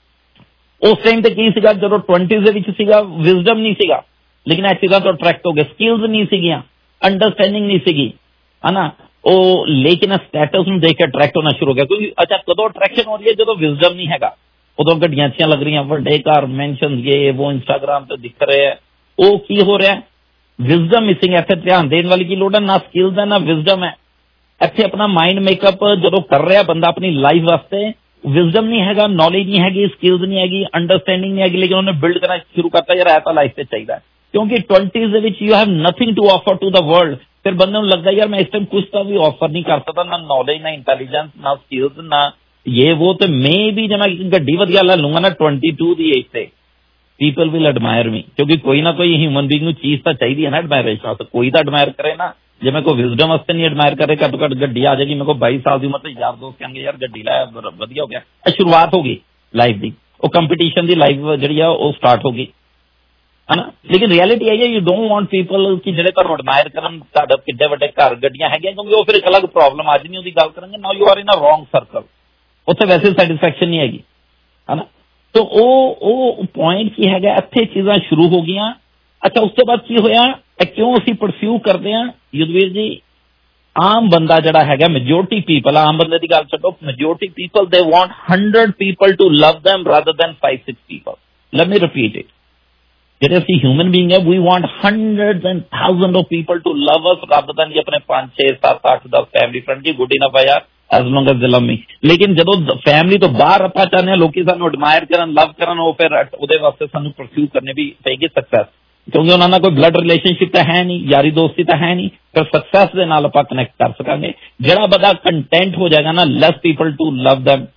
ਉਸ ਟਾਈਮ ਤੇ ਕੀ ਸੀਗਾ, ਜਦੋਂ ट्वेंटीज़ ਦੇ ਵਿੱਚ ਸੀਗਾ, ਵਿਜ਼ਡਮ ਨਹੀਂ ਸੀਗਾ, ਲੇਕਿਨ ਇਹ ਚੀਜ਼ਾਂ ਤੋਂ ਅਟਰੈਕਟ ਹੋ ਗਏ। ਸਕਿੱਲਸ ਨਹੀਂ ਸੀਗੀਆਂ, ਅੰਡਰਸਟੈਂਡਿੰਗ ਨਹੀਂ ਸੀਗੀ, ਹੈ ਨਾ। ਉਹ ਲੇਕਿਨ ਸਟੇਟਸ ਨੂੰ ਦੇਖ ਕੇ ਅਟਰੈਕਟ ਹੋਣਾ ਸ਼ੁਰੂ ਹੋ ਗਿਆ। ਕਿਉਂਕਿ ਅੱਛਾ ਕਦੋਂ ਅਟਰੈਕਸ਼ਨ ਹੋ ਰਹੀ ਹੈ, ਜਦੋਂ ਵਿਜ਼ਡਮ ਨਹੀਂ ਹੈਗਾ। ਉਦੋਂ ਗੱਡੀਆਂ ਅੱਛੀਆਂ ਲੱਗ ਰਹੀਆਂ, ਵੱਡੇ ਘਰ, ਮੈਂਸ਼ਨਸ, ਇਹ ਉਹ ਇੰਸਟਾਗ੍ਰਾਮ ਤੇ ਦਿਖ ਰਹੇ ਹੈ। ਉਹ ਕੀ ਹੋ ਰਿਹਾ, ਵਿਜ਼ਡਮ ਮਿਸਿੰਗ। ਇੱਥੇ ਧਿਆਨ ਦੇਣ ਵਾਲੀ ਕੀ ਲੋੜ ਹੈ, ਨਾ ਸਕਿੱਲਸ ਹੈ ਨਾ ਵਿਜ਼ਡਮ ਹੈ। ਇੱਥੇ ਆਪਣਾ ਮਾਈਂਡ ਮੇਕਅਪ ਜਦੋਂ ਕਰ ਰਿਹਾ ਬੰਦਾ ਆਪਣੀ ਲਾਈਫ ਵਾਸਤੇ, ਵਿਜ਼ਡਮ ਨਹੀਂ ਹੈਗਾ, ਨੌਲੇਜ ਨਹੀਂ ਹੈਗੀ, ਸਕਿੱਲਸ ਨਹੀਂ ਹੈਗੀ, ਅੰਡਰਸਟੈਂਡਿੰਗ ਨਹੀਂ ਹੈਗੀ, ਲੇਕਿਨ ਉਹਨੇ ਬਿਲਡ ਕਰਨਾ ਸ਼ੁਰੂ ਕਰਤਾ ਯਾਰ ਇਹ ਤਾਂ ਲਾਈਫ ਤੇ ਚਾਹੀਦਾ। ਕਿਉਂਕਿ ट्वेंटीज़ ਦੇ ਵਿੱਚ you have nothing to offer to the world. ਫਿਰ ਬੰਦੇ ਨੂੰ ਲੱਗਦਾ ਯਾਰ ਮੈਂ ਇਸ ਟਾਈਮ ਕੁਛ ਤਾਂ ਵੀ ਆਫਰ ਨਹੀਂ ਕਰ ਸਕਦਾ, ਨਾ ਨੌਲੇਜ, ਨਾ ਇੰਟੈਲੀਜੈਂਸ, ਨਾ ਸਕਿੱਲਸ, ਨਾ ये वो। तो मैं भी जब मैं गड्डी वधिया ला लूंगा ना ट्वेंटी टू की एज से, पीपल विल एडमायर मी। क्योंकि कोई ना कोई ह्यूमन बीइंग नूं चीज तो चाहिए है ना एडमायरेशन वास्ते, कोई तो एडमायर करे ना। जे मैं कोई विजडम वास्ते नहीं एडमायर करे, घट तो घट गड्डी आ जाएगी मेरे को बाईस साल की उम्र ते, यार दोस्त कहेंगे यार गड्डी लाया वधिया हो गया। शुरुआत होगी लाइफ की, वो कंपीटीशन की लाइफ जी वो स्टार्ट होगी, है ना। लेकिन रियलिटी आई है यू डोंट वांट पीपल कि जिहड़े तुहानूं एडमायर करन, तुहाडे किड्डे वड्डे घर गड्डियां हैगियां, क्योंकि वो फिर एक अलग प्रॉब्लम। अज नहीं उसकी गल करेंगे, now you are in a wrong circle, उत्थे वैसे सैटिस्फैक्शन नहीं हैगी, है ना। तो वो पॉइंट की है, इत्थे चीज़ां शुरू हो गई। अच्छा उसके बाद की होया, क्यों असीं परस्यू करते हैं युद्धवीर जी। आम बंदा जिहड़ा हैगा, मेजोरिटी पीपल, आम बंदे की गल छड्डो, majority people they want hundred people to love them rather than five six people. Let me repeat it, जिहड़े असीं ह्यूमन बीइंग है, we want hundreds and thousand of people to love us rather than अपने पांच छे सत्त अठ दस family friend की गुड इनफ है यार, as long as they love me। लेकिन जदों फैमिली तो बाहर ਆਪਾਂ ਚਾਹੁੰਦੇ ਹਾਂ ਲੋਕੀ ਸਾਨੂੰ ਐਡਮਾਇਰ ਕਰਨ, ਲਵ ਕਰਨ, ਉਹ ਫਿਰ ਉਹਦੇ ਵਾਸਤੇ ਸਾਨੂੰ ਪਰਸਿਊ ਕਰਨੇ ਵੀ ਪਏਗੀ ਸਕਸੈਸ। ਕਿਉਂਕਿ ਉਹਨਾਂ ਨਾਲ ਕੋਈ ਬਲੱਡ ਰਿਲੇਸ਼ਨਸ਼ਿਪ ਤਾਂ ਹੈ ਨਹੀਂ, ਯਾਰੀ ਦੋਸਤੀ ਤਾਂ ਹੈ ਨਹੀਂ, ਫਿਰ ਸਕਸੈਸ ਦੇ ਨਾਲ ਆਪਾਂ ਕਨੈਕਟ ਕਰ ਸਕਾਂਗੇ। ਜਿਹੜਾ ਬੰਦਾ ਕੰਟੈਂਟ ਹੋ ਜਾਏਗਾ ਨਾ, less people to love them,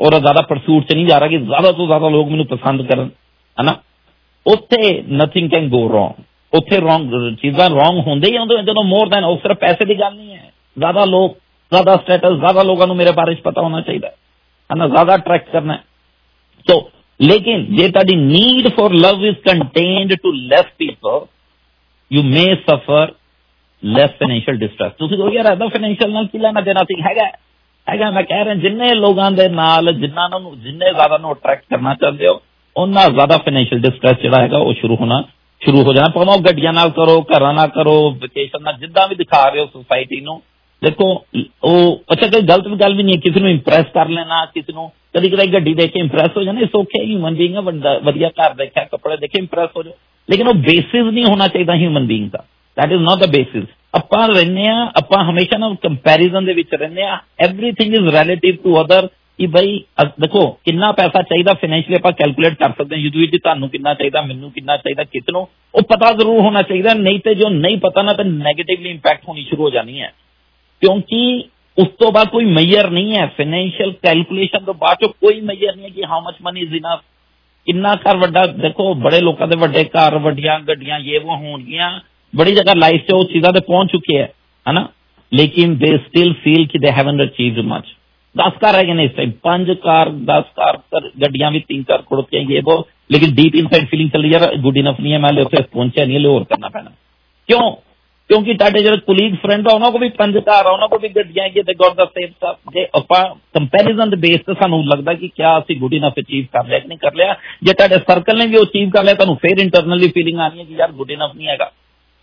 और ज्यादा परसूट च नहीं जा रहा कि ज्यादा तो ज्यादा लोग मैनू पसंद करन, है ना, उत्थे नथिंग कैन गो रॉन्ग, उत्थे रॉन्ग चीज़ां रॉन्ग होंदे ही होंदे जो मोर दैन, उस सिर्फ पैसे की गल नहीं है, ज्यादा लोग, ज्यादा स्टेटस, ज्यादा लोगों को मेरे बारे पता होना चाहिए, है ना, ज्यादा अट्रैक्ट करना है। तो लेकिन जे तुहाडी need for love is contained to less people, you may suffer less financial distress. ਤੁਸੀਂ ਕਹੋ ਯਾਰ ਇਹਦਾ ਫਾਈਨੈਂਸ਼ੀਅਲ ਨਾਲ ਕੀ ਲੈਣਾ ਦੇਣਾ ਸੀ, ਹੈਗਾ ਹੈਗਾ ਮੈਂ ਕਹਿ ਰਿਹਾ ਜਿੰਨੇ ਲੋਕਾਂ ਦੇ ਨਾਲ ਜਿੰਨਾਂ ਨੂੰ ਜਿੰਨੇ ਜ਼ਿਆਦਾ ਨੂੰ ਅਟਰੈਕਟ ਕਰਨਾ ਚਾਹੁੰਦੇ ਹੋ ਉਹਨਾਂ ਜ਼ਿਆਦਾ ਫਾਈਨੈਂਸ਼ੀਅਲ ਡਿਸਟ੍ਰੈਸ ਜਿਹੜਾ ਹੈਗਾ ਉਹ ਸ਼ੁਰੂ ਹੋਣਾ ਸ਼ੁਰੂ ਹੋ ਜਾਣਾ। ਭਾਵੇਂ ਉਹ ਗੱਡੀਆਂ ਨਾਲ ਕਰੋ, ਘਰਾਂ ਨਾਲ ਕਰੋ, ਵਕੇਸ਼ਨ ਨਾਲ, ਜਿੱਦਾਂ ਵੀ ਦਿਖਾ ਰਹੇ ਹੋ ਸੋਸਾਇਟੀ ਨੂੰ। ਦੇਖੋ ਉਹ ਅੱਛਾ ਕੋਈ ਗਲਤ ਗੱਲ ਵੀ ਨਹੀਂ ਹੈ ਕਿਸੇ ਨੂੰ ਇੰਪ੍ਰੈਸ ਕਰ ਲੈਣਾ, ਕਿਸੇ ਨੂੰ ਕਦੀ ਕਦੀ ਗੱਡੀ ਦੇਖ ਕੇ ਇੰਪ੍ਰੈਸ ਹੋ ਜਾਣਾ, ਇਸ ਓਕੇ, ਹਿਊਮਨ ਬੀਇੰਗ ਆ, ਵਧੀਆ ਘਰ ਦੇਖਿਆ, ਕੱਪੜੇ ਦੇਖੇ, ਇੰਪ੍ਰੈਸ ਹੋ ਜਾਓ, ਲੇਕਿਨ ਉਹ ਬੇਸਿਸ ਨਹੀਂ ਹੋਣਾ ਚਾਹੀਦਾ ਹਿਊਮਨ ਬੀਇੰਗ ਦਾ। That is not the basis। ਆਪਾਂ ਰਹਿੰਦੇ ਹਾਂ, ਆਪਾਂ ਹਮੇਸ਼ਾ ਨਾ ਕੰਪੈਰੀਜ਼ਨ ਦੇ ਵਿੱਚ ਰਹਿੰਦੇ ਹਾਂ, everything is relative to other. ਕਿ ਬਈ ਦੇਖੋ ਕਿੰਨਾ ਪੈਸਾ ਚਾਹੀਦਾ ਫਾਈਨੈਂਸ਼ੀਅਲੀ ਆਪਾਂ ਕੈਲਕੂਲੇਟ ਕਰ ਸਕਦੇ ਹਾਂ, ਯੂਜ਼ਲੀ ਤੁਹਾਨੂੰ ਕਿੰਨਾ ਚਾਹੀਦਾ, ਮੈਨੂੰ ਕਿੰਨਾ ਚਾਹੀਦਾ, ਕਿਸ ਨੂੰ ਉਹ ਪਤਾ ਜ਼ਰੂਰ ਹੋਣਾ ਚਾਹੀਦਾ, ਨਹੀਂ ਤੇ ਜੋ ਨਹੀਂ ਪਤਾ ਨਾ ਤਾਂ ਨੈਗੇਟਿਵਲੀ ਇੰਪੈਕਟ ਹੋਣੀ ਸ਼ੁਰੂ ਹੋ ਜਾਣੀ ਹੈ, ਕਿਉਂਕਿ ਉਸ ਤੋਂ ਬਾਅਦ ਕੋਈ ਮੈਯਰ ਨਹੀਂ ਹੈ ਫਾਈਨੈਂਸ਼ੀਅਲ ਕੈਲਕੂਲੇਸ਼ਨ ਤੋਂ ਬਾਅਦ ਚੋਂ ਕੋਈ ਮੈਯਰ ਨਹੀਂ ਹੈ ਕਿ how much money is enough. ਕਿੰਨਾ ਘਰ ਵੱਡਾ, ਦੇਖੋ ਬੜੇ ਲੋਕਾਂ ਦੇ ਵੱਡੇ ਘਰ, ਵੱਡੀਆਂ ਗੱਡੀਆਂ, ਇਹ ਉਹ ਹੋਣਗੀਆਂ, बड़ी जगह लाइफ से वो चीज़ा तो पहुंच चुके हैं, है ना, लेकिन दे स्टिल फील कि दे हैवंट अचीव्ड मच। दस कार रह गए ना इस टाइम, पांच कार, दस कार, गड्डियां भी तीन चार करोड़ की ये वो, लेकिन डीप इनसाइड फीलिंग चल रही है गुड इनफ नहीं है, मैं उसे पहुंचा नहीं है, और करना पैना। क्यों? क्योंकि ताडे जो कुलीग फ्रेंड है उन्होंने को भी पंज कार है, उन्होंने को भी गड्डियां है, they got the same stuff. जे ਆਪਾਂ कंपैरिजन दे बेस ਤੇ ਸਾਨੂੰ ਲੱਗਦਾ ਕਿ क्या ਅਸੀਂ गुड इनफ अचीव कर लिया कि नहीं कर लिया। जे ताडे सर्कल ने भी अचीव कर लिया ਤੁਹਾਨੂੰ फिर इंटरनली फीलिंग आनी है कि यार गुड इनफ नहीं हैगा।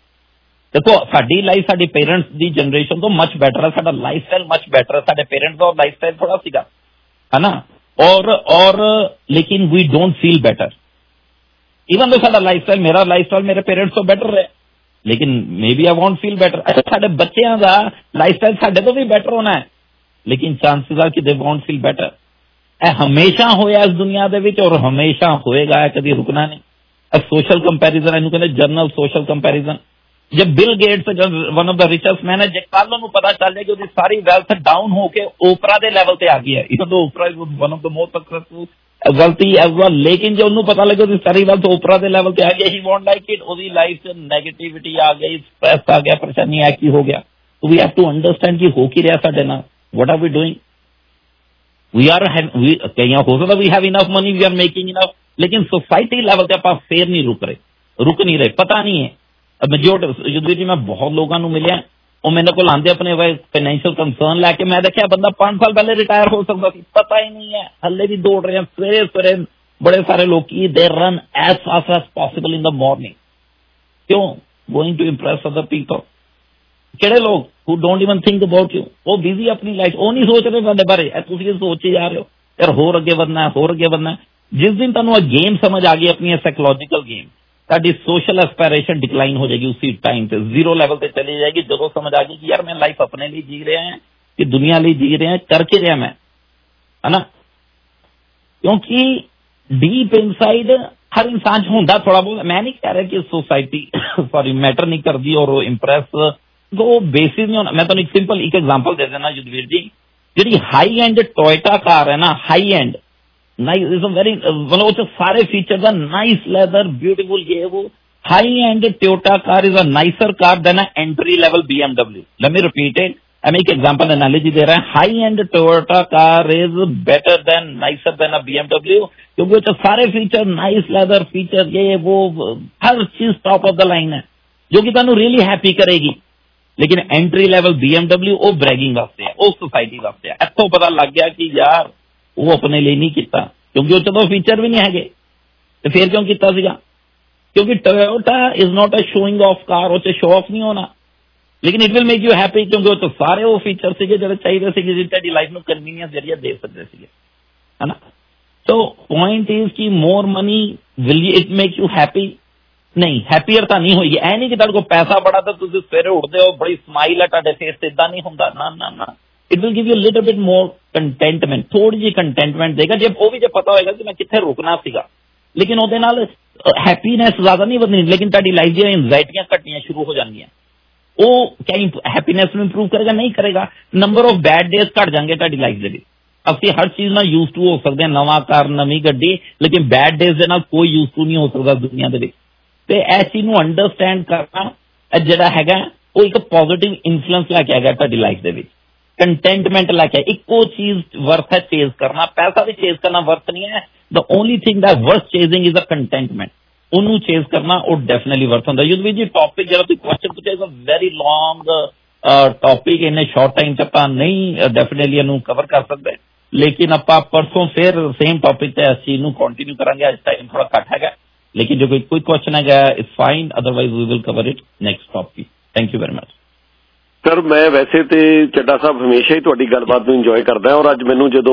देखो साडी लाइफ साडे पेरेंट्स दी जनरेशन तो मच बेटर है, साडा लाइफ स्टाइल मच बेटर है, साडे पेरेंट्स का लाइफ स्टाइल थोड़ा सीगा, है ना, और और लेकिन we don't feel better even though साडा लाइफ स्टाइल, मेरा लाइफ स्टाइल मेरे पेरेंट्स तो बेटर है, लेकिन maybe I won't feel better. अच्छा साडे बच्चों का लाइफ स्टाइल साडे तो भी बेटर होना है, लेकिन चांसेस आर कि दे वोंट फील बेटर। ए हमेशा होया इस दुनिया दे विच और हमेशा होएगा, कभी रुकना नहीं। ए सोशल कंपैरिजन इनू कहंदे जर्नल सोशल कंपैरिजन। जब Bill Gates one of the richest man है, जे कल नूं पता चल जाए कि उसकी सारी वेल्थ डाउन होके ओपरा दे लेवल ते आ गई है, even though Oprah is one of the most successful गलती एज वेल, लेकिन जो उन्होंने पता लगे उसकी सारी वेल्थ ओपरा दे लेवल ते आ गई, ही वोंट लाइक इट, उसकी लाइफ से नेगेटिविटी आ गई, स्ट्रेस आ गया, परेशानी आ की हो गया। तो वी हैव टू अंडरस्टैंड कि हो की रहा साडे नाल, what are we doing, we are कई हो सकता we have enough money, we are making enough, लेकिन सोसाइटी लेवल ते आपां फेर नहीं रुक रहे, रुक नहीं रहे, पता नहीं है। मेजोरिटी युद्ध जी मैं बहुत लोगों को मिले, वो मेरे को आंदे अपने फाइनेंशियल कंसर्न लैके, मैं देखा बंदा पांच साल पहले रिटायर हो सकता थी, पता ही नहीं है, हले भी दौड़ रहे हैं सवेरे सवेरे। बड़े सारे लोग they run as fast as possible in the morning, क्यों? Going to impress other people. केड़े लोग who don't even think about you, वो बिजी अपनी लाइफ, वो नहीं सोच रहे तुहाडे बारे, तुसीं सोच ही जा रहे हो यार होर अगे बढ़ना है, होर अगे बढ़ना है। जिस दिन तुहानूं गेम समझ आ गई अपनी साइकोलॉजिकल गेम, ताड़ी सोशल एस्पायरेशन डिक्लाइन हो जाएगी, उसी टाइम पे जीरो लेवल पे चली जाएगी। जो समझ आ गई कि यार मैं लाइफ अपने लिए जी रहे हैं कि दुनिया लिए जी रहे हैं, करके रहा मैं, है ना, क्योंकि डीप इनसाइड हर इंसान होंदा थोड़ा बहुत। मैं नहीं कह रहा कि सोसाइटी सॉरी मैटर नहीं करती और इम्प्रेस तो बेसिस नहीं होना। मैं तो एक सिंपल एक एग्जांपल दे देना युद्धवीर जी, जी हाई एंड टोयोटा कार है ना, high end nice is very मतलब सारे features are nice, leather beautiful, ये वो high end Toyota car is a nicer car than a entry level BMW. Let me repeat it, मैं एक example analogy दे रहा है। High end Toyota car is better than nicer than a BMW, क्योंकि वो सारे फीचर नाइस, लेदर फीचर, ये वो हर चीज टॉप ऑफ द लाइन है जो कि तुहानू रियली हैप्पी करेगी। लेकिन एंट्री लेवल बीएमडब्ल्यू वो ब्रैगिंग वास्ते है, वो सोसाइटी वास्ते है। इत्थों पता लग गया कि यार वो अपने लिए नहीं किया, क्योंकि वो तो फीचर भी नहीं है, तो फिर क्यों किया सीगा? क्योंकि Toyota is not a showing off car, वो शो ऑफ नहीं होना, लेकिन it will make you happy, क्योंकि वो तो सारे वो फीचर से जो चाहिए थे जी तेरी लाइफ में कन्वीनियंस जरिए दे सकते थे, है ना। तो पॉइंट इज कि more money will it make you happy? नहीं, हैप्पीयर तो नहीं होगी। ऐ नहीं कि तुहाडे कोल पैसा बड़ा तो तुसीं सवेरे उठदे हो बड़ी स्माइल है तुहाडे फेस ते, इदां नहीं हुंदा, ना ना ना। It will give you little bit more contentment, थोड़ी जी कंटेंटमेंट देगा, जे वो भी जो पता होगा कि मैं कित्थे रुकना सीगा, लेकिन ਉਹਦੇ ਨਾਲ हैप्पीनेस ज्यादा नहीं बदनी, लेकिन ਤੁਹਾਡੀ लाइफ दी एंजाइटियां घटनियां शुरू हो जाएंगी। वो क्या हैप्पीनेस में इंप्रूव करेगा? नहीं करेगा। नंबर ऑफ बैड डेज घट जाएंगे ਤੁਹਾਡੀ लाइफ ਦੇ ਵਿੱਚ। ਅਸੀਂ ਹਰ ਚੀਜ਼ ਨਾਲ ਯੂਜ਼ ਟੂ ਹੋ ਸਕਦੇ ਹਾਂ, ਨਵਾਂ ਕਾਰ ਨਵੀਂ ਗੱਡੀ, ਲੇਕਿਨ ਬੈਡ ਡੇਜ਼ ਦੇ ਨਾਲ ਕੋਈ ਯੂਜ਼ ਟੂ ਨਹੀਂ ਹੋ ਸਕਦਾ ਦੁਨੀਆ ਦੇ ਵਿੱਚ। ਤੇ ਇਸ ਚੀਜ਼ ਨੂੰ ਅੰਡਰਸਟੈਂਡ ਕਰਨਾ ਜਿਹੜਾ ਹੈਗਾ ਉਹ ਇੱਕ ਪੋਜ਼ਿਟਿਵ ਇਨਫਲੂਐਂਸ ਲੈ ਕੇ ਆਏਗਾ ਤੁਹਾਡੀ ਲਾਈਫ ਦੇ ਵਿੱਚ। ਕੰਟੈਂਟਮੈਂਟ ਲੈ ਕੇ ਇੱਕੋ ਚੀਜ਼ ਵਰਥ ਹੈ ਚੇਜ਼ ਕਰਨਾ, ਪੈਸਾ ਵੀ ਚੇਜ਼ ਕਰਨਾ ਵਰਥ ਨਹੀਂ ਹੈ। The only thing that worth chasing is a contentment, ਉਹਨੂੰ ਚੇਜ਼ ਕਰਨਾ ਉਹ ਡੈਫੀਨਿਟਲੀ ਵਰਥ ਹੁੰਦਾ। ਯੁੱਧਵੀਰ ਜੀ ਟੌਪਿਕ ਜਿਹੜਾ ਤੁਸੀਂ ਕੁਐਸਚਨ ਪੁੱਛਿਆ is a very long topic, ਇੰਨੇ ਸ਼ਾਰਟ ਟਾਈਮ 'ਚ ਆਪਾਂ ਨਹੀਂ ਡੈਫੀਨਿਟਲੀ ਇਹਨੂੰ ਕਵਰ ਕਰ ਸਕਦੇ, ਲੇਕਿਨ ਆਪਾਂ ਪਰਸੋਂ ਫਿਰ ਸੇਮ ਟੌਪਿਕ ਤੇ ਇਸ ਚੀਜ਼ ਨੂੰ ਕੰਟੀਨਿਊ ਕਰਾਂਗੇ। ਅੱਜ ਟਾਈਮ ਥੋੜਾ ਘੱਟ ਹੈਗਾ, ਲੇਕਿਨ ਜੋ ਕੋਈ ਕੋਈ ਕੁਐਸਚਨ ਹੈਗਾ it's fine, otherwise we will cover it next topic. Thank you very much sir. ਮੈਂ ਵੈਸੇ ਤੇ ਚੱਡਾ ਸਾਹਿਬ ਹਮੇਸ਼ਾ ਹੀ ਤੁਹਾਡੀ ਗੱਲਬਾਤ ਨੂੰ ਇੰਜੋਏ ਕਰਦਾ, ਔਰ ਅੱਜ ਮੈਨੂੰ ਜਦੋਂ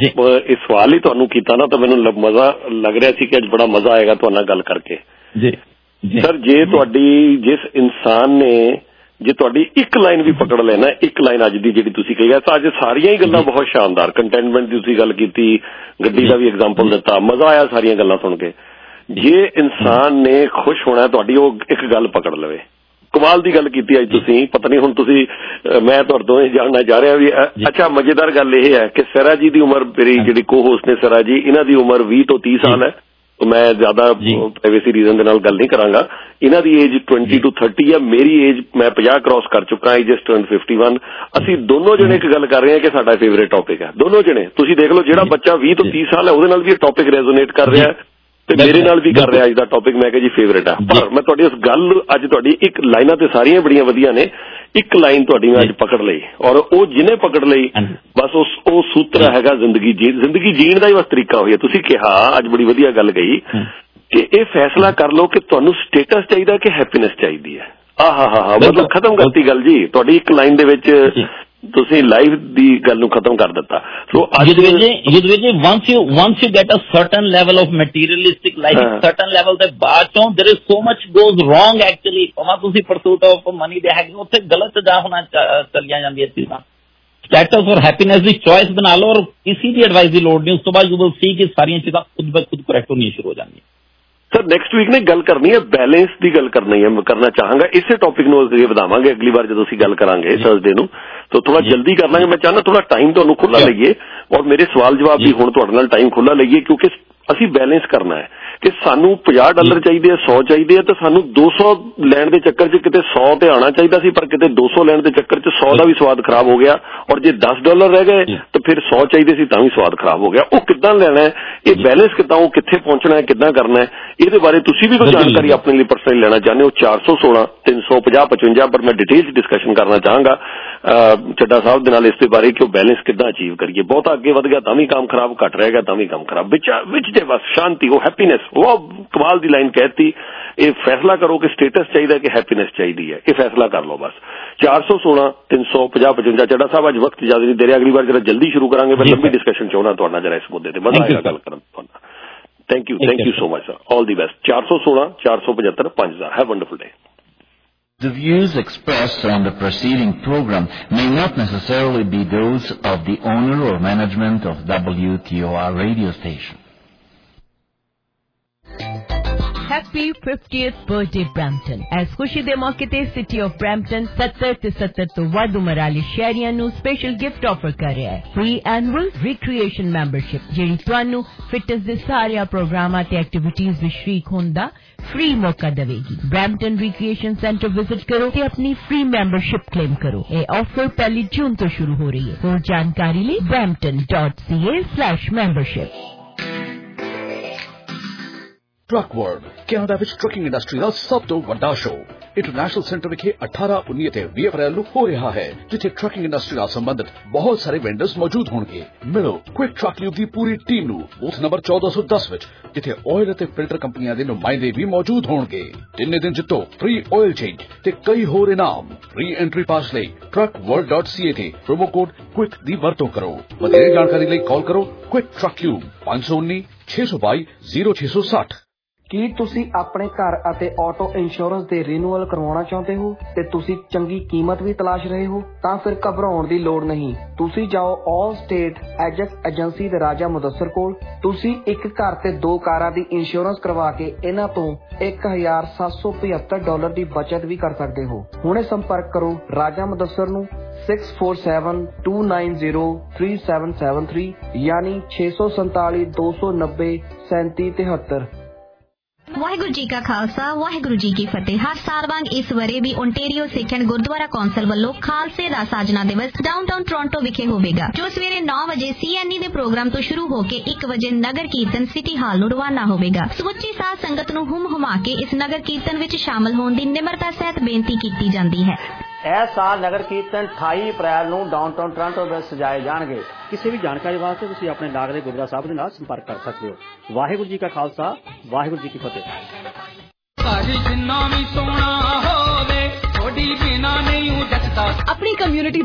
ਇਹ ਸਵਾਲ ਹੀ ਤੁਹਾਨੂੰ ਕੀਤਾ ਨਾ ਤਾਂ ਮੈਨੂੰ ਮਜ਼ਾ ਲੱਗ ਰਿਹਾ ਸੀ ਕਿ ਅੱਜ ਬੜਾ ਮਜ਼ਾ ਆਏਗਾ ਤੁਹਾਡੇ ਨਾਲ ਗੱਲ ਕਰਕੇ। ਜੀ ਸਰ, ਜੇ ਤੁਹਾਡੀ ਜਿਸ ਇਨਸਾਨ ਨੇ ਜੇ ਤੁਹਾਡੀ ਇੱਕ ਲਾਈਨ ਵੀ ਪਕੜ ਲੈਣਾ, ਇੱਕ ਲਾਈਨ ਅੱਜ ਦੀ ਜਿਹੜੀ ਤੁਸੀਂ ਕਹੀ ਹੈ, ਤਾਂ ਅੱਜ ਸਾਰੀਆਂ ਹੀ ਗੱਲਾਂ ਬਹੁਤ ਸ਼ਾਨਦਾਰ, ਕੰਟੈਂਟਮੈਂਟ ਦੀ ਤੁਸੀਂ ਗੱਲ ਕੀਤੀ, ਗੱਡੀ ਦਾ ਵੀ ਐਗਜ਼ਾਮਪਲ ਦਿੱਤਾ, ਮਜ਼ਾ ਆਇਆ ਸਾਰੀਆਂ ਗੱਲਾਂ ਸੁਣ ਕੇ। ਜੇ ਇਨਸਾਨ ਨੇ ਖੁਸ਼ ਹੋਣਾ ਤੁਹਾਡੀ ਉਹ ਇੱਕ ਗੱਲ ਪਕੜ ਲਵੇ, ਕਮਾਲ ਦੀ ਗੱਲ ਕੀਤੀ ਅੱਜ ਤੁਸੀਂ। ਪਤਾ ਨਹੀਂ ਹੁਣ ਤੁਸੀਂ, ਮੈਂ ਤੁਹਾਡੇ ਤੋਂ ਇਹ ਜਾਣਨਾ ਚਾਹ ਰਿਹਾ ਵੀ ਅੱਛਾ ਮਜ਼ੇਦਾਰ ਗੱਲ ਇਹ ਹੈ ਕਿ ਸਰਾ ਜੀ ਦੀ ਉਮਰ, ਮੇਰੀ ਜਿਹੜੀ ਕੋ ਹੋਸਟ ਨੇ ਸਰਾ ਜੀ, ਇਹਨਾਂ ਦੀ ਉਮਰ ਵੀਹ ਤੋਂ ਤੀਹ ਸਾਲ ਹੈ। ਮੈਂ ਜ਼ਿਆਦਾ ਪ੍ਰਾਈਵੇਸੀ ਰੀਜ਼ਨ ਦੇ ਨਾਲ ਗੱਲ ਨਹੀਂ ਕਰਾਂਗਾ। ਇਹਨਾਂ ਦੀ ਏਜ ਟਵੈਂਟੀ ਟੂ ਥਰਟੀ ਹੈ, ਮੇਰੀ ਏਜ ਮੈਂ ਪੰਜਾਹ ਕ੍ਰਾਸ ਕਰ ਚੁੱਕਾ, I just turn fifty one. ਅਸੀਂ ਦੋਨੋਂ ਜਣੇ ਇੱਕ ਗੱਲ ਕਰ ਰਹੇ ਹਾਂ ਕਿ ਸਾਡਾ ਫੇਵਰੇਟ ਟੌਪਿਕ ਹੈ ਦੋਨੋਂ ਜਣੇ। ਤੁਸੀਂ ਦੇਖ ਲਓ, ਜਿਹੜਾ ਬੱਚਾ ਵੀਹ ਤੋਂ ਤੀਹ ਸਾਲ ਹੈ ਉਹਦੇ ਨਾਲ ਵੀ ਇਹ ਟੌਪਿਕ ਰੈਜ਼ੋਨੇਟ ਕਰ ਰਿਹਾ ਤੇ ਮੇਰੇ ਨਾਲ ਵੀ ਕਰ ਰਿਹਾ ਅੱਜ ਦਾ ਟੌਪਿਕ। ਮੈਂ ਕਿਹਾ ਜੀ ਫੇਵਰੇਟ ਹੈ। ਪਰ ਮੈਂ ਤੁਹਾਡੀ ਉਸ ਗੱਲ, ਅੱਜ ਤੁਹਾਡੀ ਇੱਕ ਲਾਈਨਾਂ ਤੇ ਸਾਰੀਆਂ ਬੜੀਆਂ ਵਧੀਆ ਨੇ, ਇੱਕ ਲਾਈਨ ਤੁਹਾਡੀ ਮੈਂ ਅੱਜ ਪਕੜ ਲਈ, ਔਰ ਉਹ ਜਿਹਨੇ ਪਕੜ ਲਈ ਬਸ ਉਸ ਉਹ ਸੂਤਰ ਹੈਗਾ ਜ਼ਿੰਦਗੀ ਜੀ ਜ਼ਿੰਦਗੀ ਜੀਣ ਦਾ ਹੀ ਬਸ ਤਰੀਕਾ ਹੋਇਆ। ਤੁਸੀਂ ਕਿਹਾ ਅੱਜ ਬੜੀ ਵਧੀਆ ਗੱਲ ਕਹੀ ਕਿ ਇਹ ਫੈਸਲਾ ਕਰ ਲਓ ਕਿ ਤੁਹਾਨੂੰ ਸਟੇਟਸ ਚਾਹੀਦਾ ਕਿ ਹੈਪੀਨੈਸ ਚਾਹੀਦੀ ਹੈ। ਆਹ ਹਾ ਹਾ ਹਾ ਮਤਲਬ ਖਤਮ ਕਰਤੀ ਗੱਲ ਜੀ ਤੁਹਾਡੀ ਇੱਕ ਲਾਈਨ ਦੇ ਵਿੱਚ, ਤੁਸੀਂ ਲਾਈਫ ਦੀ ਗੱਲ ਨੂੰ ਖਤਮ ਕਰ ਦਿੱਤਾ। ਸੋ ਯੁੱਧਵੀਰ ਜੀ, ਯੁੱਧਵੀਰ ਜੀ once you once you get a certain level of materialistic life, certain level ਦੇ ਬਾਅਦ ਚੋਂ there is so much goes wrong actually। ਭਾਵੇਂ ਤੁਸੀਂ pursuit of money ਦੇ ਹੈਗੇ, ਉੱਥੇ ਗਲਤ ਜਾ ਹੋਣਾ ਚੱਲੀਆਂ ਜਾਂਦੀਆਂ ਚੀਜ਼ਾਂ। ਸਟੇਟਸ ਔਰ ਹੈਪੀਨੈਸ ਦੀ ਚੋਇਸ ਬਣਾ ਲਓ, ਔਰ ਕਿਸੇ ਦੀ ਐਡਵਾਈਸ ਦੀ ਲੋੜ ਨਹੀਂ। ਉਸ ਤੋਂ ਬਾਅਦ ਯੂ ਵਿਲ ਸੀ ਕਿ ਸਾਰੀਆਂ ਚੀਜ਼ਾਂ ਖੁਦ ਬ ਖੁਦ ਕਰੈਕਟ ਹੋਣੀਆਂ ਸ਼ੁਰੂ ਹੋ ਜਾਂਦੀਆਂ। ਸਰ, ਨੈਕਸਟ ਵੀਕ ਨੇ ਗੱਲ ਕਰਨੀ ਹੈ ਬੈਲੈਂਸ ਦੀ ਗੱਲ ਕਰਨੀ ਹੈ, ਮੈਂ ਕਰਨਾ ਚਾਹਾਂਗਾ ਇਸੇ ਟੌਪਿਕ ਨੂੰ ਅੱਗੇ ਵਧਾਵਾਂਗੇ ਅਗਲੀ ਵਾਰ ਜਦੋਂ ਅਸੀਂ ਗੱਲ ਕਰਾਂਗੇ ਥਰਸਡੇ ਨੂੰ, ਤਾਂ ਥੋੜਾ ਜਲਦੀ ਕਰ ਲਾਂਗੇ। ਮੈਂ ਚਾਹੁੰਦਾ ਥੋੜਾ ਟਾਈਮ ਤੁਹਾਨੂੰ ਖੁੱਲਾ ਲਈਏ, ਔਰ ਮੇਰੇ ਸਵਾਲ ਜਵਾਬ ਵੀ ਹੁਣ ਤੁਹਾਡੇ ਨਾਲ ਟਾਈਮ ਖੁੱਲਾ ਲਈਏ, ਕਿਉਂਕਿ ਅਸੀਂ ਬੈਲੈਂਸ ਕਰਨਾ ਹੈ ਕਿ ਸਾਨੂੰ ਪੰਜਾਹ ਡਾਲਰ ਚਾਹੀਦੇ ਆ, ਸੌ ਚਾਹੀਦੇ ਆ, ਤਾਂ ਸਾਨੂੰ ਦੋ ਸੌ ਲੈਣ ਦੇ ਚੱਕਰ 'ਚ ਕਿਤੇ ਸੌ ਤੇ ਆਉਣਾ ਚਾਹੀਦਾ ਸੀ, ਪਰ ਕਿਤੇ ਦੋ ਸੌ ਲੈਣ ਦੇ ਚੱਕਰ 'ਚ ਸੌ ਦਾ ਵੀ ਸਵਾਦ ਖਰਾਬ ਹੋ ਗਿਆ, ਔਰ ਜੇ ਦਸ ਡਾਲਰ ਰਹਿ ਗਏ ਤਾਂ ਫਿਰ ਸੌ ਚਾਹੀਦੇ ਸੀ ਤਾਂ ਵੀ ਸਵਾਦ ਖਰਾਬ ਹੋ ਗਿਆ। ਉਹ ਕਿੱਦਾਂ ਲੈਣਾ ਹੈ, ਇਹ ਬੈਲੈਂਸ ਕਿੱਦਾਂ, ਉਹ ਕਿੱਥੇ ਪਹੁੰਚਣਾ ਹੈ, ਕਿੱਦਾਂ ਕਰਨਾ ਹੈ, ਇਹਦੇ ਬਾਰੇ ਤੁਸੀਂ ਵੀ ਕੋਈ ਜਾਣਕਾਰੀ ਆਪਣੇ ਲਈ ਪਰਸਨਲੀ ਲੈਣਾ ਚਾਹੁੰਦੇ ਹੋ, ਚਾਰ ਸੌ ਸੋਲਾਂ ਤਿੰਨ ਸੌ ਪੰਜਾਹ ਪਚਵੰਜਾ ਪਰ ਮੈਂ ਡਿਟੇਲ 'ਚ ਡਿਸਕਸ਼ਨ ਕਰਨਾ ਚਾਹਾਂਗਾ ਚੱਡਾ ਸਾਹਿਬ ਦੇ ਨਾਲ ਇਸ ਦੇ ਬਾਰੇ ਕਿ ਉਹ ਬੈਲੈਂਸ ਕਿੱਦਾਂ ਅਚੀਵ ਕਰੀਏ। ਬਹੁਤਾ ਅੱਗੇ ਵਧ ਗਿਆ ਤਾਂ ਵੀ ਕੰਮ ਖਰਾਬ, ਘੱਟ ਰਹਿ ਗਿਆ ਤਾਂ ਵੀ ਕੰਮ ਖਰਾਬ, ਵਿੱਚ ਵਿੱਚ ਜੇ ਬਸ ਸ਼ਾਂਤੀ, ਉਹ ਹੈਪੀਨੈਸ, ਉਹ ਕਮਾਲ ਦੀ ਲਾਈਨ ਕਹਿਤੀ। ਇਹ ਫੈਸਲਾ ਕਰੋ ਕਿ ਸਟੇਟਸ ਚਾਹੀਦਾ ਕਿ ਹੈਪੀਨੈਸ ਚਾਹੀਦੀ ਹੈ, ਇਹ ਫੈਸਲਾ ਕਰ ਲਓ ਬਸ। ਚਾਰ ਸੌ ਸੋਲਾਂ ਤਿੰਨ ਸੌ ਪੰਜਾਹ ਪਚਵੰਜਾ ਚੱਡਾ ਸਾਹਿਬ ਅੱਜ ਵਕਤ ਜ਼ਿਆਦਾ ਨਹੀਂ ਦੇ ਰਿਹਾ, ਅਗਲੀ ਵਾਰ ਜਰਾ ਜਲਦੀ ਸ਼ੁਰੂ ਕਰਾਂਗੇ। ਮੈਂ ਲੰਬੀ ਡਿਸਕਸ਼ਨ ਚਾਹੁੰਦਾ ਤੁਹਾਡੇ ਨਾਲ ਜਰਾ ਇਸ ਮੁੱਦੇ ਤੇ, ਮਜ਼ਾ ਆਏਗਾ ਗੱਲ ਕਰਨ ਤੁਹਾਨੂੰ। Thank you, thank you so much sir, all the best. ਚਾਰ ਸੌ ਸੋਲਾਂ ਚਾਰ ਸੌ ਪਝੱਤਰ ਪੰਜ ਹਜ਼ਾਰ। Have wonderful day. The views expressed on the preceding program may not necessarily be those of the owner or management of W T O R radio station. Happy fiftieth birthday Brampton। ਇਸ ਖੁਸ਼ੀ ਦੇ ਮੌਕੇ ਤੇ city of Brampton ਸੱਤਰ ਤੇ ਸੱਤਰ ਤੋਂ ਵੱਧ ਉਮਰ ਵਾਲੇ ਸ਼ਹਿਰੀਆਂ ਨੂੰ ਸਪੈਸ਼ਲ ਗਿਫਟ ਆਫਰ ਕਰ ਰਿਹਾ ਹੈ। ਫ੍ਰੀ ਐਨੂਅਲ ਰਿਕ੍ਰੀਏਸ਼ਨ ਮੈਂਬਰਸ਼ਿਪ, ਜਿਹੜੀ ਤੁਹਾਨੂੰ ਫਿਟਨੈਸ ਦੇ ਸਾਰੇ ਪ੍ਰੋਗਰਾਮਾਂ ਤੇ ਐਕਟੀਵਿਟੀਜ਼ ਵਿੱਚ ਸ਼ਰੀਕ ਹੋਣ ਦਾ ਫ੍ਰੀ ਮੌਕਾ ਦੇਵੇਗੀ। ਬ੍ਰੈਂਪਟਨ ਰਿਕ੍ਰੀਏਸ਼ਨ ਸੈਂਟਰ ਵਿਜ਼ਿਟ ਕਰੋ ਤੇ ਆਪਣੀ ਫ੍ਰੀ ਮੈਂਬਰਸ਼ਿਪ ਕਲੇਮ ਕਰੋ। ਇਹ ਆਫਰ ਪਹਿਲੀ ਜੂਨ ਤੋਂ ਸ਼ੁਰੂ ਹੋ ਰਹੀ ਹੈ। ਹੋਰ ਜਾਣਕਾਰੀ ਲਈ brampton dot c a slash membership। Truck world Canada ਵਿੱਚ ਟਰੱਕਿੰਗ ਇੰਡਸਟਰੀ ਦਾ ਸਭ ਤੋਂ ਵੱਡਾ ਸ਼ੋਅ ਇੰਟਰਨੈਸ਼ਨਲ ਸੈਂਟਰ ਵਿਖੇ ਅਠਾਰਾਂ ਉੱਨੀ ਅਤੇ ਵੀਹ ਅਪ੍ਰੈਲ ਨੂੰ ਹੋ ਰਿਹਾ ਹੈ, ਜਿੱਥੇ ਟਰੱਕਿੰਗ ਇੰਡਸਟਰੀ ਨਾਲ ਸੰਬੰਧਿਤ ਬਹੁਤ ਸਾਰੇ ਵੈਂਡਰਸ ਮੌਜੂਦ ਹੋਣਗੇ। ਮਿਲੋ ਕੁਇਕ ਟਰੱਕ ਲਿਊਬ ਦੀ ਪੂਰੀ ਟੀਮ ਨੂੰ ਬੂਥ ਨੰਬਰ ਚੌਦਾਂ ਸੌ ਦਸ ਵਿੱਚ, ਜਿੱਥੇ ਆਇਲ ਅਤੇ ਫਿਲਟਰ ਕੰਪਨੀਆਂ ਦੇ ਨੁਮਾਇੰਦੇ ਵੀ ਮੌਜੂਦ ਹੋਣਗੇ। ਤਿੰਨੇ ਦਿਨ ਜਿੱਤੋ ਫ੍ਰੀ ਆਇਲ ਚੇਂਜ ਤੇ ਕਈ ਹੋਰ ਇਨਾਮ। ਫ੍ਰੀ ਐਂਟਰੀ ਪਾਸ ਲਈ truck world dot C A ਤੇ ਪ੍ਰੋਮੋ ਕੋਡ ਕੁਇਕ ਦੀ ਵਰਤੋਂ ਕਰੋ। ਵਧੇਰੇ ਜਾਣਕਾਰੀ ਲਈ ਕਾਲ ਕਰੋ ਕੁਇਕ ਟਰੱਕ ਲਿਊਬ ਪੰਜ ਸੌ ਉੱਨੀ ਛੇ ਸੌ ਬਾਈ ਜ਼ੀਰੋ ਛੇ ਸੌ ਸੱਠ। ਕੀ ਤੁਸੀਂ ਆਪਣੇ ਘਰ ਅਤੇ ਆਟੋ ਇੰਸ਼ੋਰੈਂਸ ਦੇ ਰੀਨਿਊਅਲ ਕਰਵਾਉਣਾ ਚਾਹੁੰਦੇ ਹੋ ਤੇ ਤੁਸੀਂ ਚੰਗੀ ਕੀਮਤ ਵੀ ਤਲਾਸ਼ ਰਹੇ ਹੋ? ਤਾਂ ਫਿਰ ਘਬਰਾਉਣ ਦੀ ਲੋੜ ਨਹੀਂ। ਤੁਸੀਂ ਜਾਓ ਆਲ ਸਟੇਟ ਐਜੈਕਟ ਏਜੰਸੀ ਦੇ ਰਾਜਾ ਮੁਦੱਸਰ ਕੋਲ। ਤੁਸੀਂ ਇੱਕ ਘਰ ਤੇ ਦੋ ਕਾਰਾਂ ਦੀ ਇੰਸ਼ੋਰੈਂਸ ਕਰਵਾ ਕੇ ਇਹਨਾਂ ਤੋਂ ਇੱਕ ਹਜ਼ਾਰ ਸੱਤ ਸੌ ਪਝੱਤਰ ਡਾਲਰ ਦੀ ਬਚਤ ਵੀ ਕਰ ਸਕਦੇ ਹੋ। ਹੁਣੇ ਸੰਪਰਕ ਕਰੋ ਰਾਜਾ ਮੁਦੱਸਰ ਨੂੰ six four seven two nine zero three seven seven three यानी छे सौ संताली दो सौ नब्बे सैंती तिहत्तर। ਵਾਹਿਗੁਰੂ ਜੀ ਕਾ ਖਾਲਸਾ ਵਾਹਿਗੁਰੂ ਜੀ ਕੀ ਫਤਿਹ। ਹਰ ਸਾਲ ਵਾਂਗ ਇਸ ਵਰੇ ਵੀ Ontario Sikh and Gurdwara council ਵੱਲੋਂ ਖਾਲਸੇ ਦਾ ਸਾਜਨਾ ਦਿਵਸ ਡਾਊਨਟਾਊਨ ਟੋਰਾਂਟੋ ਵਿਖੇ ਹੋਵੇਗਾ, ਜੋ ਸਵੇਰੇ ਨੌ ਵਜੇ ਸੀਐਨਈ ਦੇ ਪ੍ਰੋਗਰਾਮ ਤੋਂ ਸ਼ੁਰੂ ਹੋ ਕੇ ਇੱਕ ਵਜੇ ਨਗਰ ਕੀਰਤਨ ਸਿਟੀ ਹਾਲ ਨੂੰ ਰਵਾਨਾ ਹੋਵੇਗਾ। ਸਮੁੱਚੀ ਸਾਧ ਸੰਗਤ ਨੂੰ ਹੁਮ ਹੁਮਾ ਕੇ ਇਸ ਨਗਰ ਕੀਰਤਨ ਵਿੱਚ ਸ਼ਾਮਲ ਹੋਣ ਦੀ ਨਿਮਰਤਾ ਸਹਿਤ ਬੇਨਤੀ ਕੀਤੀ ਜਾਂਦੀ ਹੈ। ਇਸ ਸਾਲ ਨਗਰ ਕੀਰਤਨ ਅਠਾਈ ਅਪ੍ਰੈਲ ਨੂੰ ਡਾਊਨਟਾਊਨ ਟੋਰਾਂਟੋ ਵਿੱਚ ਸਜਾਏ ਜਾਣਗੇ। ਕਿਸੇ ਵੀ ਜਾਣਕਾਰੀ ਵਾਸਤੇ ਤੁਸੀਂ ਆਪਣੇ ਲਾਗਲੇ ਗੁਰਦੁਆਰਾ ਸਾਹਿਬ ਦੇ ਨਾਲ ਸੰਪਰਕ ਕਰ ਸਕਦੇ ਹੋ। ਵਾਹਿਗੁਰੂ ਜੀ ਕਾ ਖਾਲਸਾ ਵਾਹਿਗੁਰੂ ਜੀ ਕੀ ਫਤਿਹ। ਜਿੰਨਾ ਵੀ ਸੋਹਣਾ ਹੋਵੇ ਥੋੜੀ ਬਿਨਾ ਨਹੀਂ ਜੱਟਦਾ। ਆਪਣੀ ਕਮਿਊਨਿਟੀ